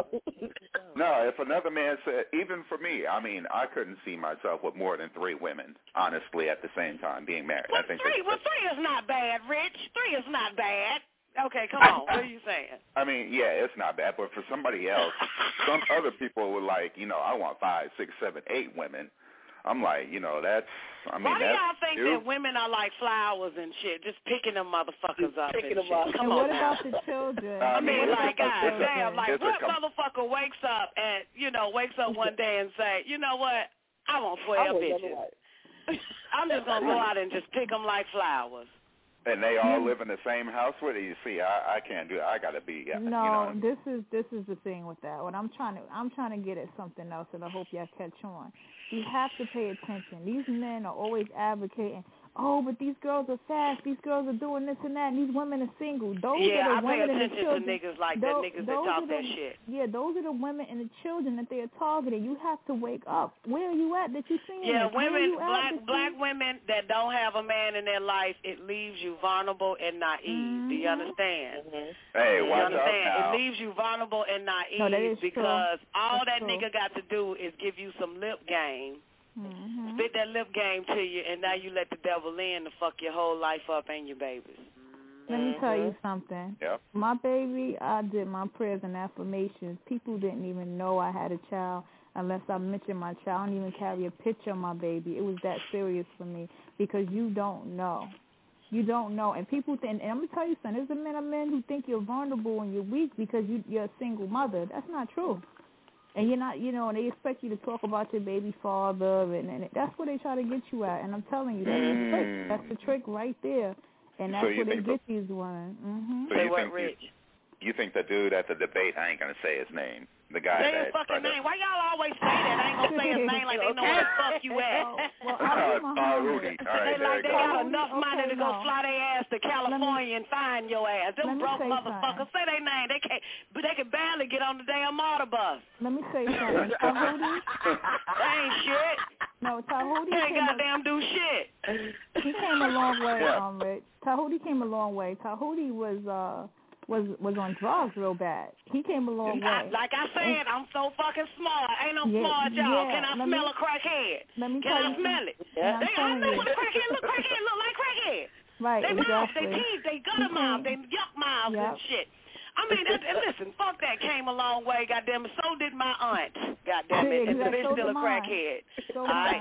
no, if another man said, even for me, I mean, I couldn't see myself with more than three women, honestly, at the same time being married. Well, I think three, that's, well, three is not bad, Rich. Three is not bad. Okay, come on. What are you saying? I mean, yeah, it's not bad, but for somebody else, some other people were like, you know, I want five, six, seven, eight women. I'm like, you know, that's, I mean, Why do that's y'all think you. that women are like flowers and shit, just picking them motherfuckers up Picking and them shit? up. Come And on what now. about the children? I mean, it's like, a- God it's a- damn, like, it's a what com- motherfucker wakes up and, you know, wakes up one day and say, you know what, I want twelve bitches. I'm just going to go out and just pick them like flowers. And they all live in the same house with you. See, I, I can't do it. I got to be, No, you know. this is this is the thing with that. What I'm trying to I'm trying to get at something else, and I hope y'all catch on. You have to pay attention. These men are always advocating, oh, but these girls are fast. These girls are doing this and that, and these women are single. Those Yeah, are the I pay women and the attention children. to niggas like those, that, niggas that those talk are that the, shit. Yeah, those are the women and the children that they are targeting. You have to wake up. Where are you at that you're seeing Yeah, this? Where are women, you at black that black you- women that don't have a man in their life, it leaves you vulnerable and naive. Mm-hmm. Do you understand? Hey, Do you watch understand? out now. It leaves you vulnerable and naive No, that is true. because all That's that true. nigga got to do is give you some lip game, Mhm. spit that lip game to you, and now you let the devil in to fuck your whole life up and your babies. Let me tell you something. Yep. My baby, I did my prayers and affirmations. People didn't even know I had a child unless I mentioned my child. I don't even carry a picture of my baby. It was that serious for me because you don't know. You don't know. And people think, and I'm going to tell you something, there's a men of men who think you're vulnerable and you're weak because you, you're a single mother. That's not true. And you're not, you know, and they expect you to talk about your baby father, and, and that's where they try to get you at. And I'm telling you, that's Mm. the trick. That's the trick right there. And that's So you where they think get these women. Mm-hmm. So you think you, you think the dude at the debate, I ain't going to say his name, the guy Say that his fucking tried to- name. Why y'all always say that? I ain't gonna say his name like they know where the fuck you at. Well, Uh, Rudy. All right, They there like you they go. got enough money Okay, to go no. fly their ass to California and find your ass. let Them me broke say motherfuckers. Say their name. They can't, but they can barely get on the damn motor bus. Let me say something. Tahuti, They ain't shit. no, Tahuti They ain't came, goddamn do shit. a, he came a long way, Yeah. um, Rich. Tahuti came a long way. Tahuti was, uh, was was on drugs real bad. He came a long I, way. like I said, I'm so fucking smart. Ain't no Yeah, smart y'all. yeah, Can I let smell me- a crackhead? Let me Can tell I you smell it? And I'm They, I telling know you. what a crackhead look. Crackhead look like crackhead. Right, They mouth, exactly. they teeth, they gutter He mouth, they came- yuck mouths Yep. and shit. I mean, that, and listen, fuck that came a long way, goddamn it. So did my aunt, goddamn it, and the Exactly. bitch So still a did mine. crackhead. So All did right.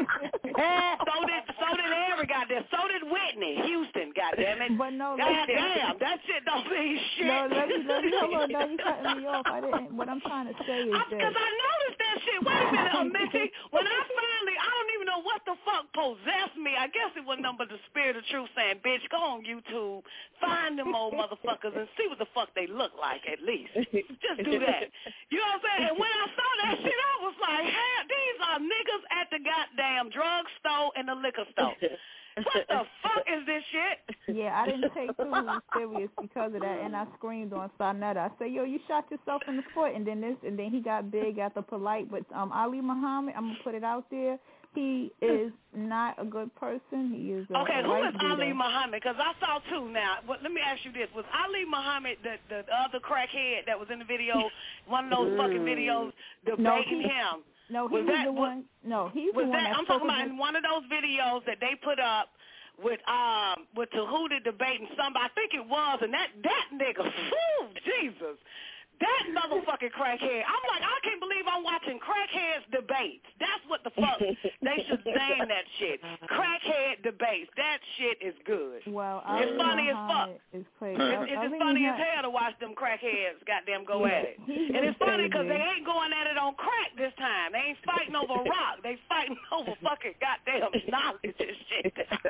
mine. so did so did every goddamn. So did Whitney Houston, goddamn it. But no, goddamn, that shit don't mean shit. No, let me, let me, hold on, no, you cutting me off. I didn't, what I'm trying to say is this. Because I noticed that shit. Wait a minute, uh, Missy. When I finally, I don't even know what the fuck possessed me. I guess it was nothing but the spirit of truth saying, bitch, go on YouTube, find them old motherfuckers and see what the fuck they look like at least. Just do that. You know what I'm saying? And when I saw that shit, I was like, hey, these are niggas at the goddamn drug store and the liquor store. What the fuck is this shit? Yeah, I didn't take Tuhu serious because of that, and I screamed on Sarnetta. I said, yo, you shot yourself in the foot, and then this, and then he got big after Polite. But um, Ali Muhammad, I'm gonna put it out there. He is not a good person. He is a Okay, a who right is Ali beater. Muhammad? Because I saw two now. Well, let me ask you this. Was Ali Muhammad the, the other crackhead that was in the video, one of those fucking videos debating No, he- him? No, he was, was that, the was, one. No, he's was the one that, that I'm talking spoke about against- in one of those videos that they put up with um with Tahuti debating somebody. I think it was, and that that nigga, whew, Jesus. That motherfucking crackhead. I'm like, I can't believe I'm watching crackheads debates. That's what the fuck they should name that shit. Crackhead debates. That shit is good. Well, it's Ali funny as fuck. Muhammad is crazy. It's, it's Ali just funny as Muhammad- hell to watch them crackheads goddamn go Yeah, at it. he's And it's funny because crazy. they ain't going at it on crack this time. They ain't fighting over rock. They fighting over fucking goddamn knowledge and shit.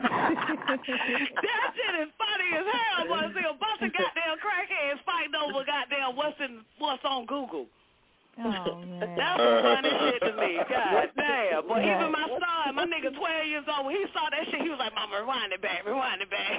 That shit is funny as hell. But see a bunch of goddamn crackheads fighting over goddamn what's in what's on Google. Oh, man. That was funny shit to me. God damn. But Yeah. even my son, my nigga twelve years old, when he saw that shit, he was like, Mama, rewind it back, rewind it back.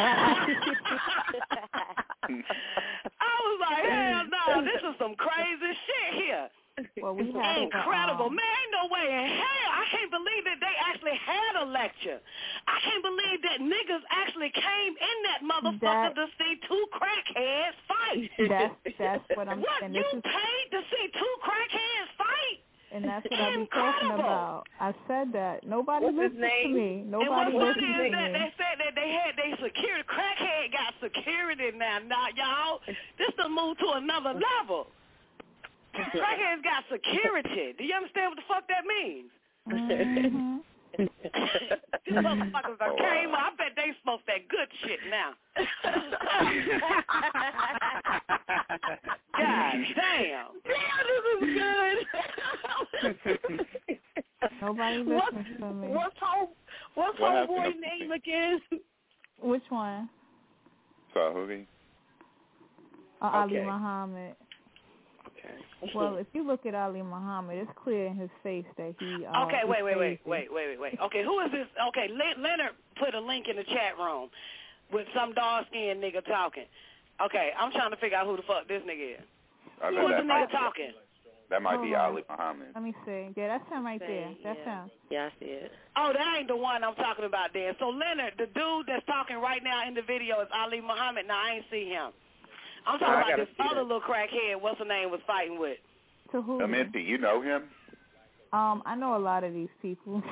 I was like, hell no, this is some crazy shit here. Well, we have to, Incredible. um, Man, ain't no way in hell. I can't believe that they actually had a lecture. I can't believe that niggas actually came in that motherfucker That- to see two crackheads fight. That's that's what I'm what, saying. You This is, paid to see two crackheads fight? And that's what I be talking about. I said that. Nobody What's his listens to name? me. Nobody and what's listens funny to is that me. they said that they had they security. Crackhead got security now. Now, y'all, this to move to another level. Crackheads got security. Do you understand what the fuck that means? Mm-hmm. These motherfuckers that came up. I bet they smoked that good shit now. God damn. Damn, this is good. Nobody listens what's, to me. What's home? What's What homeboy's happened? name again? Which one? Sahubi? Uh, Ali Okay. Muhammad. Okay. Well, if you look at Ali Muhammad, it's clear in his face that he. Uh, Okay, is wait, wait, wait, crazy. wait, wait, wait, wait. Okay, who is this? Okay, Le- Leonard put a link in the chat room with some dark-skinned nigga talking. Okay, I'm trying to figure out who the fuck this nigga is. I Who think is that the might, nigga talking? that might be Hold on. Ali Muhammad. Let me see. Yeah, that's him right there. That's yeah. him. Yeah, I see it. Oh, that ain't the one I'm talking about then. So, Leonard, the dude that's talking right now in the video is Ali Muhammad. Now, I ain't see him. I'm talking Oh, I about gotta this see other that. little crackhead, what's her name, was fighting with. To who? Amenti, you know him? Um, I know a lot of these people.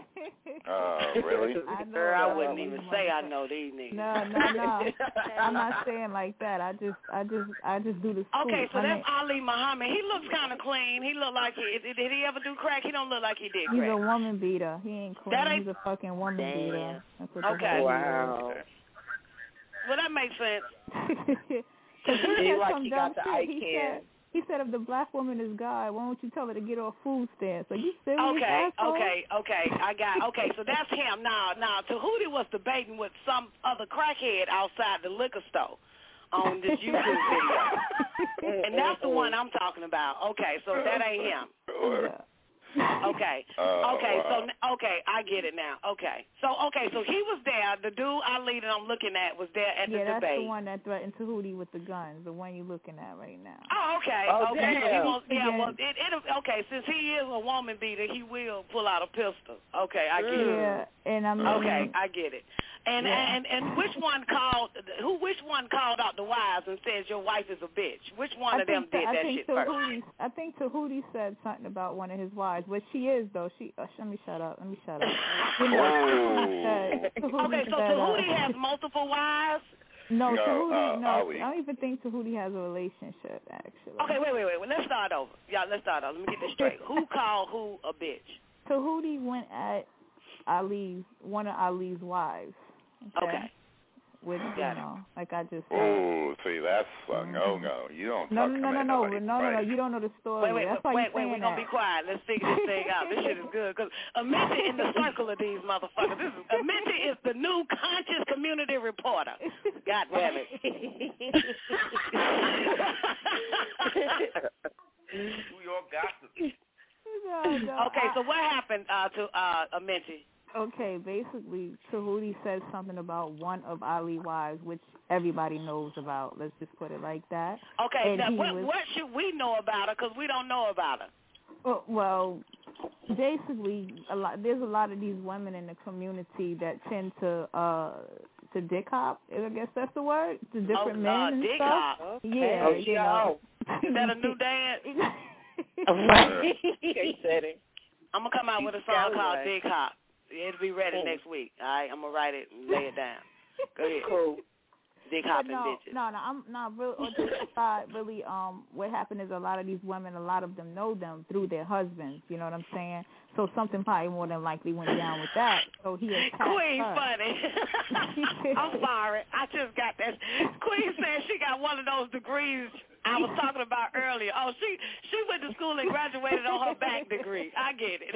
Oh, really? I know. Girl, a I lot wouldn't of even these say I motherfuckers. know these niggas. No, no, no. I'm not saying like that. I just, I just, I just do the scoop. Okay, so I that's mean, Ali Muhammad. He looks kind of clean. He look like he did. He ever do crack? He don't look like he did he's crack. a woman beater. He ain't clean. That ain't- He's a fucking woman Damn. beater. That's what Okay. the Wow. Well, that makes sense. Because he He said like some he dumb got the shit. He eye said, he said, if the black woman is God, why don't you tell her to get off food stamps? Are you serious, Okay, asshole? okay, okay. I got okay. So that's him. Now, now, Tahuti was debating with some other crackhead outside the liquor store on this YouTube video, and that's the one I'm talking about. Okay, so that ain't him. Yeah. Okay. Oh, Okay. wow. So okay, I get it now. Okay. So okay, so he was there. The dude Ali that I'm looking at was there at Yeah, the that's debate. the one that threatened Tahuti with the guns, the one you're looking at right now. Oh, okay. Oh, okay. So he damn. wants, yeah. Yeah. Well, it, it okay. Since he is a woman beater, he will pull out a pistol. Okay, I get it. Yeah, and I mean, Okay, I get it. And Yeah. and and which one called? Who? Which one called out the wives and says your wife is a bitch? Which one I of them think did I that think shit first? Tahuti, I think Tahuti said something about one of his wives, but she is though. She uh, let me shut up. Let me shut up. You know, Tahuti said, Tahuti Okay, so said, uh, Tahuti has multiple wives. No, No, Tahuti. uh, no, Ali. I don't even think Tahuti has a relationship actually. Okay, wait, wait, wait. Well, let's start over. Yeah, let's start over. Let me get this straight. Who called who a bitch? Tahuti went at Ali's one of Ali's wives. Okay. Okay. With you Got it. know, like I just said. Oh, see, that's a no-no. You don't No, talk no, to no, no, me no, like no, no, no. that. You don't know the story. Wait, wait, That's wait, why wait, you're wait. We're saying going to that. be quiet. Let's figure this thing out. This shit is good. Because Amenti in the circle of these motherfuckers. This is, Amenti is the new conscious community reporter. God damn it. New York gossip. No, no, Okay, I- so what happened uh, to uh, Amenti? Okay, basically, Tahuti says something about one of Ali's wives, which everybody knows about. Let's just put it like that. Okay, And now he what, was- what should we know about her? Because we don't know about her. Well, well, basically, a lot. There's a lot of these women in the community that tend to uh to dick hop. I guess that's the word. To different Oh, men uh, and dick stuff. hop. Yeah, Oh, you know. Is that a new dance? Okay, said it. I'm going to come out with a song Sounds called right. Dick Hop. It'll be ready Cool. next week. All right, I'm going to write it and lay it down. Go ahead. Cool. Dick But hopping no, bitches. no, no, I'm not real. On the side, really, um, what happened is a lot of these women, a lot of them know them through their husbands. You know what I'm saying? So something probably more than likely went down with that. So he attacked Queen her. funny. I'm sorry. I just got that. Queen said she got one of those degrees I was talking about earlier. Oh, she she went to school and graduated on her back degree. I get it.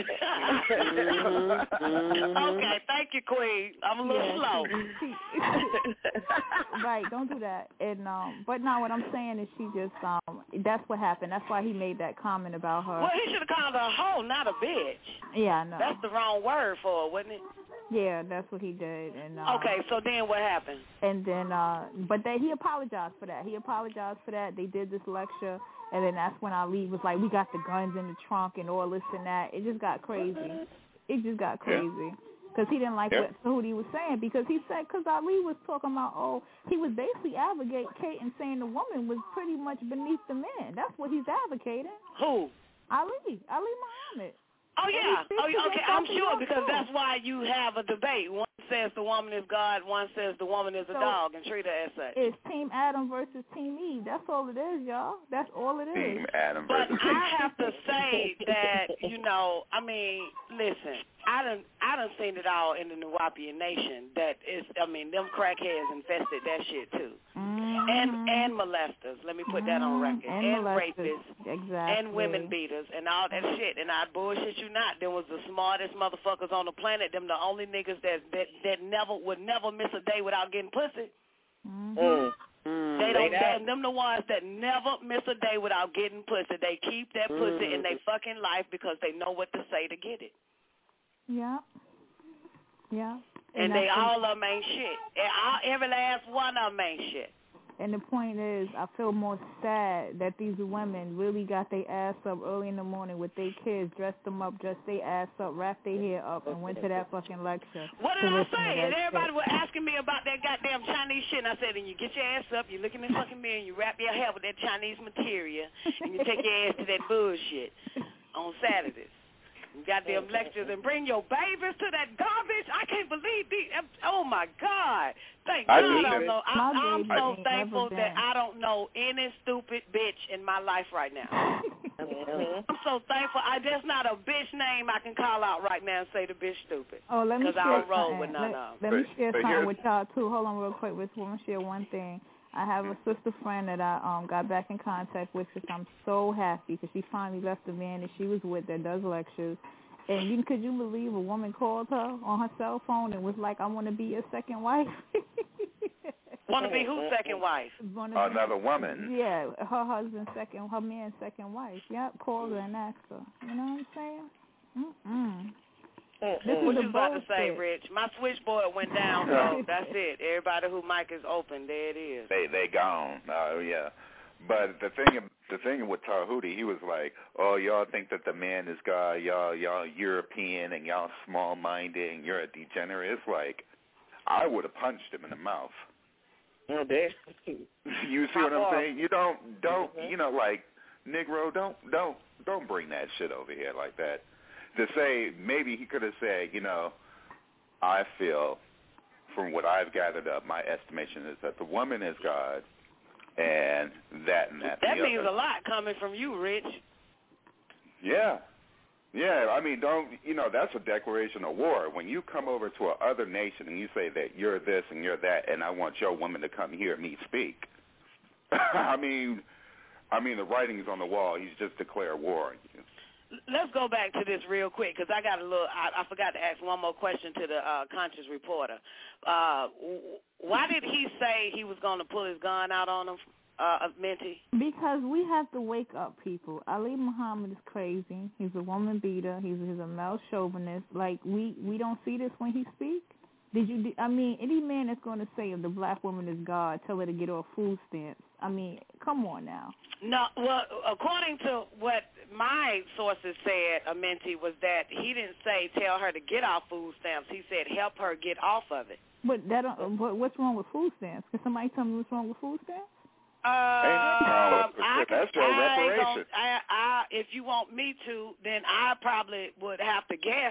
Okay, thank you, Queen. I'm a little Yeah, slow. she- right, don't do that. And um, but now what I'm saying is she just um, that's what happened. That's why he made that comment about her. Well, he should have called her a hoe, not a bitch. Yeah, I know. That's the wrong word for her, wasn't it? Yeah, that's what he did. And uh, Okay, so then what happened? And then, uh, but they, he apologized for that. He apologized for that. They did this lecture, and then that's when Ali was like, "We got the guns in the trunk and all this and that." It just got crazy. It just got crazy. because he didn't like Yep. what Tahuti was saying. Because he said, because Ali was talking about, oh, he was basically advocating, saying the woman was pretty much beneath the man. That's what he's advocating. Who? Ali. Ali Muhammad. Oh yeah, oh yeah, okay, I'm sure because too. that's why you have a debate. One says the woman is God, one says the woman is a So, dog, and treat her as such. It's Team Adam versus Team Eve. That's all it is, y'all. That's all it is. Team Adam But versus I have to say that, you know, I mean, listen, I done I done seen it all in the Nuwaubian Nation. That is, I mean, them crackheads infested that shit too, mm-hmm. and and molesters. Let me put that on record, and, and molesters. rapists, exactly. and women beaters, and all that shit. And I bullshit you not. Them was the smartest motherfuckers on the planet. Them the only niggas that that that never would never miss a day without getting pussy. Mm-hmm. Mm. Mm, they don't. They, them the ones that never miss a day without getting pussy. They keep that pussy mm. in their fucking life because they know what to say to get it. Yeah. Yeah. And, and they all of them ain't shit. And all, every last one of them ain't shit. And the point is, I feel more sad that these women really got their ass up early in the morning with their kids, dressed them up, dressed their ass up, wrapped their hair up, and went to that fucking lecture. What did I say? And shit. everybody was asking me about that goddamn Chinese shit. And I said, and you get your ass up, you look in the fucking mirror, and you wrap your hair with that Chinese material, and you take your ass to that bullshit on Saturdays. Goddamn lectures and bring your babies to that garbage. I can't believe these. Oh my God! Thank I God I do don't it. know. I, I'm so ain't thankful never that been. I don't know any stupid bitch in my life right now. Mm-hmm. I'm so thankful. I there's not a bitch name I can call out right now and say the bitch stupid. Oh, let me Because share I don't roll something. with none let, of them. let me But- share but something here's- with y'all too. Hold on real quick. Let's want to share one thing. I have a sister friend that I um got back in contact with because I'm so happy because she finally left the man that she was with that does lectures. And you, could you believe a woman called her on her cell phone and was like, I want to be your second wife? Want to be whose second wife? Wanna Another be, woman. Yeah, her husband's second, her man's second wife. Yep, called her and asked her. You know what I'm saying? Mm-mm. This What is you a about to say, bullshit. Rich? My switchboard went down, so that's it. Everybody who mic is open, there it is. They they gone. Oh yeah. But the thing the thing with Tahuti, he was like, oh, y'all think that the man is God, y'all y'all European and y'all small minded and you're a degenerate. It's like I would have punched him in the mouth. Oh, there. You see what I'm saying? You don't don't Mm-hmm. you know, like, Negro, don't don't don't bring that shit over here like that. To say maybe he could have said, you know, I feel from what I've gathered up, my estimation is that the woman is God and that and that. That and the means other. a lot coming from you, Rich. Yeah. Yeah, I mean, don't, you know, that's a declaration of war. When you come over to a other nation and you say that you're this and you're that and I want your woman to come hear me speak, I mean, I mean, the writing's on the wall. He's just declared war on you. Let's go back to this real quick because I got a little. I, I forgot to ask one more question to the uh, conscious reporter. Uh, why did he say he was going to pull his gun out on him, uh, Minty? Because we have to wake up, people. Ali Muhammad is crazy. He's a woman beater. He's, he's a male chauvinist. Like, we, we don't see this when he speaks. Did you? I mean, any man that's going to say if the black woman is God, tell her to get off food stamps. I mean, come on now. No, well, according to what my sources said, Amenti, was that he didn't say tell her to get off food stamps. He said help her get off of it. But that don't, but what's wrong with food stamps? Can somebody tell me what's wrong with food stamps? Uh, I That's your I reparation. don't- I, I, if you want me to, then I probably would have to guess.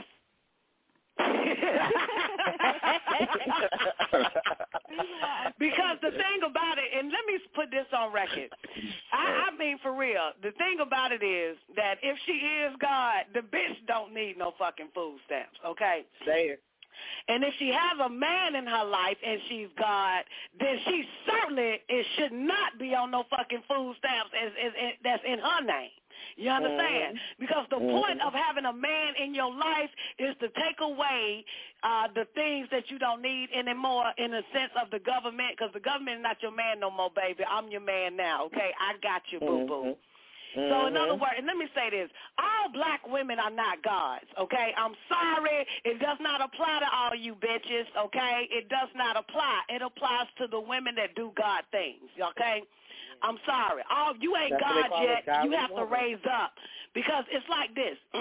Because the thing about it, and let me put this on record, I, I mean for real, the thing about it is that if she is God, the bitch don't need no fucking food stamps, okay? Say it. And if she has a man in her life and she's God, then she certainly it should not be on no fucking food stamps as, as, as, that's in her name. You understand? Mm-hmm. Because the mm-hmm. point of having a man in your life is to take away uh, the things that you don't need anymore in the sense of the government, because the government is not your man no more, baby. I'm your man now, okay? I got you, boo-boo. Mm-hmm. So in other words, and let me say this, all black women are not gods, okay? I'm sorry. It does not apply to all you bitches, okay? It does not apply. It applies to the women that do God things, okay? I'm sorry. All you ain't That's God yet. God you have woman. to raise up. Because it's like this.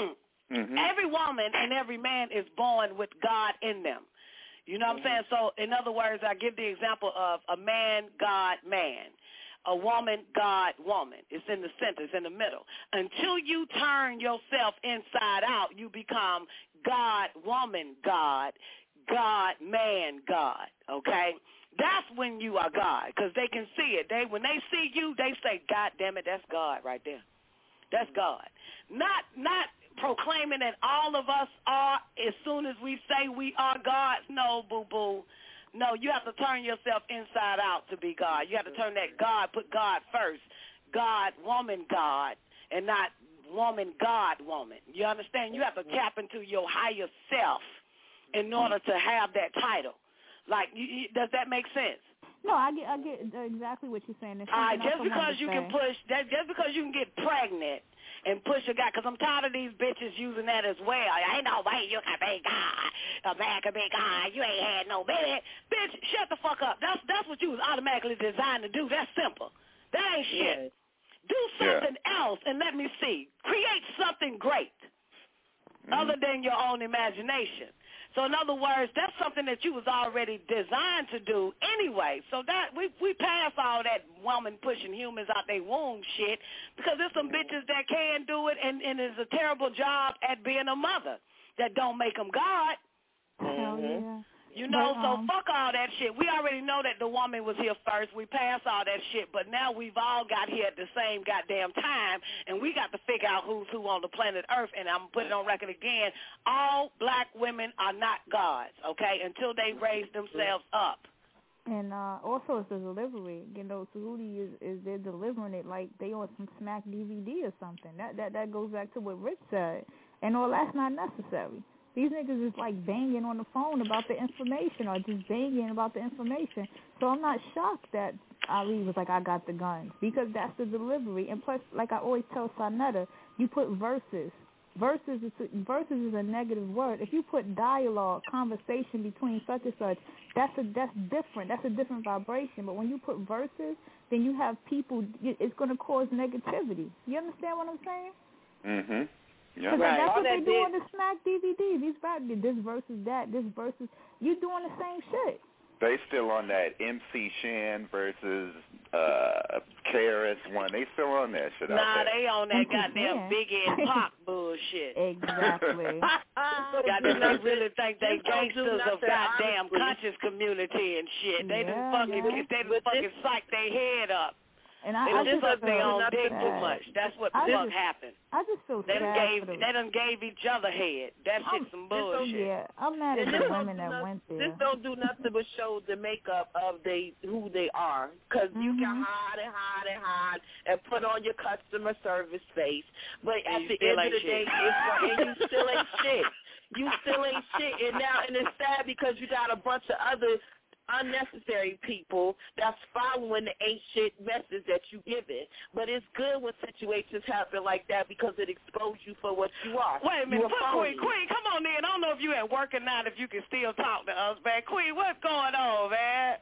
Mm-hmm. Every woman and every man is born with God in them. You know what mm-hmm. I'm saying? So, in other words, I give the example of a man, God, man. A woman, God, woman. It's in the center. It's in the middle. Until you turn yourself inside out, you become God, woman, God, God, man, God. Okay? That's when you are God, because they can see it. They when they see you, they say, God damn it, that's God right there. That's God. Not not proclaiming that all of us are as soon as we say we are God. No, boo-boo. No, you have to turn yourself inside out to be God. You have to turn that God, put God first. God, woman, God, and not woman, God, woman. You understand? You have to tap into your higher self in order to have that title. Like, you, you, does that make sense? No, I get, I get exactly what you're saying. All right, just because you can push, that, just because you can get pregnant and push a guy, because I'm tired of these bitches using that as well. Ain't no way you can be God. A man can be God. You ain't had no baby. Bitch, shut the fuck up. That's that's what you was automatically designed to do. That's simple. That ain't shit. Yeah. Do something yeah. else and let me see. Create something great mm-hmm. other than your own imagination. So in other words, that's something that you was already designed to do anyway. So that we we pass all that woman pushing humans out their womb shit, because there's some bitches that can do it and, and is a terrible job at being a mother that don't make them God. Hell yeah. You know, but, so um, fuck all that shit. We already know that the woman was here first. We passed all that shit, but now we've all got here at the same goddamn time, and we got to figure out who's who on the planet Earth, and I'm putting it on record again. All black women are not gods, okay, until they raise themselves up. And uh, also it's the delivery. You know, Tahuti is, is they're delivering it like they on some Smack D V D or something. That, that, that goes back to what Rich said. And all that's not necessary. These niggas is like banging on the phone about the information or just banging about the information. So I'm not shocked that Ali was like, I got the guns, because that's the delivery. And plus, like I always tell Sanetta, you put verses. Verses is, verses is a negative word. If you put dialogue, conversation between such and such, that's a that's different. That's a different vibration. But when you put verses, then you have people, it's going to cause negativity. You understand what I'm saying? Mm-hmm. Yeah. Right. That's All what that they do did- on the Smack D V D. These rap, this versus that, this versus, you doing the same shit. They still on that M C Shan versus uh, K R S One. They still on that shit out Nah, there. they on that goddamn Biggie and Pac bullshit. Exactly. Goddamn, they really think they gangsters of goddamn honestly. conscious community and shit. They Yeah, done fucking, yeah. they done fucking psych their head up. And I, They I just just suck their feel own dick too sad. much. That's what the I fuck just- happened. I just feel They done sad gave for the, they done gave each other head. That shit's some bullshit. yeah, I'm mad at And the this women don't do that nothing- went there. This don't do nothing but show the makeup of they who they are, because Mm-hmm. you can hide and hide and hide and put on your customer service face, but And at you the still end of ain't the shit. day, it's and you still ain't shit. You still ain't shit, and now and it's sad because you got a bunch of other unnecessary people that's following the ain't shit message that you give it. But it's good when situations happen like that because it exposes you for what you are. Wait a minute, You a put phony. Queen, Queen, come on in. I don't know if you at work or not, if you can still talk to us, man. Queen, what's going on, man?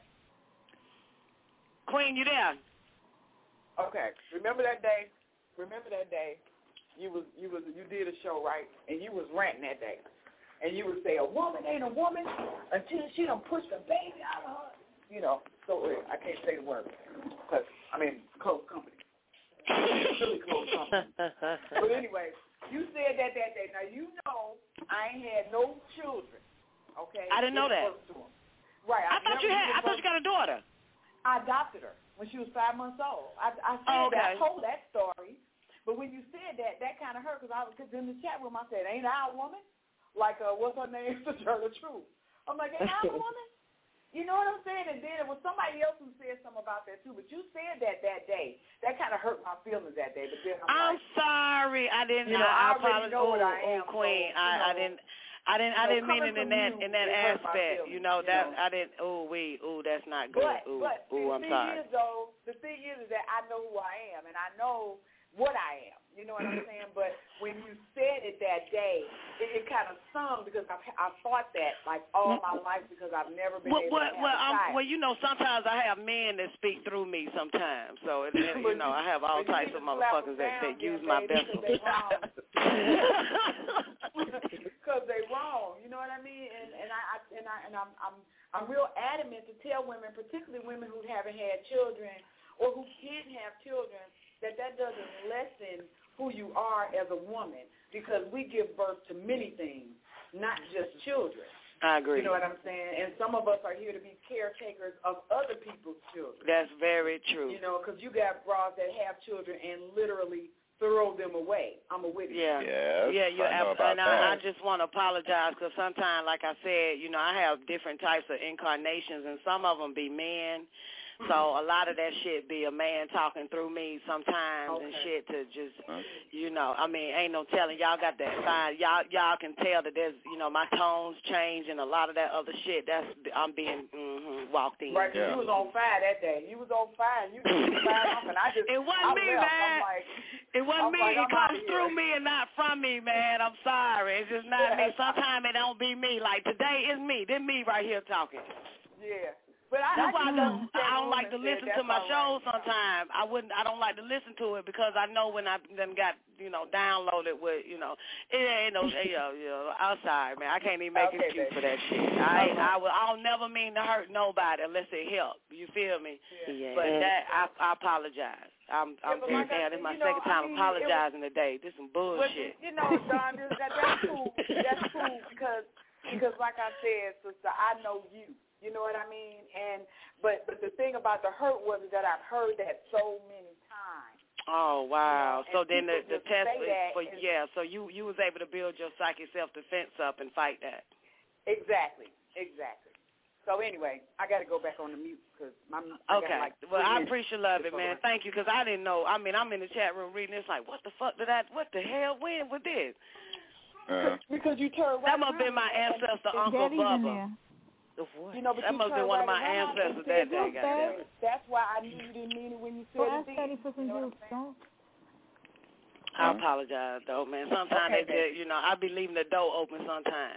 Queen, you there? Okay. Remember that day? Remember that day? You was you was you did a show, right? And you was ranting that day. And you would say, a woman ain't a woman until she done pushed a baby out of her. You know, so uh, I can't say the word. Because, I mean, close company. Really close company. But anyway, you said that that day. Now, you know I ain't had no children, okay? I didn't know that. Right. I thought you had, I thought you got a daughter. I adopted her when she was five months old. I, I said Oh, okay. that, I told that story. But when you said that, that kind of hurt because I was cause in the chat room I said, ain't I a woman? Like, uh, what's her name? To tell the truth. I'm like, ain't I a woman? You know what I'm saying? And then it was somebody else who said something about that, too. But you said that that day. That kind of hurt my feelings that day. But then I'm, I'm like, sorry. I didn't. You know, I, I I already apologize. know what oh, I am, oh, Queen. so, I, you know, I didn't. I didn't. I you know, didn't mean it coming in from that you, in that it hurt my aspect. feelings, You know you that know. I didn't. Oh, we. Oh, that's not good. But, ooh, but ooh, the I'm thing sorry. is, though, the thing is, is that I know who I am, and I know what I am. You know what I'm saying? But when you said it that day, it, it kind of stung because I I fought that like all my life because I've never been Well, able well, to have well, a um, child. well, you know, sometimes I have men that speak through me sometimes. So, it, it, you know, I have all But you types need of to slap motherfuckers them that, down, that use then, my baby, vessel. because they wrong. I mean? And and I, I and I and I'm I'm I'm real adamant to tell women, particularly women who haven't had children or who can't have children, that that doesn't lessen who you are as a woman, because we give birth to many things, not just children. I agree. You know what I'm saying? And some of us are here to be caretakers of other people's children. That's very true. You know, because you got bras that have children and literally throw them away. I'm a witness. Yeah, yes, yeah, you're I know absolutely. And about that. I, I just want to apologize because sometimes, like I said, you know, I have different types of incarnations, and some of them be men. So a lot of that shit be a man talking through me sometimes okay. and shit to just, you know, I mean, ain't no telling. Y'all got that sign. Y'all y'all can tell that there's, you know, my tones change and a lot of that other shit. That's I'm being mm-hmm, walked in. Right, yeah. You was on fire that day. You was on fire. You was on fire off, and I just it wasn't I me, left. man. I'm like, it wasn't I'm me. like, it comes through me and not from me, man. I'm sorry. It's just not me. Sometimes it don't be me. Like today, it's me. Then me right here talking. Yeah. But I, that's I why I don't, I I don't like to listen to my shows right. sometimes. I wouldn't. I don't like to listen to it because I know when I then got you know downloaded with you know it ain't no you know, you know I'm sorry man. I can't even make okay, an excuse baby. for that shit. I I will. I'll never mean to hurt nobody unless it help. You feel me? Yeah. But that I, I apologize. I'm I'm yeah, like damn. This is my know, second time I mean, apologizing was, today. This some bullshit. But, you know, Don, that, that's cool. That's cool because because like I said, sister, I know you. You know what I mean? And but but the thing about the hurt was that I've heard that so many times. Oh wow! You know, so then the the test for and, yeah. So you you was able to build your psychic self defense up and fight that. Exactly, exactly. So anyway, I got to go back on the mute because my I okay. got like well, I appreciate love it, man. Thank you because I didn't know. I mean, I'm in the chat room reading. It's like, what the fuck did I? What the hell? When was this? Uh, because you turned that right must have been my ancestor, Uncle Bubba. You know, but that you must be one of right my around ancestors and that day. Goddamn. That's why I knew you didn't mean it when you said well, it. That's for some juice, don't. I apologize, though, man. Sometimes okay, they, you know, I be leaving the door open sometimes.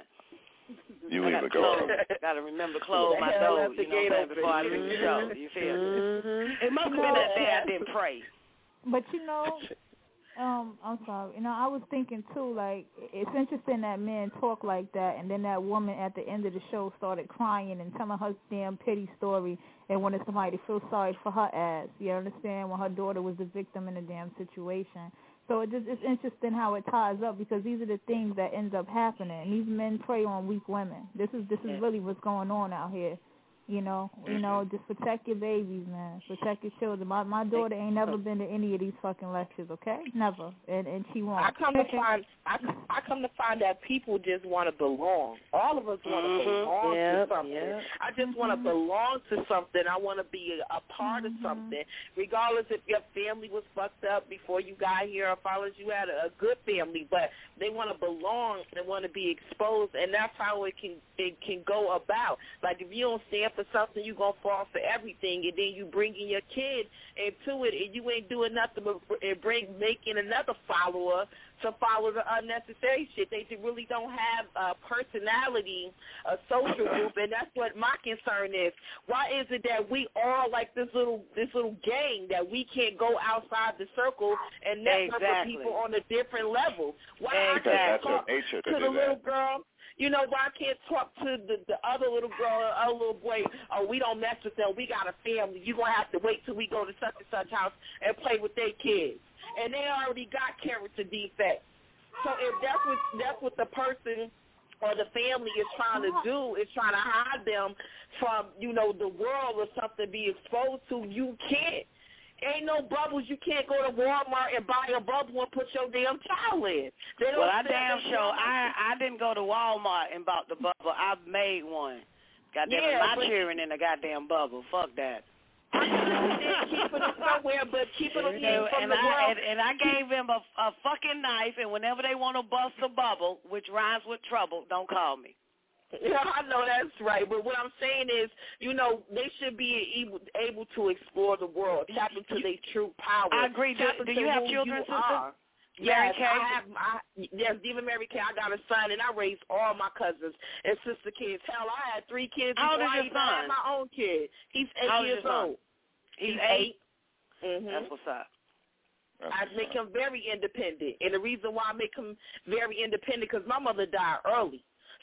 You leave the door open. Gotta remember to close my door, you know what I'm saying, before I leave the show. You feel me? Mm-hmm. It must have been that day I didn't pray. But you know, um, I'm sorry. You know, I was thinking too. Like, it's interesting that men talk like that, and then that woman at the end of the show started crying and telling her damn pity story and wanted somebody to feel sorry for her ass. You understand? When her daughter was the victim in a damn situation. So it just it's interesting how it ties up because these are the things that end up happening. These men prey on weak women. This is this is really what's going on out here. You know, you know, just protect your babies, man. Protect your children. My my daughter ain't never been to any of these fucking lectures, okay? Never, and and she won't. I come to find I I come to find that people just want to belong. All of us want to mm-hmm. belong yep, to something. Yep. I just mm-hmm. want to belong to something. I want to be a, a part mm-hmm. of something, regardless if your family was fucked up before you got here, or follows you had a, a good family. But they want to belong and want to be exposed, and that's how it can it can go about. Like if you don't stand for something, you're going to fall for everything, and then you bring in your kid into it, and you ain't doing nothing but bring making another follower to follow the unnecessary shit. They really don't have a personality, a social group, and that's what my concern is. Why is it that we all like this little this little gang that we can't go outside the circle and network exactly. with people on a different level? Why exactly. I can't That's talk your nature to, to do the little that. girl? You know, why I can't talk to the, the other little girl or other little boy, oh, we don't mess with them, we got a family, you're going to have to wait till we go to such and such house and play with their kids. And they already got character defects. So if that's what, that's what the person or the family is trying to do, is trying to hide them from, you know, the world or something to be exposed to, you can't. Ain't no bubbles. You can't go to Walmart and buy a bubble and put your damn child in. They don't well, I sell damn them sure. Walmart. I I didn't go to Walmart and bought the bubble. I made one. Goddamn Yeah, it, my but- children in the goddamn bubble. Fuck that. I understand keeping it somewhere, but keeping it and, from and the I world. and, and I gave them a, a fucking knife, and whenever they want to bust a bubble, which rhymes with trouble, don't call me. Yeah, I know that's right. But what I'm saying is, you know, they should be able, able to explore the world, tap into their true power. I agree. Do, Tap do into you have who children, you sister? are. Mary Yes, Kay? I have. I, yes, even Mary Kay. I got a son, and I raised all my cousins and sister kids. Hell, I had three kids How old before is I your even had son? my own kid. He's eight How old is years your son? old. He's, He's eight. eight. Mm-hmm. That's what's up. That's I make him very independent, and the reason why I make him very independent because my mother died early.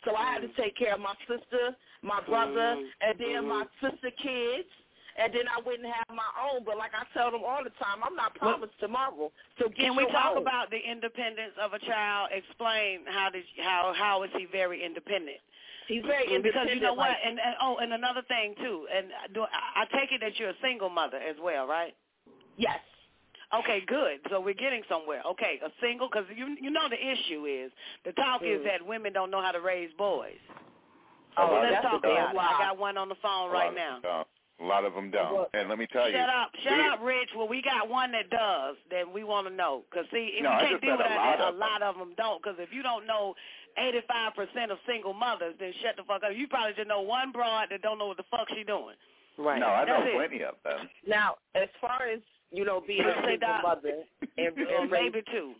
So I had to take care of my sister, my brother, Mhm. and then Mhm. my sister kids. And then I wouldn't have my own, but like I tell them all the time, I'm not promised tomorrow. So get Can we your talk own. about the independence of a child? Explain how did how how is he very independent? He's very independent. Because you know what, like, and, and oh, and another thing too, and do, I, I take it that you're a single mother as well, right? Yes. Okay, good. So we're getting somewhere. Okay, a single, because you you know the issue is the talk is Mm. that women don't know how to raise boys. A So lot let's of talk them about don't. it. I got one on the phone A right lot of now. them don't. A lot of them don't. And let me tell you. Shut up, shut we- up, Rich. Well, we got one that does. Then we want to know, because see, if No, you I can't just deal said with a that, lot a of them. lot of them don't. Because if you don't know eighty-five percent of single mothers, then shut the fuck up. You probably just know one broad that don't know what the fuck she doing. Right. No, I know That's it. plenty of them. Now, as far as, you know, being a Say single that. mother and, Or and raising- maybe two.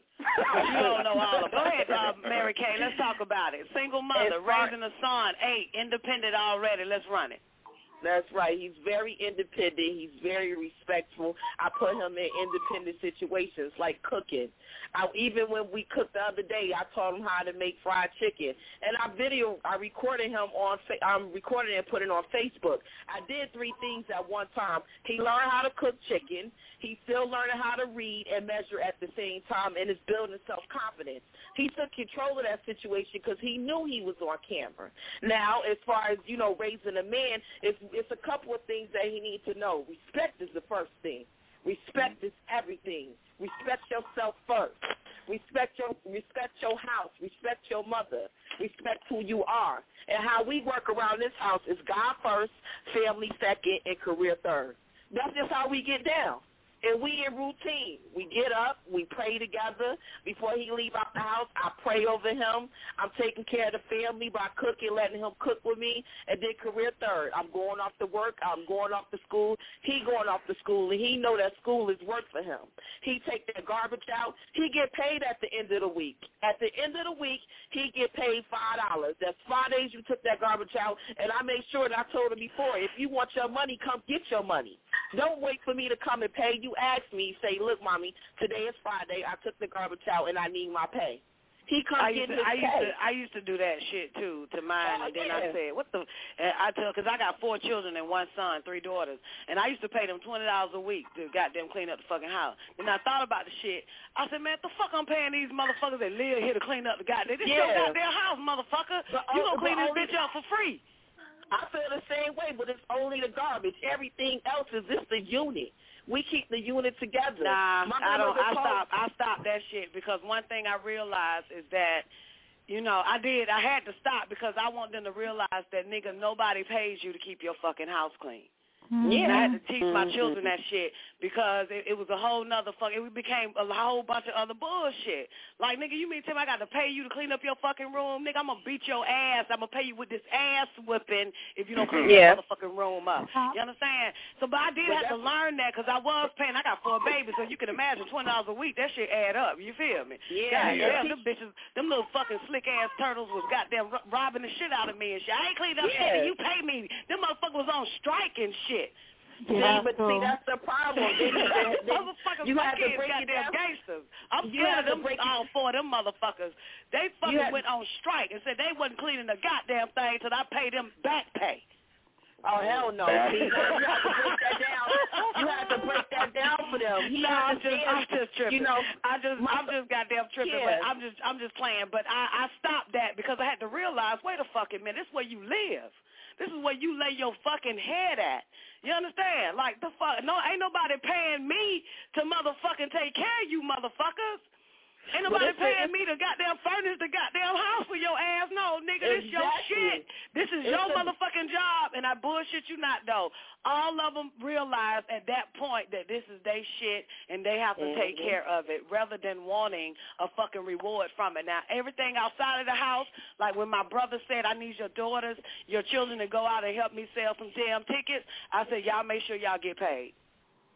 You don't know all of them. Go ahead, uh, Mary Kay. Let's talk about it. Single mother, As far- raising a son, eight, independent already. Let's run it. That's right. He's very independent. He's very respectful. I put him in independent situations like cooking. I, even when we cooked the other day, I taught him how to make fried chicken. And I video, I recorded him on, I'm recording and putting it on Facebook. I did three things at one time. He learned how to cook chicken. He's still learning how to read and measure at the same time, and is building self-confidence. He took control of that situation because he knew he was on camera. Now, as far as, you know, raising a man, it's, it's a couple of things that he needs to know. Respect is the first thing. Respect is everything. Respect yourself first. Respect your respect your house. Respect your mother. Respect who you are. And how we work around this house is God first, family second, and career third. That's just how we get down. And we in routine. We get up, we pray together. Before he leave out the house, I pray over him. I'm taking care of the family by cooking, letting him cook with me. And then career third. I'm going off to work. I'm going off to school. He going off to school, and he know that school is work for him. He take that garbage out. He get paid at the end of the week. At the end of the week, he get paid five dollars. That's five days you took that garbage out. And I made sure, and I told him before, if you want your money, come get your money. Don't wait for me to come and pay you. Ask me, say, look, Mommy, today is Friday. I took the garbage out, and I need my pay. He comes I get used, to, his I, used pay. to, I used to do that shit, too, to mine, Oh, and then yeah. I said, what the, and I tell, because I got four children and one son, three daughters, and I used to pay them twenty dollars a week to goddamn clean up the fucking house. Then I thought about the shit. I said, man, the fuck I'm paying these motherfuckers that live here to clean up the goddamn, this Yeah. your goddamn house, motherfucker. But You o- gonna clean but this only- bitch up for free. I feel the same way, but it's only the garbage. Everything else is just the unit. We keep the unit together. Nah, My I don't. grandmother I told- stopped. I stopped that shit because one thing I realized is that, you know, I did. I had to stop because I want them to realize that, nigga, nobody pays you to keep your fucking house clean. Yeah. And I had to teach my Mhm. children that shit because it, it was a whole nother fuck. It became a whole bunch of other bullshit. Like, nigga, you mean tell me I got to pay you to clean up your fucking room? Nigga, I'm going to beat your ass. I'm going to pay you with this ass whipping if you don't clean Yeah. your motherfucking room up. You understand? So, but I did But have to learn that because I was paying. I got four babies, so you can imagine twenty dollars a week. That shit add up. You feel me? Yeah. God Yeah. damn, them bitches, them little fucking slick-ass turtles was goddamn ro- robbing the shit out of me and shit. I ain't cleaned up shit Yeah. and you pay me. Them motherfuckers was on strike and shit. See, but see, that's the problem. They, they, they, motherfuckers, you my have to kids break it goddamn down. gangsters. I'm You scared have of to them, break it- all four of them motherfuckers. They fucking had- went on strike and said they wasn't cleaning the goddamn thing till I paid them back pay. Oh, hell no. See, you have to break that down. You have to break that down for them. He No, I'm just, understands, I'm just tripping. You know, I just, my- I'm just goddamn tripping. Yeah. But I'm just, I'm just playing. But I, I stopped that because I had to realize, wait a fucking minute, this is where you live. This is where you lay your fucking head at. You understand? Like the fuck, no, ain't nobody paying me to motherfucking take care of you, motherfuckers. Ain't Well, nobody it's- paying it's- me to goddamn furnish the goddamn house for your ass. No, nigga, this your Exactly. shit. This is It's your a- motherfucking job, and I bullshit you not, though. All of them realize at that point that this is their shit, and they have to take Mhm. care of it rather than wanting a fucking reward from it. Now, everything outside of the house, like when my brother said, I need your daughters, your children to go out and help me sell some damn tickets, I said, y'all make sure y'all get paid.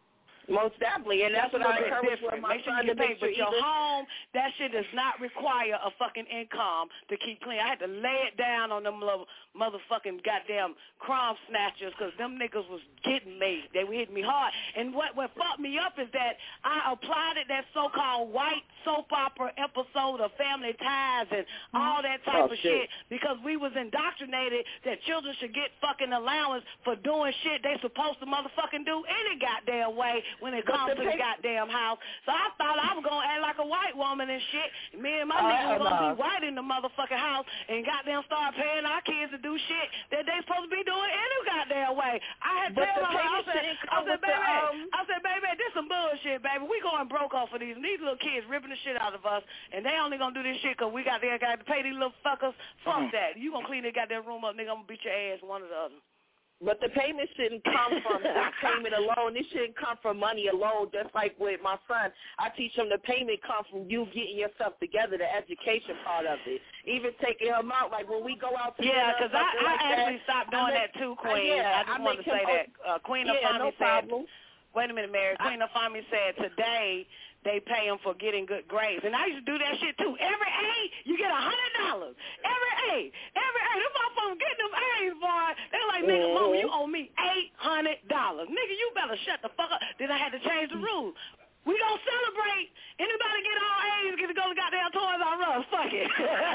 Most definitely, and that's, that's what I encourage with my make sure son you to get paid. make sure But your either. home, that shit does not require a fucking income to keep clean. I had to lay it down on them little motherfucking goddamn crumb snatchers because them niggas was getting me. They were hitting me hard. And what, what fucked me up is that I applied it that so-called white soap opera episode of Family Ties and all that type oh, of shit. shit because we was indoctrinated that children should get fucking allowance for doing shit they supposed to motherfucking do any goddamn way when it comes to the goddamn house. So I thought I was going to act like a white woman and shit. Me and my uh, nigga was going to no. be white in the motherfucking house and goddamn start paying our kids to do shit that they supposed to be doing any goddamn way. I had to tell her, I said, I said, baby, the, um... I said, baby, this some bullshit, baby. We going broke off of these. And these little kids ripping the shit out of us, and they only going to do this shit because we got there, got to pay these little fuckers. Fuck mm-hmm. that. You going to clean that goddamn room up, nigga. I'm going to beat your ass one or the other. But the payment shouldn't come from the payment alone. It shouldn't come from money alone. Just like with my son, I teach him the payment comes from you getting yourself together, the education part of it. Even taking him out, like when we go out to yeah, because I, I like actually that, stopped doing make, that too, Queen. Uh, yeah, I just I wanted to say that. Uh, Queen yeah, Afami no said, problem. wait a minute, Mary. Queen Afami said today they pay them for getting good grades. And I used to do that shit too. Every A, you get a hundred dollars. Every A. Every A. Them motherfuckers getting them A's, boy. They like, nigga, mm-hmm. mama, you owe me eight hundred dollars. Nigga, you better shut the fuck up. Then I had to change the rules. We gonna celebrate. Anybody get all A's, get to go to goddamn Toys R Us. Fuck it.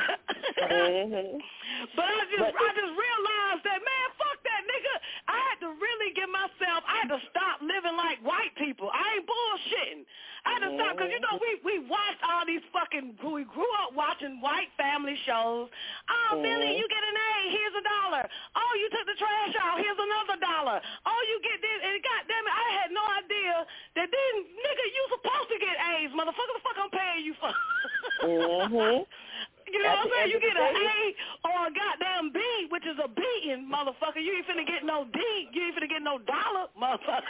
mm-hmm. But I just, but I just realized that, man, fuck that, nigga. I had to really get myself, I had to stop living like white people. I ain't bullshitting. I had to stop, because, you know, we, we watched all these fucking, we grew up watching white family shows. Oh, mm-hmm. Billy, you get an A, here's a dollar. Oh, you took the trash out, here's another dollar. Oh, you get this, and goddamn it, I had no idea that then, nigga, you supposed to get A's, motherfucker. The fuck I'm paying you for? mm-hmm. You know what I'm saying? You get an A or a goddamn B, which is a beating, motherfucker. You ain't finna get no D. You ain't finna get no dollar, motherfucker.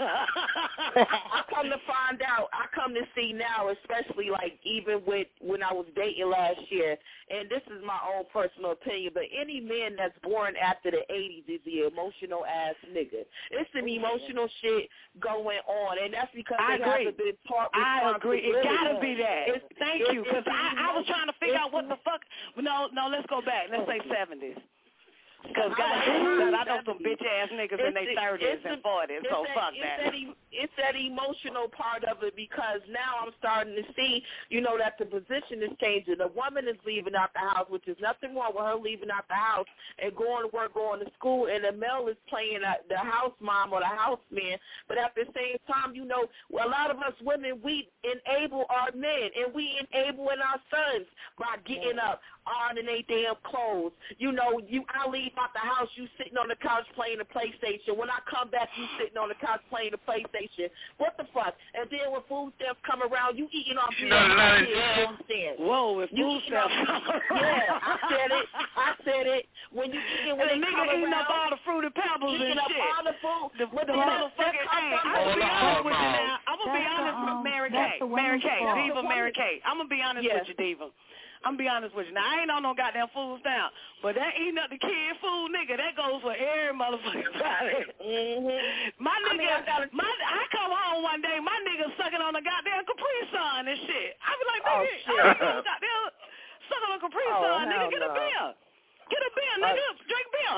I come to find out, I come to see now, especially like even with when I was dating last year, and this is my own personal opinion, but any man that's born after the eighties is the emotional ass nigga. It's some emotional shit going on, and that's because I they agree. have a big part. I agree. It gotta be that. It's, Thank it's, you, because I, I was trying to figure out what the fuck. No, no, let's go back. Let's say seventies. Because God, I know some bitch-ass niggas in their thirties and forties, so that, fuck it's that. that. It's that emotional part of it because now I'm starting to see, you know, that the position is changing. The woman is leaving out the house, which is nothing wrong with her leaving out the house and going to work, going to school, and the male is playing the house mom or the house man. But at the same time, you know, a lot of us women, we enable our men, and we enabling our sons by getting up, ironing their damn clothes. You know, you I leave out the house, you sitting on the couch playing the PlayStation. When I come back, you sitting on the couch playing the PlayStation. What the fuck? And then when food stamps come around, you eating off your food stamps. Whoa, with food stamps. Yeah, I said it. I said it. When you eating when and they nigga come eating around, up all the fruity pebbles and eating up shit. all the food. The, the, the motherfucking hey, I'm gonna be honest with you now. I'm gonna be honest with Mary Kay. Mary Kay, Diva Mary Kay. I'm gonna be honest with you, Diva. I'm gonna be honest with you. Now, I ain't on no goddamn food stamp, but that eating up the kid food, nigga, that goes for every motherfucking body. Mm-hmm. My nigga, I, mean, I, gotta... my, I come home one day, my nigga sucking on a goddamn Capri Sun and shit. I be like, oh, nigga, shit. I ain't no goddamn sucking on Capri oh, Sun, nigga, get no. a beer. Get a beer, nigga. Uh, Drink beer.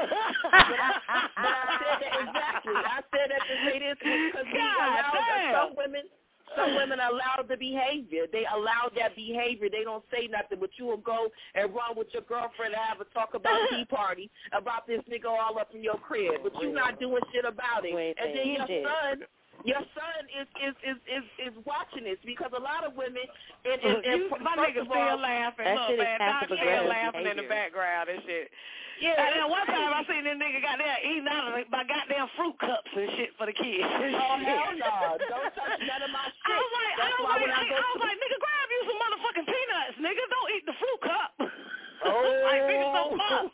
but, I, but I said that exactly. I said that to say this because we allow some women... Some women allow the behavior. They allow that behavior. They don't say nothing, but you will go and run with your girlfriend and have a talk about tea party about this nigga all up in your crib, but you're not doing shit about it. And then your son, your son is is is is, is watching this because a lot of women. And, and, and you, my nigga still laughing. Look, man, Doc still laughing in the background and shit. Yeah, and then one time I seen this nigga got there eating out of my goddamn fruit cups and shit for the kids. Oh, hell no. Don't touch none of my shit. I was like, That's I was why like, when I, I, go I was to... like, nigga, grab you some motherfucking peanuts, nigga. Don't eat the fruit cup. Oh. Like, nigga, so fuck.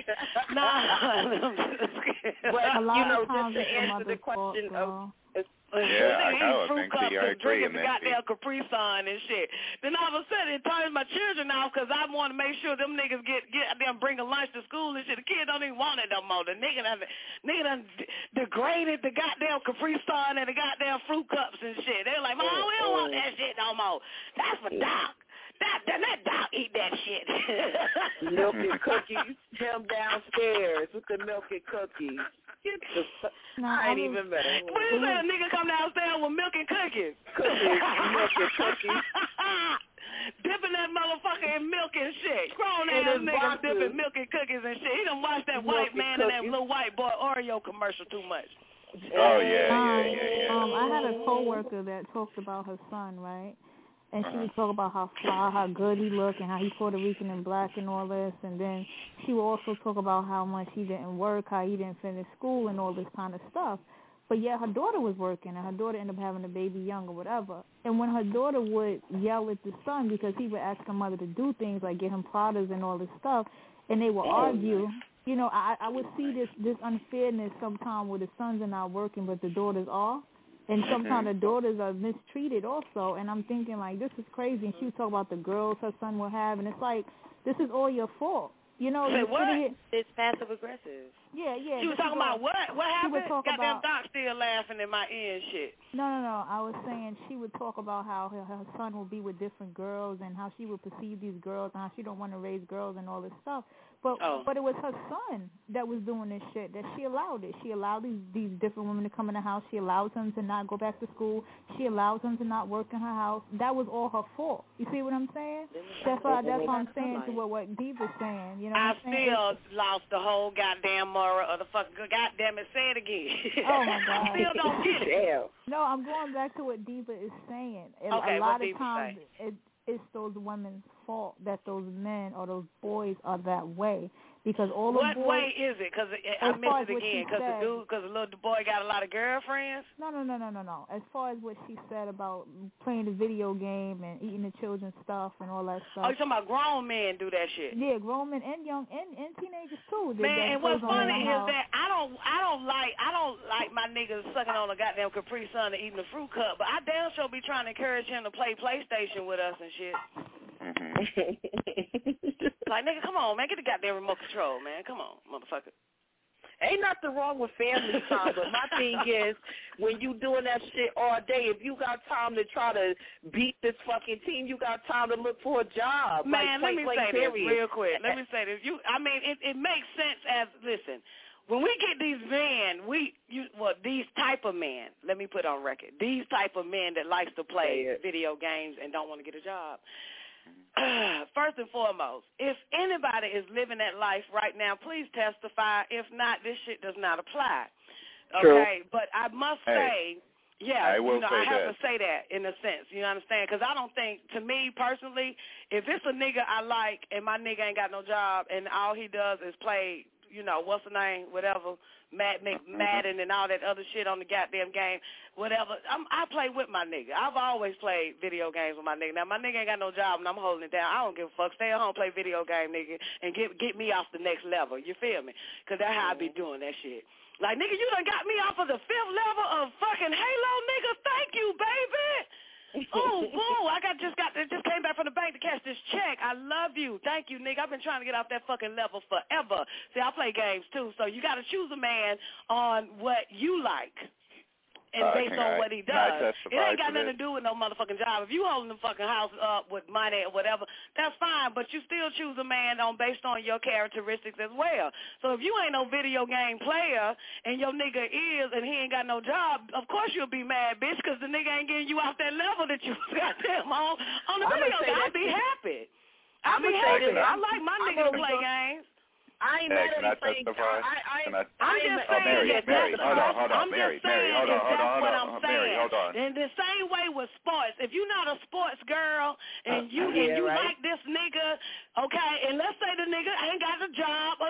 Nah. But, you know, just to answer the question fault, of... Yeah, I know. Fruit Minty, cups I and agree, drinking the Minty. goddamn Capri Sun and shit. Then all of a sudden it turns my children off because I want to make sure them niggas get get them bringing lunch to school and shit. The kids don't even want it no more. The nigga done, nigga done degraded the goddamn Capri Sun and the goddamn fruit cups and shit. They're like, Mom, we don't want that shit no more. That's for Doc. That, that, that Doc eat that shit. Milk and cookies. Him downstairs with the milk and cookies. Get the fuck. No, I ain't I even better. When you say a nigga come downstairs with milk and cookies? Cookies, milk and cookies. Dipping that motherfucker in milk and shit. Grown And ass his niggas boxes. dipping milk and cookies and shit. He done watched that Milk white and man and that cookies. little white boy Oreo commercial too much. Oh, yeah, Um, yeah, yeah, yeah. Um, I had a coworker that talked about her son, right? And she would talk about how fly, how good he looked, and how he's Puerto Rican and black and all this. And then she would also talk about how much he didn't work, how he didn't finish school, and all this kind of stuff. But yeah, her daughter was working, and her daughter ended up having a baby young or whatever. And when her daughter would yell at the son because he would ask her mother to do things like get him Pradas and all this stuff, and they would argue. You know, I I would see this this unfairness sometimes where the sons are not working, but the daughters are. And sometimes the daughters are mistreated also. And I'm thinking, like, this is crazy. And she would talk about the girls her son will have. And it's like, this is all your fault. You know, Say you what? Here, It's passive aggressive. yeah, yeah. She was this talking is all- about what? What She would happened? talk Goddamn about, Doc still laughing in my ear and shit. No, no, no. I was saying she would talk about how her, her son will be with different girls and how she would perceive these girls and how she don't want to raise girls and all this stuff. But Oh. but it was her son that was doing this shit, that she allowed it. She allowed these these different women to come in the house. She allows him to not go back to school. She allows him to not work in her house. That was all her fault. You see what I'm saying? That's why that's what I'm saying to what what Diva's saying. You know I what I'm saying? still lost the whole goddamn moral of the fucking, goddamn it, say it again. Oh my God! I still don't get it. No, I'm going back to what Diva is saying. And Okay, a what lot of Diva times say? it, it's those women's fault that those men or those boys are that way because all the What boys. way is it? Because I As far missed as it what she again. Because the said- dude, because the little boy got a lot of girlfriends. No, no, no, no, no, no. As far as what she said about playing the video game and eating the children's stuff and all that stuff. Oh, you talking about grown men do that shit? Yeah, grown men and young and, and teenagers too. That- Man, that and what's goes on in funny the is house. that I don't, I don't like, I don't like my niggas sucking on a goddamn Capri Sun and eating a fruit cup, but I damn sure be trying to encourage him to play PlayStation with us and shit. Like, nigga, come on, man, get the goddamn remote control, man. Come on, motherfucker. Ain't nothing wrong with family time, but my thing is, when you doing that shit all day, if you got time to try to beat this fucking team, you got time to look for a job. Man, like, let me like, say period. this real quick. Let me say this. You, I mean, it, it makes sense as, listen, when we get these men, we, you, well, these type of men, let me put on record, these type of men that likes to play video games and don't want to get a job. First and foremost, if anybody is living that life right now, please testify. If not, this shit does not apply. Okay, True. but I must Hey, say, yeah, I will you know, say I have this. to say that in a sense. You understand? Because I don't think, to me personally, if it's a nigga I like and my nigga ain't got no job and all he does is play, you know, what's the name, whatever, Mad Madden and all that other shit on the goddamn game, whatever. I'm, I play with my nigga. I've always played video games with my nigga. Now, my nigga ain't got no job, and I'm holding it down. I don't give a fuck. Stay at home, play video game, nigga, and get get me off the next level. You feel me? Because that's how I be doing that shit. Like, nigga, you done got me off of the fifth level of fucking Halo, nigga. Thank you, baby. Oh, boo, I got just got just came back from the bank to cash this check. I love you. Thank you, nigga. I've been trying to get off that fucking level forever. See, I play games, too, so you got to choose a man on what you like. And Uh, based can on I- what he can I does. It testify ain't got to nothing to this? do with no motherfucking job. If you holding the fucking house up with money or whatever, that's fine, but you still choose a man on based on your characteristics as well. So if you ain't no video game player and your nigga is and he ain't got no job, of course you'll be mad, bitch, because the nigga ain't getting you off that level that you got them on. On the I'ma video say game, I'll that be too. happy. I'll I'ma be say happy. this. I I'm- like my I'm nigga to gonna play go- games. I ain't Hey, mad can at I anything. testify? I, I, Can I- I'm I ain't just mad- Oh, saying Mary, that Mary, that's, hold on, hold on, I'm Mary, just Mary, saying hold on, that hold on, that's hold what on, I'm hold- saying. Mary, hold on. In the same way with sports, if you're not a sports girl and you Yeah, and you right. like this nigga, okay, and let's say the nigga ain't got a job or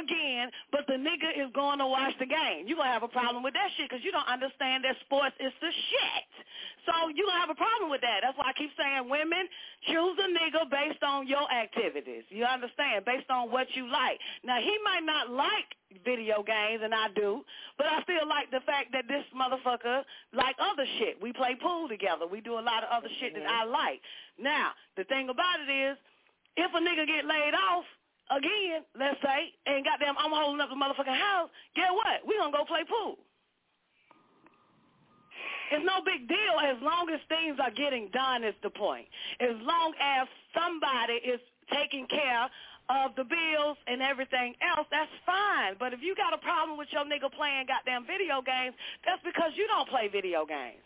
again, but the nigga is going to watch the game. You're going to have a problem with that shit because you don't understand that sports is the shit. So you're going to have a problem with that. That's why I keep saying women, choose a nigga based on your activities. You understand? Based on what you like. Now, he might not like video games, and I do, but I still like the fact that this motherfucker like other shit. We play pool together. We do a lot of other shit that I like. Now, the thing about it is, if a nigga get laid off, again, let's say, and goddamn I'm holding up the motherfucking house, get what? We gonna go play pool. It's no big deal as long as things are getting done is the point. As long as somebody is taking care of the bills and everything else, that's fine. But if you got a problem with your nigga playing goddamn video games, that's because you don't play video games,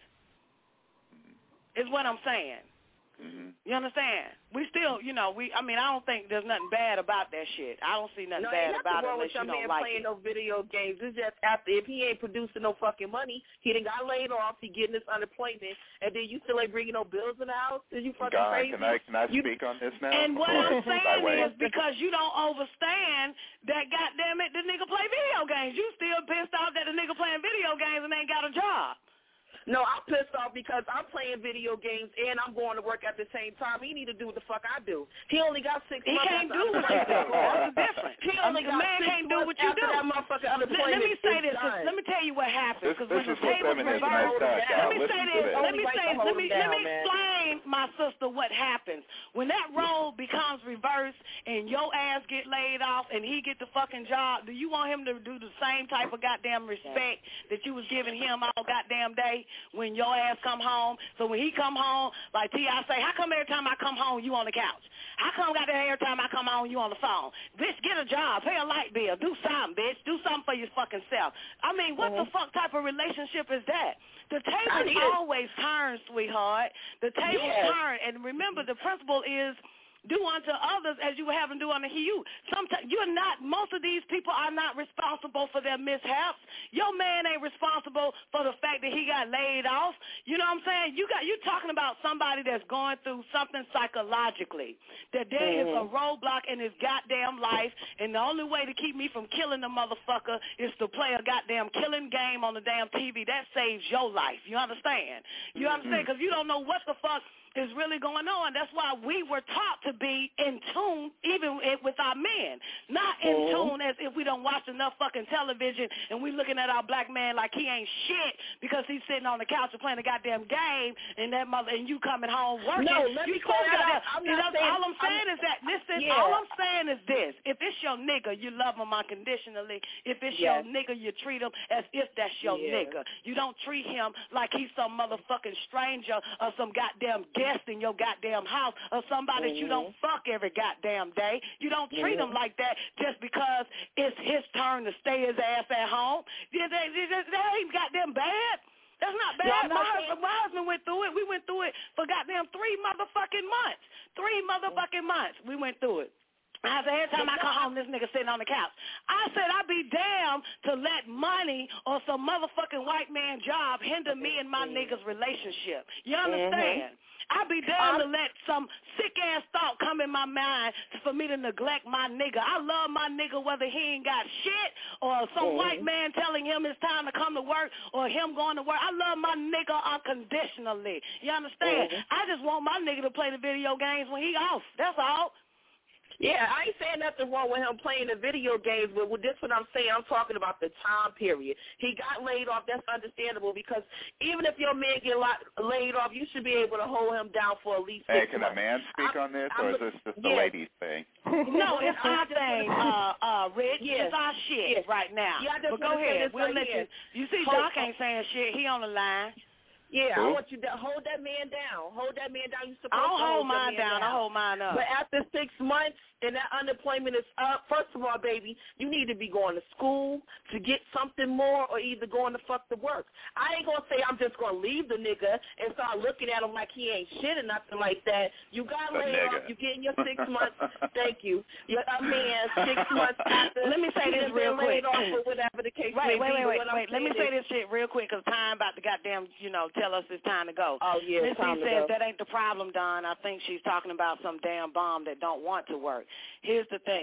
is what I'm saying. Mm-hmm. You understand? We still, you know, we. I mean, I don't think there's nothing bad about that shit. I don't see nothing no, bad about it unless you don't man like playing it. No video games. It's just after if he ain't producing no fucking money, he done got laid off. He getting this unemployment, and then you still ain't bringing no bills in the house. Is you fucking God, crazy? can I can I you, speak on this now? And what Or I'm saying way? is because you don't understand that, goddamn it, the nigga play video games. You still pissed off that the nigga playing video games and ain't got a job. No, I'm pissed off because I'm playing video games and I'm going to work at the same time. He need to do what the fuck I do. He only got six he months. He can't do what you do. That's the difference. He only a got man six can't do months what you after do. That motherfucker let, unemployment let me say this. done. Let me tell you what happens. This, when this the is what tables feminists reverse, does, let me Listen say to this. this. Let me say this. Let me down, let me man. explain, my sister, what happens when that role becomes reversed and your ass get laid off and he get the fucking job. Do you want him to do the same type of goddamn respect that you was giving him all goddamn day when your ass come home? So when he come home, like T I say, how come every time I come home you on the couch? How come goddamn every time I come home you on the phone? Bitch, get a job, pay a light bill, do something, bitch, do something for your fucking self. I mean, what mm-hmm. the fuck type of relationship is that? The table always turns, sweetheart. The table yes. turns, and remember the principle is do unto others as you would have them do unto you. Sometimes you're not, most of these people are not responsible for their mishaps. Your man ain't responsible for the fact that he got laid off. You know what I'm saying? You got, you're talking about somebody that's going through something psychologically, that there mm-hmm. is a roadblock in his goddamn life, and the only way to keep me from killing the motherfucker is to play a goddamn killing game on the damn T V. That saves your life. You understand? You mm-hmm. understand? Because you don't know what the fuck is really going on. That's why we were taught to be in tune, even with our men. Not in mm-hmm. tune as if we don't watch enough fucking television and we looking at our black man like he ain't shit because he's sitting on the couch and playing a goddamn game and that mother and you coming home working. No, let you me call that out. I'm you not know, saying, all I'm saying I'm, is that, listen, yeah. all I'm saying is this. If it's your nigga, you love him unconditionally. If it's yes. your nigga, you treat him as if that's your yeah. nigga. You don't treat him like he's some motherfucking stranger or some goddamn guest in your goddamn house or somebody mm-hmm. that you don't fuck every goddamn day. You don't treat mm-hmm. him like that just because it's his turn to stay his ass at home. That ain't goddamn bad. That's not bad. No, my, not husband, my husband went through it. We went through it for goddamn three motherfucking months. Three motherfucking months we went through it. I said, every time I come home, this nigga sitting on the couch. I said, I'd be damned to let money or some motherfucking white man job hinder me and my nigga's relationship. You understand? Mm-hmm. I'd be damned um, to let some sick-ass thought come in my mind for me to neglect my nigga. I love my nigga whether he ain't got shit or some mm-hmm. white man telling him it's time to come to work or him going to work. I love my nigga unconditionally. You understand? Mm-hmm. I just want my nigga to play the video games when he off. That's all. Yeah, I ain't saying nothing wrong with him playing the video games, but with this what I'm saying, I'm talking about the time period. He got laid off. That's understandable because even if your man get laid off, you should be able to hold him down for at least six Hey, can months. a man speak I'm, on this, I'm, or is this just yeah. the ladies' thing? No, it's our thing, uh, uh, Rich. Yes. It's our shit yes. right now. Yeah, I just but go ahead. We'll right let here. you. You see, hold, Doc ain't saying shit. He on the line. Yeah, Who? I want you to hold that man down. Hold that man down. You're supposed I'll to hold, hold mine down. down. I'll hold mine up. But after six months and that unemployment is up, first of all, baby, you need to be going to school to get something more or either going to fuck to work. I ain't going to say I'm just going to leave the nigga and start looking at him like he ain't shit or nothing like that. You got The laid nigga. off. You getting your six months. Thank you. You're a man six months after. Let me say this real quick. Laid off or whatever the case Wait, may wait, be. wait, wait, wait. What Let me is, say this shit real quick because time about to goddamn, you know, tell us it's time to go. Oh, yeah, Miss time B to says go. that ain't the problem, Don. I think she's talking about some damn bomb that don't want to work. Here's the thing.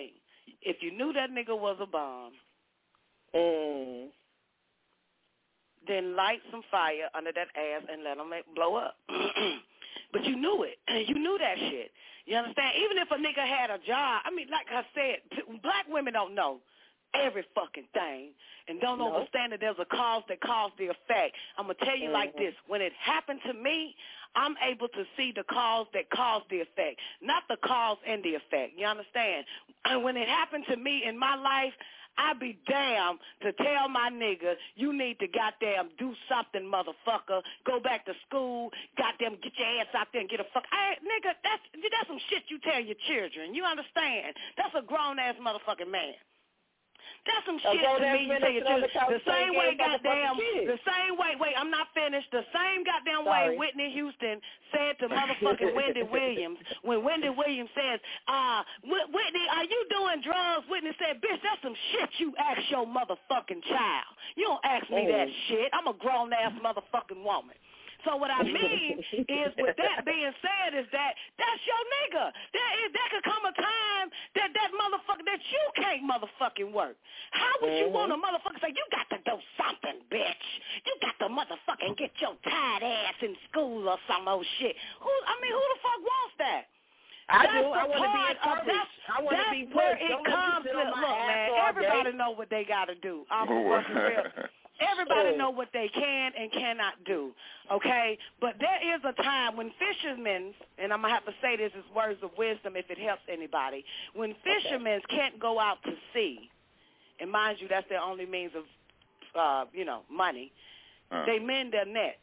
if you knew that nigga was a bomb, mm. then light some fire under that ass and let him make, blow up. But you knew it. You knew that shit. You understand? Even if a nigga had a job, I mean, like I said, black women don't know every fucking thing and don't no. understand that there's a cause that caused the effect. I'm going to tell you mm-hmm. like this. When it happened to me, I'm able to see the cause that caused the effect, not the cause and the effect. You understand? And when it happened to me in my life, I be damned to tell my nigga, you need to goddamn do something, motherfucker. Go back to school. Goddamn get your ass out there and get a fuck. Hey, nigga, that's, that's some shit you tell your children. You understand? That's a grown-ass motherfucking man. That's some shit to me. You tell your children. The same way, goddamn, the same way, wait, I'm not finished. The same goddamn Sorry. way Whitney Houston said to motherfucking Wendy Williams, when Wendy Williams says, uh, Whitney, are you doing drugs? Whitney said, bitch, that's some shit you ask your motherfucking child. You don't ask me that shit. I'm a grown-ass motherfucking woman. So what I mean is, with that being said, is that that's your nigga. There, is, there could come a time that that motherfucker, that you can't motherfucking work. How would mm-hmm. you want a motherfucker say, you got to do something, bitch? You got to motherfucking get your tired ass in school or some old shit. Who? I mean, who the fuck wants that? I that's do. I want to be encouraged. That's, I want to be where pushed. it Don't comes to. Look, man, everybody day. know what they got to do. I'm fucking real. Everybody oh. know what they can and cannot do, okay? But there is a time when fishermen, and I'm going to have to say this as words of wisdom if it helps anybody, when fishermen okay. can't go out to sea, and mind you, that's their only means of, uh, you know, money, uh. they mend their nets.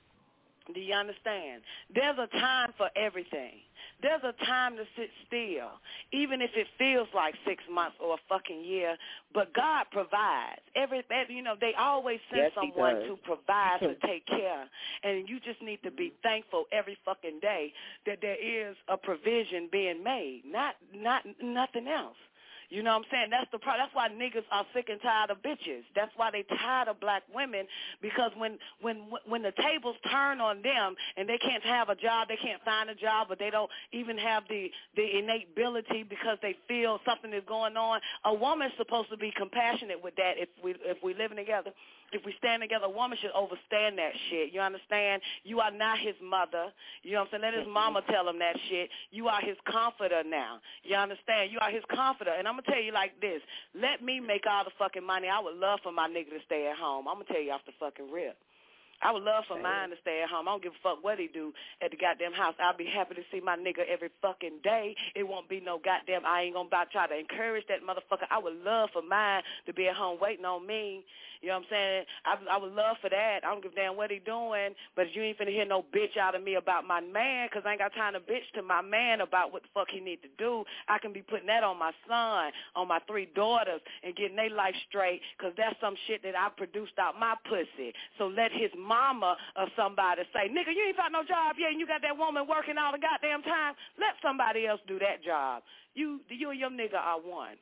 Do you understand? There's a time for everything. There's a time to sit still, even if it feels like six months or a fucking year. But God provides. Every, you know, they always send yes, someone to provide, to take care. And you just need to be thankful every fucking day that there is a provision being made, not not nothing else. You know what I'm saying? That's the pro- That's why niggas are sick and tired of bitches. That's why they tired of black women, because when when when the tables turn on them and they can't have a job, they can't find a job, but they don't even have the, the innate ability because they feel something is going on. A woman's supposed to be compassionate with that if we if we living together. If we stand together, a woman should overstand that shit. You understand? You are not his mother. You know what I'm saying? Let his mama tell him that shit. You are his comforter now. You understand? You are his comforter. And I'm going to tell you like this. Let me make all the fucking money. I would love for my nigga to stay at home. I'm going to tell you off the fucking rip. I would love for mine to stay at home. I don't give a fuck what he do at the goddamn house. I'll be happy to see my nigga every fucking day. It won't be no goddamn, I ain't going to try to encourage that motherfucker. I would love for mine to be at home waiting on me. You know what I'm saying? I, I would love for that. I don't give a damn what he doing, but you ain't finna hear no bitch out of me about my man, because I ain't got time to bitch to my man about what the fuck he need to do. I can be putting that on my son, on my three daughters, and getting their life straight, because that's some shit that I produced out my pussy. So let his mama or somebody say, nigga, you ain't got no job yet, and you got that woman working all the goddamn time. Let somebody else do that job. You, you and your nigga are one,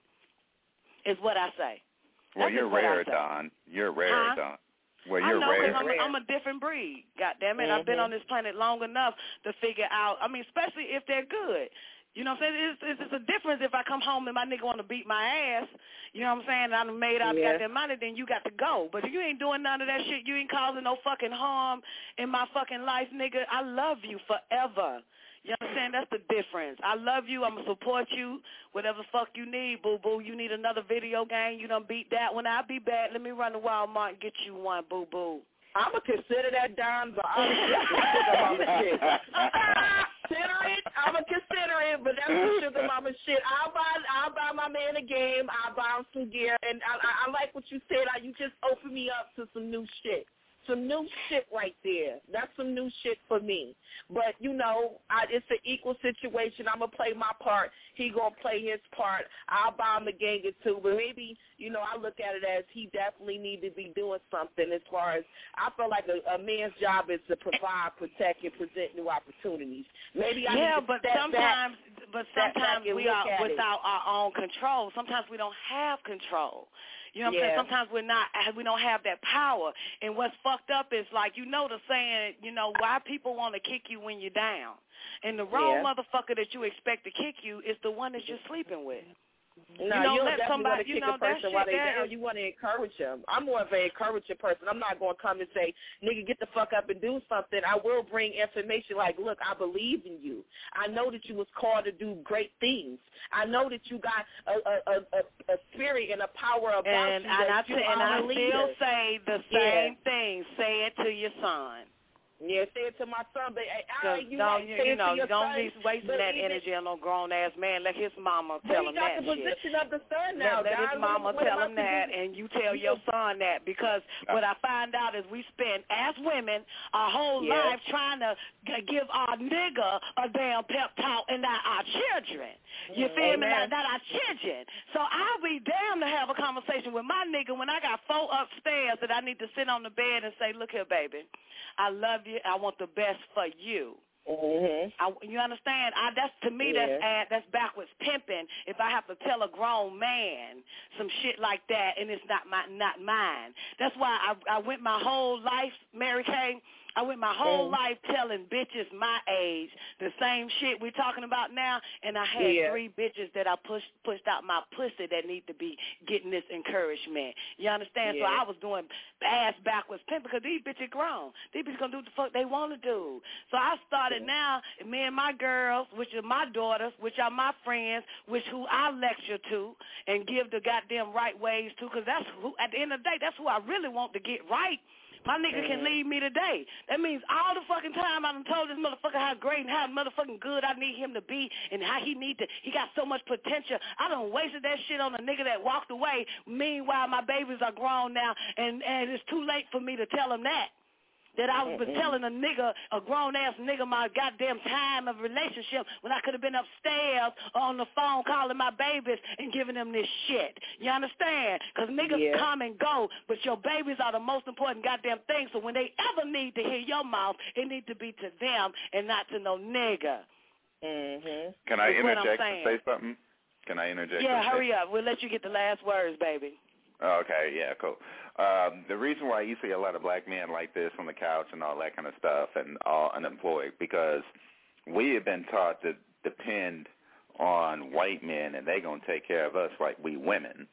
is what I say. Well, That's you're rare, Don. You're rare, huh? Don. Well, you're I know, rare. I'm a, I'm a different breed. God damn it, mm-hmm. I've been on this planet long enough to figure out, I mean, especially if they're good. You know what I'm saying? It's, it's, it's a difference if I come home and my nigga want to beat my ass. You know what I'm saying? I done made out yeah. the goddamn money, then you got to go. But if you ain't doing none of that shit, you ain't causing no fucking harm in my fucking life, nigga. I love you forever. You understand? That's the difference. I love you. I'm going to support you. Whatever the fuck you need, boo-boo. You need another video game. You done beat that one. I'll be back. Let me run to Walmart and get you one, boo-boo. I'm going to consider that Don, but I'm going to sugar mama shit. Consider it. I'm going to consider it, but that's some sugar mama shit. I'll buy I'll buy my man a game. I'll buy him some gear. And I, I, I like what you said. I, you just opened me up to some new shit. Some new shit right there. That's some new shit for me. But, you know, I, it's an equal situation. I'm going to play my part. He going to play his part. I'll buy him a gang or two. But maybe, you know, I look at it as he definitely need to be doing something as far as I feel like a, a man's job is to provide, protect, and present new opportunities. Maybe I yeah, need to but step sometimes, back, but step sometimes back we are it. without our own control. Sometimes we don't have control. You know what yeah. I'm saying? Sometimes we're not, we don't have that power. And what's fucked up is, like, you know the saying, you know, why people want to kick you when you're down. And the wrong yeah. motherfucker that you expect to kick you is the one that you're sleeping with. No, you you don't don't let definitely somebody, want to you kick know, a person that while shit they that down. is- You want to encourage them. I'm more of an encouraging person. I'm not going to come and say, nigga, get the fuck up and do something. I will bring information like, look, I believe in you. I know that you was called to do great things. I know that you got a a, a, a spirit and a power about and, you and that I, you t- and are I a leader. still say the Yeah. same thing. Say it to your son. Yeah, say it to my son, but hey, all right, you don't, right. you, Say you it know, to your don't son, be wasting but that even- energy on no grown-ass man. Let his mama But tell he him got that the shit. position of the son now, Let, let God. his mama What- what tell am I him to that, do? and you tell your son that, because what I find out is we spend, as women, our whole Yeah. life trying to g- give our nigga a damn pep talk and not our children. You Mm, feel me? amen. Not, not our children. So I'll be damned to have a conversation with my nigga when I got four upstairs that I need to sit on the bed and say, look here, baby, I love you. I want the best for you. Mm-hmm. I, you understand? I, that's to me. Yeah. That's ad, that's backwards pimping. If I have to tell a grown man some shit like that, and it's not my not mine. That's why I I went my whole life, Mary Kay. I went my whole Mm. life telling bitches my age the same shit we're talking about now, and I had Yeah. three bitches that I pushed pushed out my pussy that need to be getting this encouragement. You understand? So Yeah. I was doing ass backwards pimp because these bitches grown. These bitches gonna do what the fuck they want to do. So I started now, me and my girls, which are my daughters, which are my friends, which who I lecture to and give the goddamn right ways to, because that's who, at the end of the day, that's who I really want to get right. My nigga can Mhm. leave me today. That means all the fucking time I done told this motherfucker how great and how motherfucking good I need him to be and how he need to, he got so much potential. I done wasted that shit on a nigga that walked away. Meanwhile, my babies are grown now, and, and it's too late for me to tell him that. That I was Mm-mm. telling a nigga, a grown-ass nigga, my goddamn time of relationship when I could have been upstairs on the phone calling my babies and giving them this shit. You understand? Because niggas Yeah. come and go, but your babies are the most important goddamn thing. So when they ever need to hear your mouth, it needs to be to them and not to no nigga. Mm-hmm. Can I That's what I'm interject and saying. say something? Can I interject? Yeah, and say hurry up. We'll let you get the last words, baby. Okay, yeah, cool. Um, the reason why you see a lot of black men like this on the couch and all that kind of stuff and all unemployed, because we have been taught to depend on white men and they're going to take care of us like we women.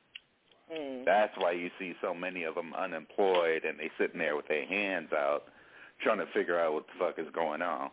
Mm. That's why you see so many of them unemployed and they sitting there with their hands out trying to figure out what the fuck is going on.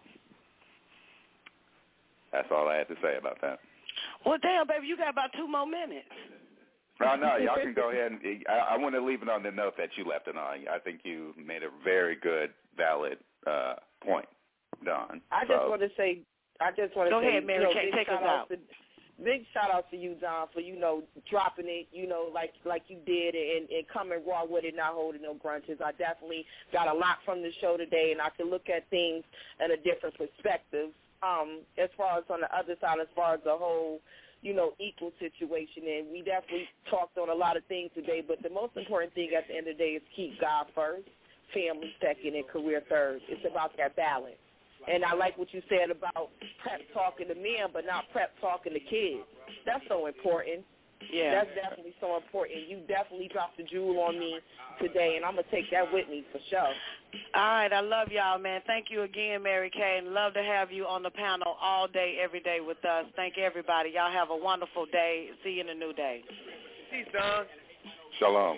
That's all I had to say about that. Well, damn, baby, you got about two more minutes. No, no, y'all can go ahead. And I, I want to leave it on the note that you left it on. I think you made a very good, valid uh, point, Don. I so. just want to say, I just want to Go say, ahead, Mary you know, Kay, big take us shout out. To, big shout out to you, Don, for, you know, dropping it, you know, like like you did and, and coming raw with it, not holding no grudges. I definitely got a lot from the show today, and I can look at things in a different perspective. Um, as far as on the other side, as far as the whole, you know, equal situation, and we definitely talked on a lot of things today, but the most important thing at the end of the day is keep God first, family second, and career third. It's about that balance. And I like what you said about prep talking to men, but not prep talking to kids. That's so important. Yeah. That's definitely so important. You definitely dropped the jewel on me today, and I'm going to take that with me for sure. All right, I love y'all, man. Thank you again, Mary Kay, and love to have you on the panel all day, every day with us. Thank everybody. Y'all have a wonderful day. See you in a new day. Peace, Don. Shalom.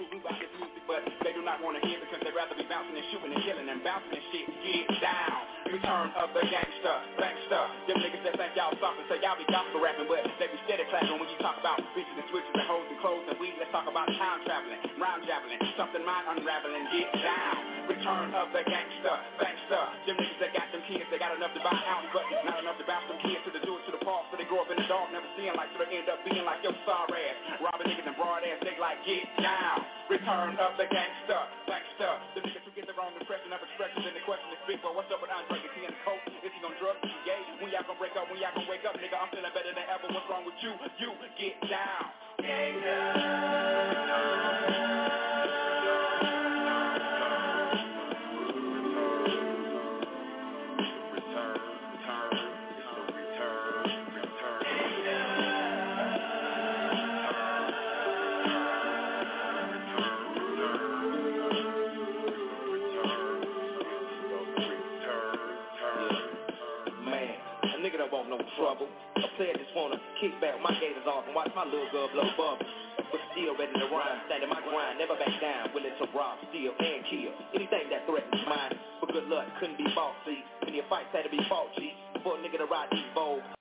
But they do not want to hear because they'd rather be bouncing and shooting and killing and bouncing and shit. Get down. Return of the gangster, gangster. Them niggas that think y'all soft and say y'all be gospel rapping, but they be steady clapping when you talk about bitches and switches and hoes and clothes and weed. Let's talk about time traveling, rhyme javeling, something mind unraveling. Get down. Return of the gangster, gangster. Them niggas that got them kids, they got enough to buy an ounce, but not enough to bounce them kids to the do it to the park. So they grow up in the dark, never seeing like, so they end up being like your sorry ass. Robbing niggas and broad ass, they like get down. Return of the gangster, gangster. The niggas who get the wrong impression of expressions, and the question is big, but what's up with Andre? Is he in the coke? Is he gonna drugs? Is he gay? When y'all gonna break up? When y'all gonna wake up? Nigga, I'm feeling better than ever. What's wrong with you? You get down. Man, a nigga don't want no trouble. A player just wanna kick back my gators off and watch my little girl blow bubbles. But still ready to rhyme, standing my grind, never back down, willing to rob, steal, and kill anything that threatens mine. But good luck, couldn't be bought, see. When your fights had to be fought, G. For a nigga to ride these bowls,